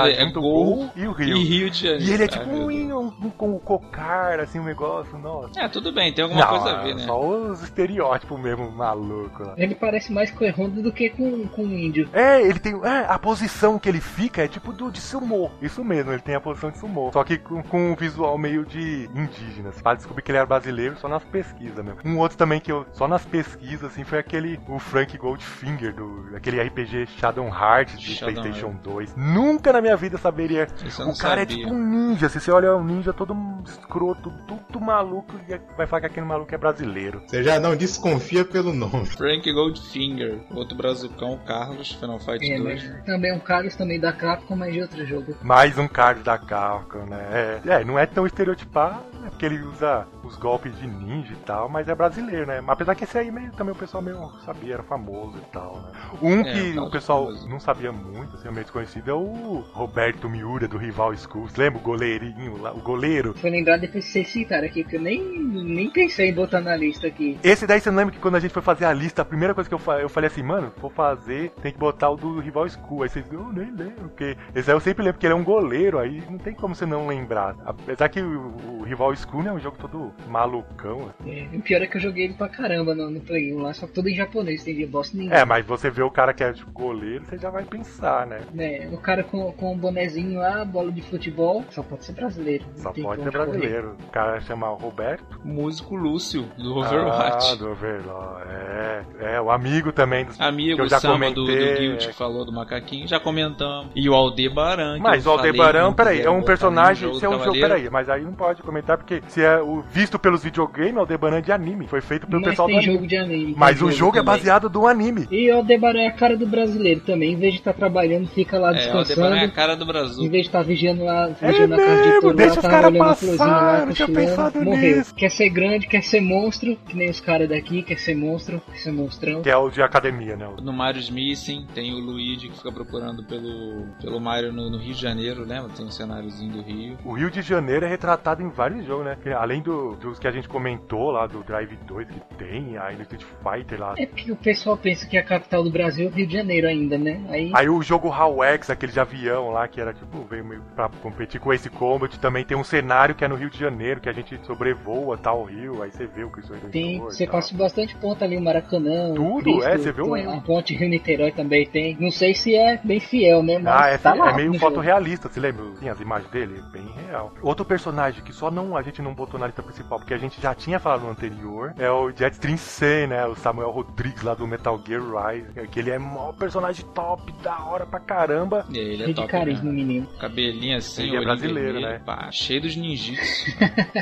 Gol e o Rio. E Rio de Janeiro. E ele é tipo Ah, um, um, um, com o cocar, assim, um negócio, nossa. É, tudo bem, tem alguma Não, coisa a ver, né? Só os estereótipos mesmo, maluco lá. Ele parece mais com o Honda do que com, com o índio. É, ele tem. É, a posição que ele fica é tipo do de sumô. Isso mesmo, ele tem a posição de sumô. Só que com, com um visual meio de indígenas. Pra descobrir que ele era brasileiro só nas pesquisas mesmo. Um outro também que eu. Só nas pesquisas, assim, foi aquele. O Frank Goldfinger, do, aquele R P G Shadow Hearts de Shadow PlayStation Hearts. dois. Nunca na minha vida saberia. Isso eu não O cara sabia. é tipo um ninja. Se você olha um ninja todo escroto, tudo maluco, e vai falar que aquele maluco é brasileiro. Você já não desconfia pelo nome. Frank Goldfinger, outro brazucão, Carlos, Final Fight É, dois. mas também é um Carlos também da Capcom, mas de outro jogo. Mais um card da Capcom, né? É, é, não é tão estereotipado, né? Porque ele usa os golpes de ninja e tal, mas é brasileiro, né? Apesar que esse aí meio, também o pessoal meio sabia, era famoso e tal, né? Um É, que Carlos o pessoal famoso. não sabia muito, assim, é meio desconhecido, é o Roberto Miura, do Rival Schools. Lembra o goleirinho lá? O goleiro? Foi lembrar depois de vocês citaram aqui, porque eu nem, nem pensei em botar na lista aqui. Esse daí você não lembra que quando a gente foi fazer a lista, a primeira coisa que eu, fa- eu falei assim, mano, vou fazer, tem que botar o do Rival School. Aí vocês, eu nem lembro, porque esse aí eu sempre lembro, porque ele é um goleiro, aí não tem como você não lembrar. Apesar que o, o Rival School, né, é um jogo todo malucão. É, o pior é que eu joguei ele pra caramba no, no Play um lá, só que tudo em japonês, entendi bosta nenhuma. É, mas você vê o cara que é tipo, goleiro, você já vai pensar, né? É, o cara com, com um bonezinho lá, bola de futebol, só pode ser brasileiro. não Só tem pode pra ser onde correr. brasileiro. O cara chama Roberto. Músico Lúcio, do Ah, Overwatch. do Overwatch. É, é, o amigo também dos que Amigo, eu já Samba do, do comentei. Guild que falou do macaquinho, já comentamos. E o Aldebaran. que Mas eu o falei, Aldebaran, não peraí, é quiseram um botar personagem. no Se é um jogo, Cavaleiro. peraí, mas aí não pode comentar, porque se é o visto pelos videogames, o Aldebaran é de anime. Foi feito pelo Mas pessoal do tem anime. jogo de anime. Mas tem o jogo é também. baseado no anime. E o Aldebaran é a cara do brasileiro também. Em vez de estar trabalhando, fica lá É, o descansando. Aldebaran é a cara do Em Brasil. vez de estar vigiando lá, É vigiando a casa de mesmo, touro, deixa lá, os tá caras olhando a florzinha passar, lá, eu não tinha cochilando, pensado morreu. nisso. Quer ser grande, quer ser monstro, que nem os caras daqui, quer ser monstro, quer ser monstrão. Que é o de academia, né? No Mario's Missing tem o Luigi que fica procurando pelo, pelo Mario no, no Rio de Janeiro, lembra? Tem um cenáriozinho do Rio. O Rio de Janeiro é retratado em vários jogos, né? Que além do, dos que a gente comentou lá, do Drive dois que tem, aí no Street Fighter lá. É porque o pessoal pensa que a capital do Brasil é o Rio de Janeiro ainda, né? Aí, Aí o jogo Hall X, aquele de avião lá, que era tipo, veio meio pra competir com esse Combat, também tem um cenário que é no Rio de Janeiro, que a gente sobrevoa tal rio, aí você vê o Cristo Redentor. tem, e você tal. passa bastante ponto ali, o Maracanã. Tudo, o Cristo, é, você vê o tem Rio. A ponte Rio-Niterói também tem. Não sei se é bem fiel, né? Mas Ah, é, tá lá é meio no fotorrealista, você lembra? Sim, as imagens dele, bem real. Outro personagem que só não a gente não botou na lista principal, porque a gente já tinha falado no anterior, é o Jetstream C, né? O Samuel Rodrigues lá do Metal Gear Rise, que ele é mó personagem top, da hora pra caramba. E aí ele é Cheio de top, carisma, né? menino. Cabelinho assim, Ele é olhinho brasileiro, vermelho, né? pá, cheio dos ninjitsu.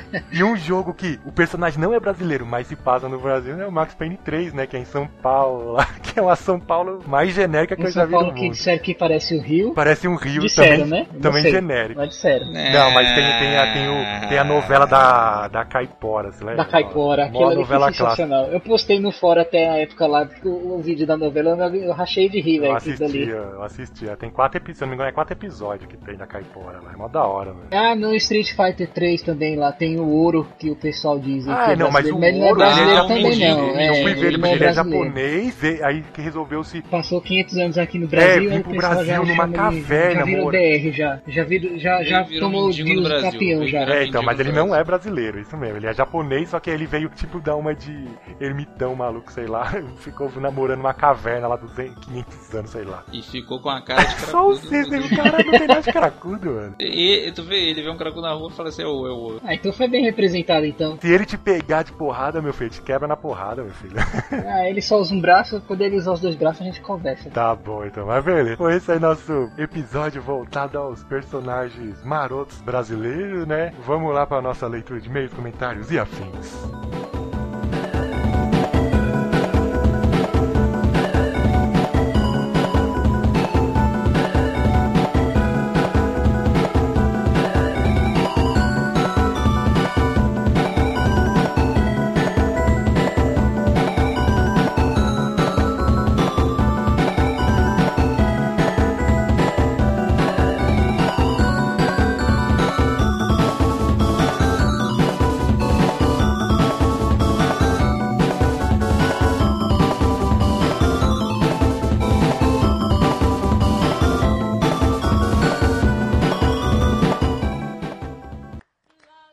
E um jogo que o personagem não é brasileiro, mas se passa no Brasil, é o Max Payne três, né? Que é em São Paulo, lá, que é uma São Paulo mais genérica que Em eu já São vi no Paulo que mundo. disseram que parece o Rio. Parece um rio Disseram, também, né? Eu não também sei. genérico. Mas disseram. Não, mas tem, tem, a, tem, o, tem a novela da, da Caipora, você lembra? Da Caipora, Mó aquela ali foi novela clássica. sensacional. Eu postei no fórum até a época lá, porque o, o vídeo da novela eu, eu rachei de rir, Eu velho. aquilo ali. assistia, eu assistia. Tem quatro episódios, se eu não me engano, é quatro episódios que tem da Caipora lá. É mó da hora, velho. Ah, no Street Fighter três também lá tem o ouro que o pessoal diz. Ah, que é não, mas o brasileiro, ele não é ouro, ele é brasileiro também japonês. não. Eu É, fui ver ele, não porque ele é brasileiro. japonês, e aí que resolveu-se. Passou quinhentos anos aqui no Brasil, É, aí vim o pro pessoal Brasil já numa chama ele- caverna, já virou amor. D R já. Já, virou, já, já Ele virou tomou o mendigo no Deus Brasil. campeão Ele já. virou É, então, mas ele mendigo no não é brasileiro, isso mesmo. Ele é japonês, só que ele veio, tipo, dar uma de ermitão maluco, sei lá. Ficou namorando uma caverna lá dos quinhentos anos, sei lá. E ficou com a cara de Só o cracudo. Cisne, o cara não tem nada de cracudo, mano. E, e tu vê, ele vê um cracudo na rua e fala assim, é o, é o. Ah, então foi bem representado então. Se ele te pegar de porrada, meu filho, te quebra na porrada, meu filho. Ah, ele só usa um braço, quando ele usar os dois braços a gente conversa. Tá bom, então, mas beleza. Foi esse aí nosso episódio voltado aos personagens marotos brasileiros, né? Vamos lá pra nossa leitura de e-mails, comentários e afins.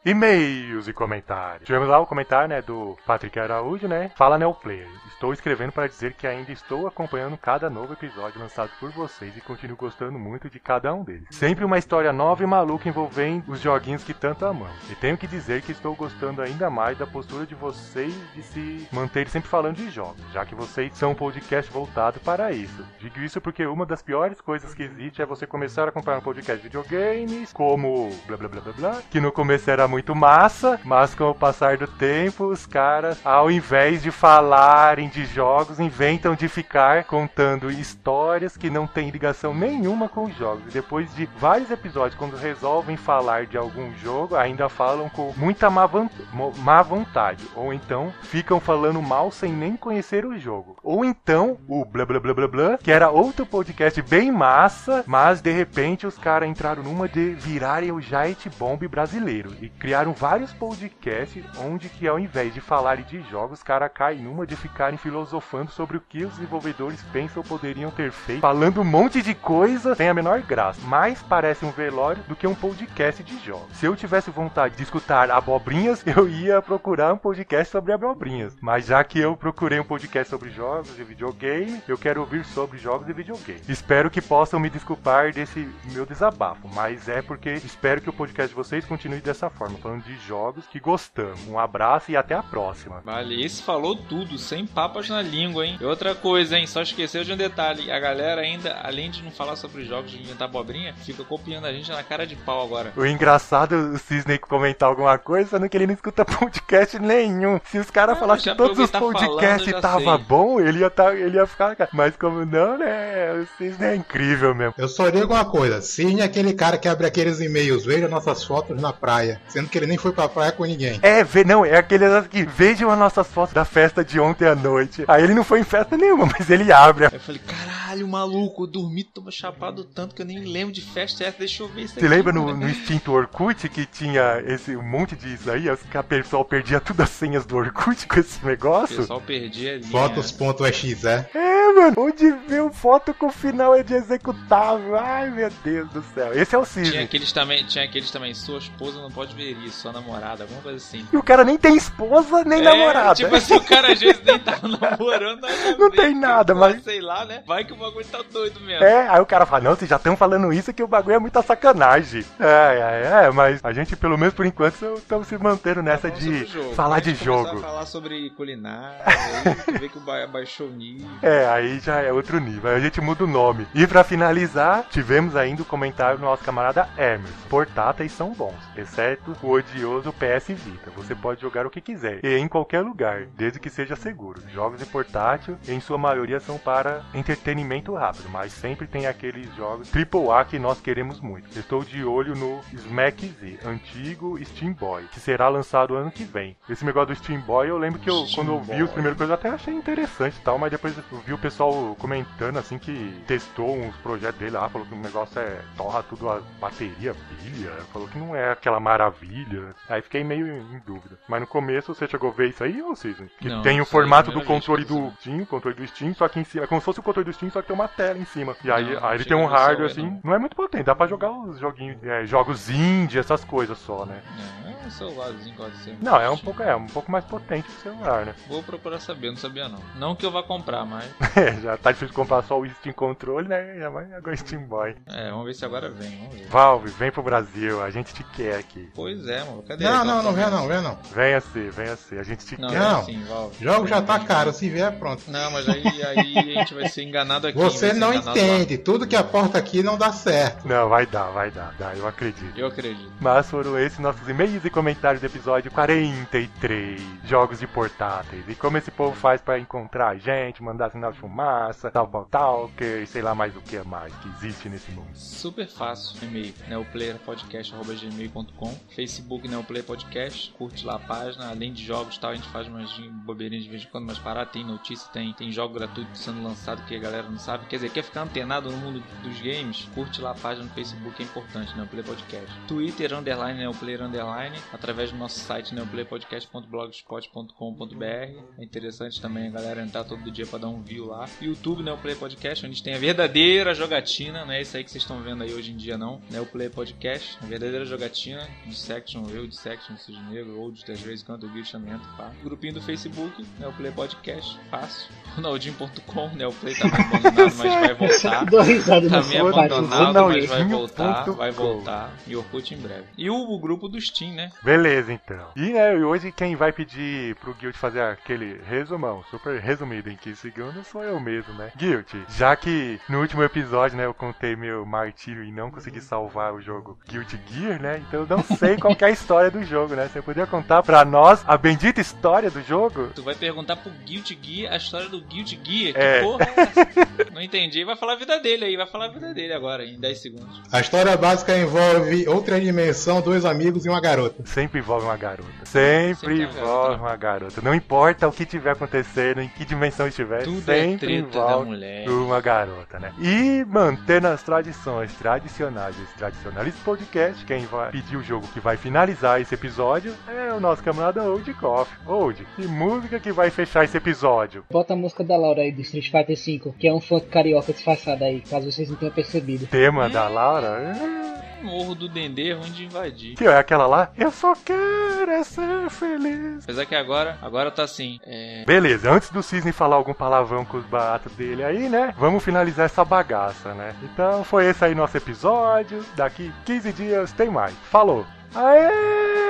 E-mails e comentários. Tivemos lá o comentário, né, do Patrick Araújo, né? Fala, Neoplayer. Estou escrevendo para dizer que ainda estou acompanhando cada novo episódio lançado por vocês e continuo gostando muito de cada um deles. Sempre uma história nova e maluca envolvendo os joguinhos que tanto amamos. E tenho que dizer que estou gostando ainda mais da postura de vocês de se manterem sempre falando de jogos, já que vocês são um podcast voltado para isso. Digo isso porque uma das piores coisas que existe é você começar a acompanhar um podcast de videogames, como blá blá blá blá blá, que no começo era muito massa, mas com o passar do tempo, os caras, ao invés de falarem de jogos, inventam de ficar contando histórias que não têm ligação nenhuma com os jogos. E depois de vários episódios, quando resolvem falar de algum jogo, ainda falam com muita má, van- má vontade. Ou então, ficam falando mal sem nem conhecer o jogo. Ou então, o blá blá blá blá blá, que era outro podcast bem massa, mas de repente os caras entraram numa de virarem o Giant Bomb brasileiro. E criaram vários podcasts onde que ao invés de falarem de jogos, os caras caem numa de ficarem filosofando sobre o que os desenvolvedores pensam ou poderiam ter feito, falando um monte de coisa sem a menor graça, mais parece um velório do que um podcast de jogos. Se eu tivesse vontade de escutar abobrinhas, eu ia procurar um podcast sobre abobrinhas, mas já que eu procurei um podcast sobre jogos e videogame, eu quero ouvir sobre jogos e videogame. Espero que possam me desculpar desse meu desabafo, mas é porque espero que o podcast de vocês continue dessa forma, falando de jogos que gostamos. Um abraço e até a próxima. Vale, esse falou tudo, sem papas na língua, hein? E outra coisa, hein? Só esqueceu de um detalhe. A galera ainda, além de não falar sobre jogos, de inventar abobrinha, fica copiando a gente na cara de pau agora. O engraçado é o Cisne comentar alguma coisa, sendo que ele não escuta podcast nenhum. Se os caras Ah, falassem já que todos os tá podcasts falando, tava sei. bom, ele ia, tá, ele ia ficar... Mas como não, né? O Cisne é incrível mesmo. Eu só digo uma coisa, Cisne é aquele cara que abre aqueles e-mails, veja nossas fotos na praia, sendo que ele nem foi pra praia com ninguém. É, vê, não, é aquele que vejam as nossas fotos da festa de ontem à noite. Aí ele não foi em festa nenhuma, mas ele abre. Aí eu falei, caralho, maluco, eu dormi, tô chapado tanto que eu nem lembro de festa essa, deixa eu ver isso aqui. Você lembra no, mano. no extinto Orkut que tinha esse um monte disso aí? Os que a pessoal perdia todas as senhas do Orkut com esse O negócio? pessoal perdia ali. Fotos.exe. É, mano, onde vê foto com o final é de executável. Ai, meu Deus do céu. Esse é o Tinha Cisne. aqueles também, tinha aqueles também, sua esposa não pode ver isso, sua namorada, alguma coisa assim. E o cara nem tem esposa, nem É, namorada. Tipo assim, o cara às vezes nem tá namorando, nada a Não ver, tem nada, pô, mas- sei lá, né? Vai que o bagulho tá doido mesmo. É, aí o cara fala, não, vocês já estão falando isso que o bagulho é muita sacanagem. É, é, é, mas a gente, pelo menos por enquanto, estamos se mantendo nessa Falando de sobre o jogo. falar Quando a de gente começar jogo. a falar sobre culinária, aí tu vê que o ba- baixou o nível. É, aí já é outro nível, aí a gente muda o nome. E pra finalizar, tivemos ainda o comentário do nosso camarada Hermes. Portáteis são bons, exceto o odioso P S Vita. Você pode jogar o que quiser, e em qualquer lugar, desde que seja seguro. Jogos de portátil, em sua maioria, são para entretenimento rápido, mas sempre tem aqueles jogos triplo A que nós queremos muito. Estou de olho no Smack Z, antigo Steam Boy, que será lançado ano que vem. Esse negócio do Steam Boy, eu lembro que eu, quando eu vi os primeiros coisas, eu até achei interessante e tal, mas depois eu vi o pessoal comentando assim que testou uns projetos dele lá, falou que o negócio é torra tudo a bateria, pilha, falou que não é aquela maravilha. Aí fiquei meio em dúvida. Mas no começo você chegou a ver isso aí, ou seja, que Não, tem o isso aí é a formato do primeira vez controle que eu do Steam, controle do Steam, só que em cima, é como se fosse o controle do Steam, só que tem uma tela em cima. E aí, Não, aí ele chega tem um a ver só hardware ver, assim, não. não é muito potente, dá pra jogar os joguinhos, é, jogos indie, essas coisas só, né? Não, é um celularzinho que pode ser. Não, é um pouco, é um pouco mais potente que o celular, né? Vou procurar saber, não sabia não. Não que eu vá comprar, mas. É, já tá difícil comprar só o Steam Controle, né? Já vai agora Steam Boy. É, vamos ver se agora vem, vamos ver. Valve, vem pro Brasil, a gente te quer aqui. Pois é, mano. Cadê? Não, aí? não, Tá não vem falando? não, vem não. Venha ser, venha ser, a gente te Não, quer. Não. é assim, Valve. O jogo já tá caro, se vier, pronto. Não, mas aí, aí a gente vai ser enganado aqui. Você vai ser não enganado entende, tudo que aporta aqui não dá certo. Não, vai dar, vai dar, dá, eu acredito. lá. Eu acredito. Mas foram esses nossos e-mails e comentários do episódio quarenta e três, jogos de portáteis. E como esse povo faz pra encontrar a gente, mandar sinal de fumaça, tal, tal, tal, que sei lá mais o que mais que existe nesse mundo. Super fácil. E-mail, neoplayerpodcast arroba gmail ponto com, Facebook Neoplayer Podcast, curte lá a página, além de jogos e tal, a gente faz umas bobeirinhas de vez em quando, mas parar, tem notícia, tem, tem jogo gratuito sendo lançado que a galera não sabe, quer dizer, quer ficar antenado no mundo dos games, curte lá a página no Facebook, é importante, Neoplayer Podcast. Twitter, underline, Neoplayer, underline, através do nosso site neoplaypodcast ponto blogspot ponto com ponto b r. É interessante também a galera entrar todo dia pra dar um view lá. YouTube Neoplay Podcast, onde tem a verdadeira jogatina, não é isso aí que vocês estão vendo aí hoje em dia não. Neoplay Podcast, a verdadeira jogatina, Dissection, eu, Dissection, Cid Negro, ou de às vezes quando o Guilherme também entra, tá? Grupinho do Facebook, Neoplay Podcast, fácil. Ronaldinho ponto com, Neoplay tá meio abandonado, mas vai voltar. Dou risada Tá no meio sofá, abandonado, mas vai Ronaldinho voltar, ponto vai com. voltar. E Orkut em breve. E o, o grupo do Steam, né? Beleza, então. E né, hoje quem vai pedir pro Guild fazer aquele resumão, super resumido em quinze segundos, sou eu mesmo, né? Guild, já que no último episódio, né, eu contei meu martírio e não consegui salvar o jogo Guilty Gear, né? Então eu não sei qual que é a história do jogo, né? Você poderia contar pra nós a bendita história do jogo? Tu vai perguntar pro Guilty Gear a história do Guilty Gear? Que É. porra é essa? Não entendi. Vai falar a vida dele aí, vai falar a vida dele agora, em dez segundos. A história básica envolve outra dimensão, dois amigos e uma garota. Sempre envolve uma garota. Sempre, Sempre uma envolve garota. uma garota. Não importa o que tiver acontecendo, em que dimensão estiver, Tudo é sempre treta da envolve mulher. uma garota, né? E mantendo as tradições tradicionais desse Tradicionalista Podcast, quem vai pedir o jogo que vai finalizar esse episódio é o nosso camarada Old Coffee. Old, que música que vai fechar esse episódio? Bota a música da Laura aí do Street Fighter cinco, que é um funk carioca disfarçado aí, caso vocês não tenham percebido. Tema da Laura? É. Morro do Dendê, ruim de invadir. Que é aquela lá? Eu só quero é ser feliz. Apesar que agora, agora tá assim, é... Beleza, antes do Cisne falar algum palavrão com os baratos dele aí, né? Vamos finalizar essa bagaça, né? Então foi esse aí nosso episódio. Daqui quinze dias tem mais. Falou! Aê!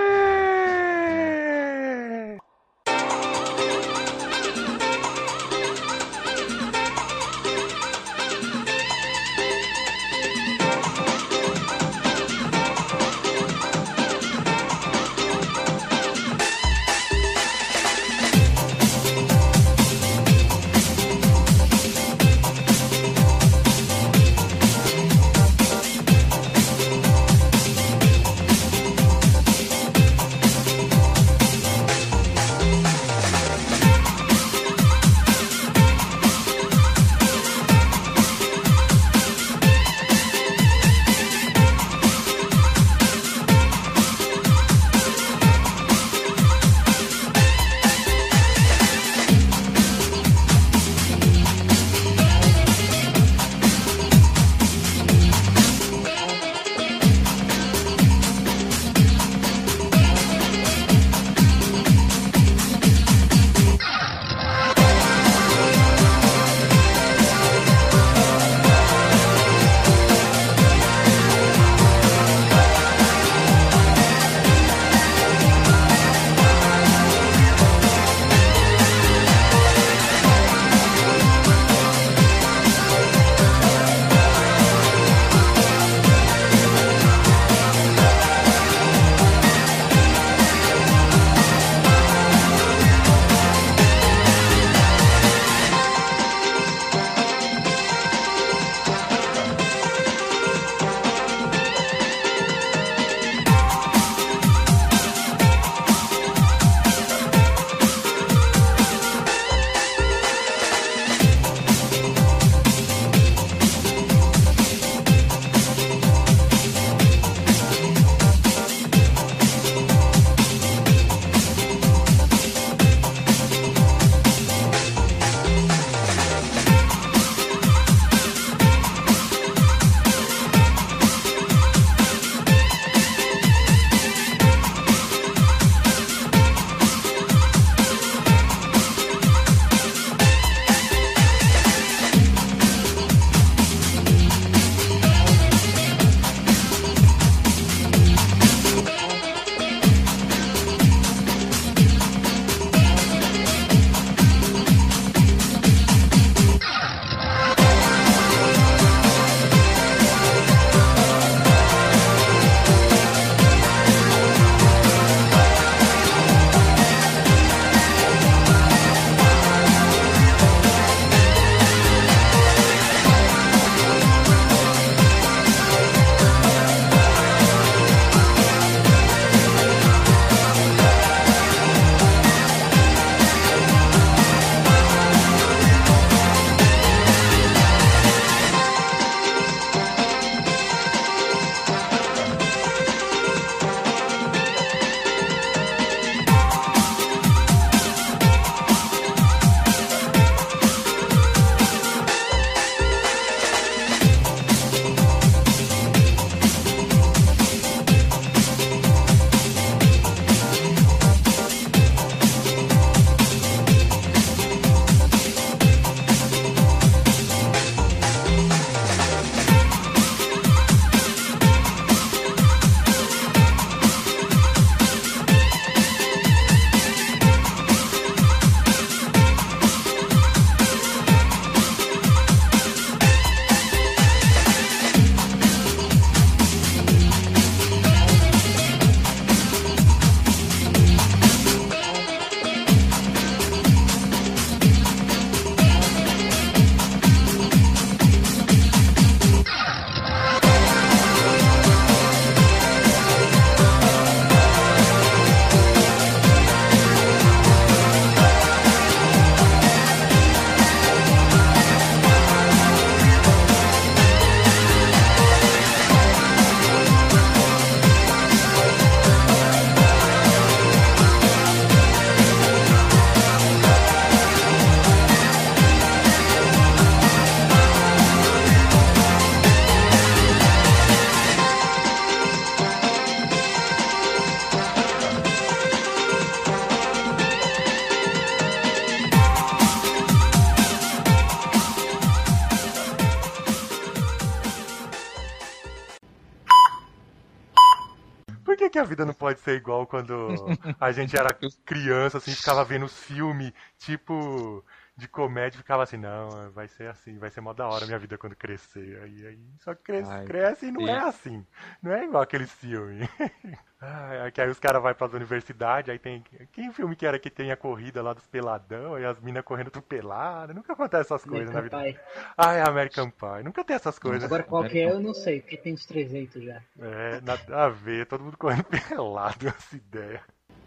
que, que a vida não pode ser igual quando a gente era criança, assim, ficava vendo filme, tipo, de comédia, ficava assim, não, vai ser assim, vai ser mó da hora a minha vida quando crescer. Aí, aí só cresce, Ai, cresce e não sim. é assim. Não é igual aqueles filmes. Ai, que aí os caras vão pras universidades, aí tem... Que filme que era que tem a corrida lá dos peladão, e as minas correndo tudo pelada? Nunca acontece essas coisas na vida. American Pie. Ai, American Pie. Nunca tem essas coisas. Agora qual que é eu não sei, porque tem uns trezentos já. É, nada a ver, todo mundo correndo pelado, essa ideia.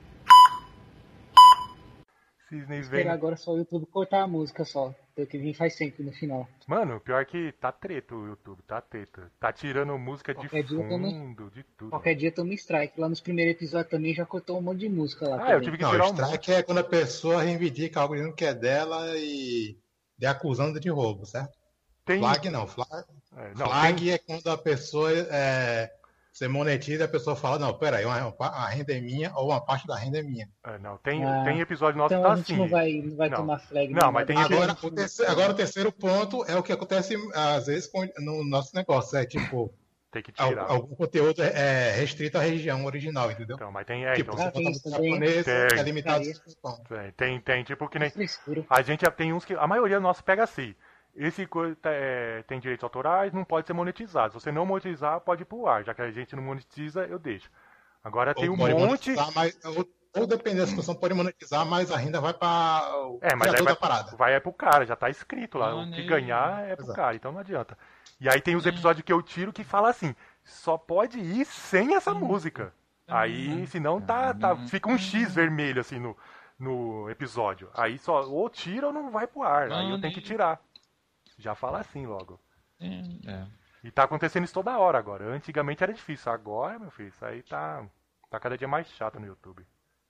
Cisnes vem. Esperar agora só o YouTube cortar a música só. Porque vem faz sempre no final. Mano, pior que tá treta o YouTube, tá treta. Tá tirando música de Qualquer dia eu tomo- fundo, de tudo. Qualquer dia toma strike. Lá nos primeiros episódios também já cortou um monte de música lá. Ah, também. eu tive que Não, tirar um strike monte. é quando a pessoa reivindica algo dizendo que é dela e de acusando de roubo, certo? Tem... Flag não, flag, É, não, flag tem... é quando a pessoa é, você monetiza e a pessoa fala, não, peraí, uma, a renda é minha ou uma parte da renda é minha. é, não, tem, Ah, tem episódio nosso Então que tá a gente assim. não vai, não vai Não. tomar flag. Não, mas tem nada. Agora o, terceiro, agora o terceiro ponto é o que acontece às vezes com- no nosso negócio, é tipo, Tem que al- tirar. algum conteúdo é restrito à região original, entendeu? Então, mas tem... É, Tipo, então, Ah, você tem bota isso música também. japonesa, Tem. é limitado Tem. a cinco pontos. tem, tem, tem, tipo que nem... Frescura. A gente já tem uns que... A maioria nosso pega assim. Esse coisa é, tem direitos autorais, não pode ser monetizado. Se você não monetizar, pode ir pro ar. Já que a gente não monetiza, eu deixo. Agora tem Ou um pode monte... monetizar, mas, ou, ou dependendo da situação, pode monetizar, mas a renda vai para o É, mas aí criador vai, da parada. vai é pro cara, já tá escrito lá. O que Maneiro. ganhar é pro Exato. cara, então não adianta. E aí tem os episódios que eu tiro que fala assim, só pode ir sem essa música. Aí, senão tá, tá, fica um X vermelho assim no, no episódio. Aí só ou tira ou não vai pro ar. Aí eu tenho que tirar. Já fala assim logo. É, é. E tá acontecendo isso toda hora agora. Antigamente era difícil, agora, meu filho, isso aí tá, tá cada dia mais chato no YouTube.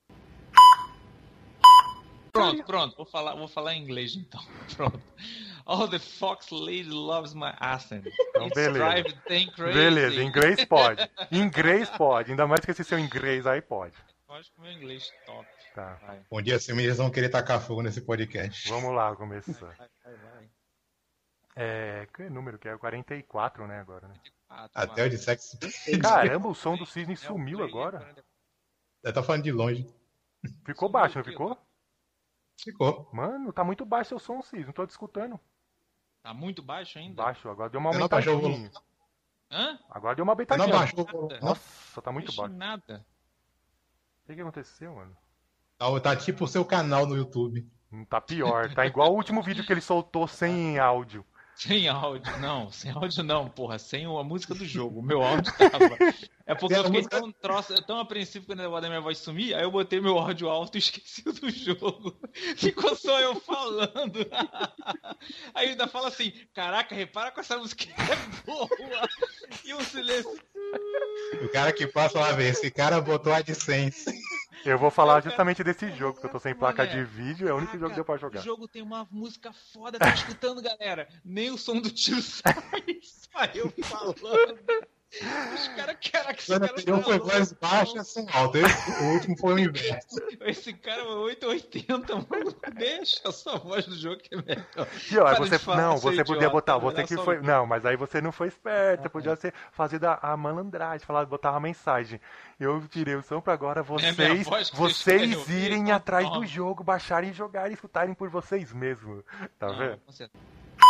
Pronto, pronto. Vou falar, vou falar em inglês então. Pronto. Oh, the fox lady loves my accent. Então, It's beleza. drive them crazy. Beleza, inglês pode. Inglês pode, ainda mais que esse seu inglês aí pode. Pode comer inglês top. Tá, Vai, Um dia assim, eles vão querer tacar fogo nesse podcast. vamos lá começar. vai, vai. vai. É, que número que é? quarenta e quatro, né, agora, né? Ah, tá Até o de sexo. Caramba, o som do cisne É o sumiu play, agora. quarenta. Deve tá falando de longe. Ficou Sumiu baixo, não aqui, ficou? Ficou. Mano, tá muito baixo seu som, cisne, não tô te escutando. Tá muito baixo ainda? Baixo, agora deu uma Eu não baixou o aumentadinha. volume. Hã? Agora deu uma Eu não aumentadinha. baixou o volume. não. Nossa, tá muito Vixe, baixo. nada. O que que aconteceu, mano? Tá, tá tipo o seu canal no YouTube. Não tá pior, tá igual o último vídeo que ele soltou sem áudio. Sem áudio, não, sem áudio não, porra, sem a música do jogo. O meu áudio tava. É porque Tem eu a fiquei música- tão, troço, tão apreensivo quando o negócio da minha voz sumir, aí eu botei meu áudio alto e esqueci do jogo. Ficou só eu falando. Aí ainda fala assim: caraca, repara com essa música que é boa. E um silêncio. O cara que passa lá ver, esse cara botou AdSense. Eu vou falar Eu quero- justamente desse jogo, porque eu tô sem placa de vídeo, é o único Caraca, jogo que deu pra jogar. O jogo tem uma música foda, tá escutando, galera? Nem o som do tiro sai, sai eu falando. Os caras, caraca, esse O cara anterior tá foi louco. voz baixa, som alto. Esse- o último foi o inverso. Esse cara é oitocentos e oitenta, mano. Deixa a sua voz do jogo que é melhor. E ó, Para você, de falar, não, seu você podia idiota, botar, vai você dar que só foi, um. não, mas aí você não foi esperto, você podia ser, fazer da, a malandragem, falar, botar uma mensagem. Eu tirei o som pra agora minha vocês, voz que vocês querem vocês ouvir, irem então atrás toma. do jogo, baixarem, jogarem e escutarem por vocês mesmos. Tá Não, vendo? com certeza.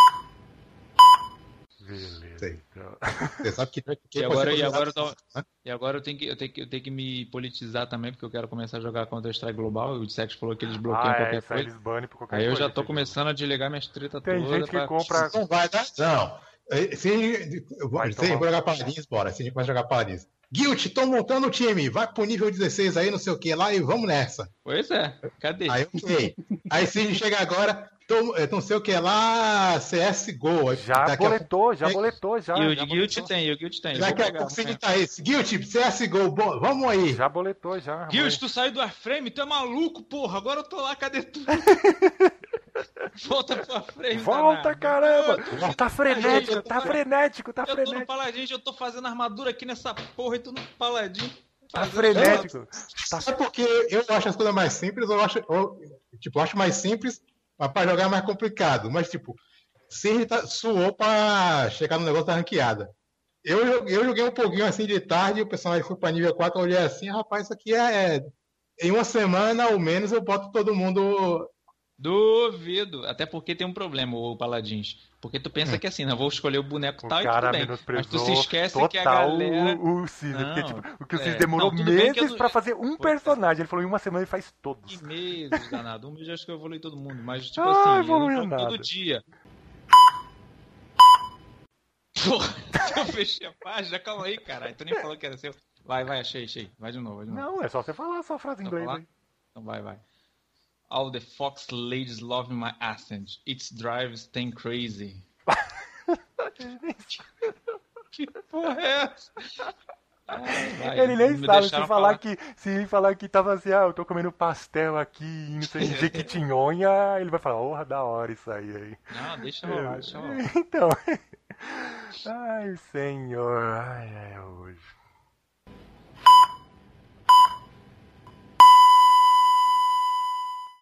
Beleza. Sei. Então. Você sabe que, que E agora, você e agora, eu tô- né? e agora eu, tenho que, eu, tenho que, eu tenho que me politizar também, porque eu quero começar a jogar Counter Strike Global. O Sex falou que eles bloqueiam Ah, é, qualquer isso aí coisa. eles banem por qualquer Aí eu coisa. já tô esse começando a desligar minhas tretas Tem todas. gente que pra- compra- Não vai dar. Não. Eh, Se eu Vai vou, se tomar. eu vou jogar Paladins, bora. Se a gente vai jogar Paladins. Guilt, tô montando o time. Vai pro nível dezesseis aí, não sei o que lá, e vamos nessa. Pois é, cadê? Aí, ok. Aí se a gente chega agora, tô, eh, não sei o que lá, C S G O. Já Daqui a boletou, já É- boletou, já. E o já de Guilt boletou. tem, e o Guilt tem. eu Daqui vou a pegar, pouco vou você pegar. tá esse. Guilt, C S G O, bo- vamos aí. Já boletou, já. Guilt, tu saiu do Warframe, tu é maluco, porra. Agora eu tô lá, cadê tu? Volta pro Warframe, Volta, danado. caramba! Eu- Tá frenético, tá eu- frenético, tá Eu tô no frenético. Paladin, eu tô fazendo armadura aqui nessa porra e tu no Paladin. Tá fazendo- frenético. Tá É porque eu acho as coisas mais simples, eu acho, eu, tipo, eu acho mais simples, mas pra jogar é mais complicado. Mas, tipo, se ele tá, suou pra chegar no negócio da ranqueada. Eu, joguei- eu joguei um pouquinho assim de tarde, o personagem foi pra nível quatro, eu olhei assim, rapaz, isso aqui é. é- Em uma semana, ao menos, eu boto todo mundo. Duvido. Até porque tem um problema, o Paladins. Porque tu pensa que assim, não vou escolher o boneco O tal e cara tudo bem. Mas tu menosprezou se esquece total que a galera... o, o Cis, Não, porque tipo, o que o Cis é, demorou não, tudo bem que eu meses não- pra fazer um Pois é. personagem. Ele falou, em uma semana ele faz todos. Que meses, danado. Um mês eu acho que eu evolui todo mundo. Mas, tipo Ah, assim, eu não evoluiu jogo nada. todo dia. Porra, eu fechei a página. Calma aí, caralho. Tu nem falou que era seu. Vai, vai, achei, achei. Vai de novo, vai de novo. Não, é só você falar a sua frase em Só inglês falar? aí. Então vai, vai. All the fox ladies love my accent. It drives them crazy. Que porra é essa? Ai, vai, Ele nem me sabe, se deixaram falar, que se falar que tava assim, ah, eu tô comendo pastel aqui, não sei, em Jequitinhonha, ele vai falar, porra, da hora isso aí. aí. Não, deixa rolar, deixa rolar. Então, ai, senhor, ai, é hoje.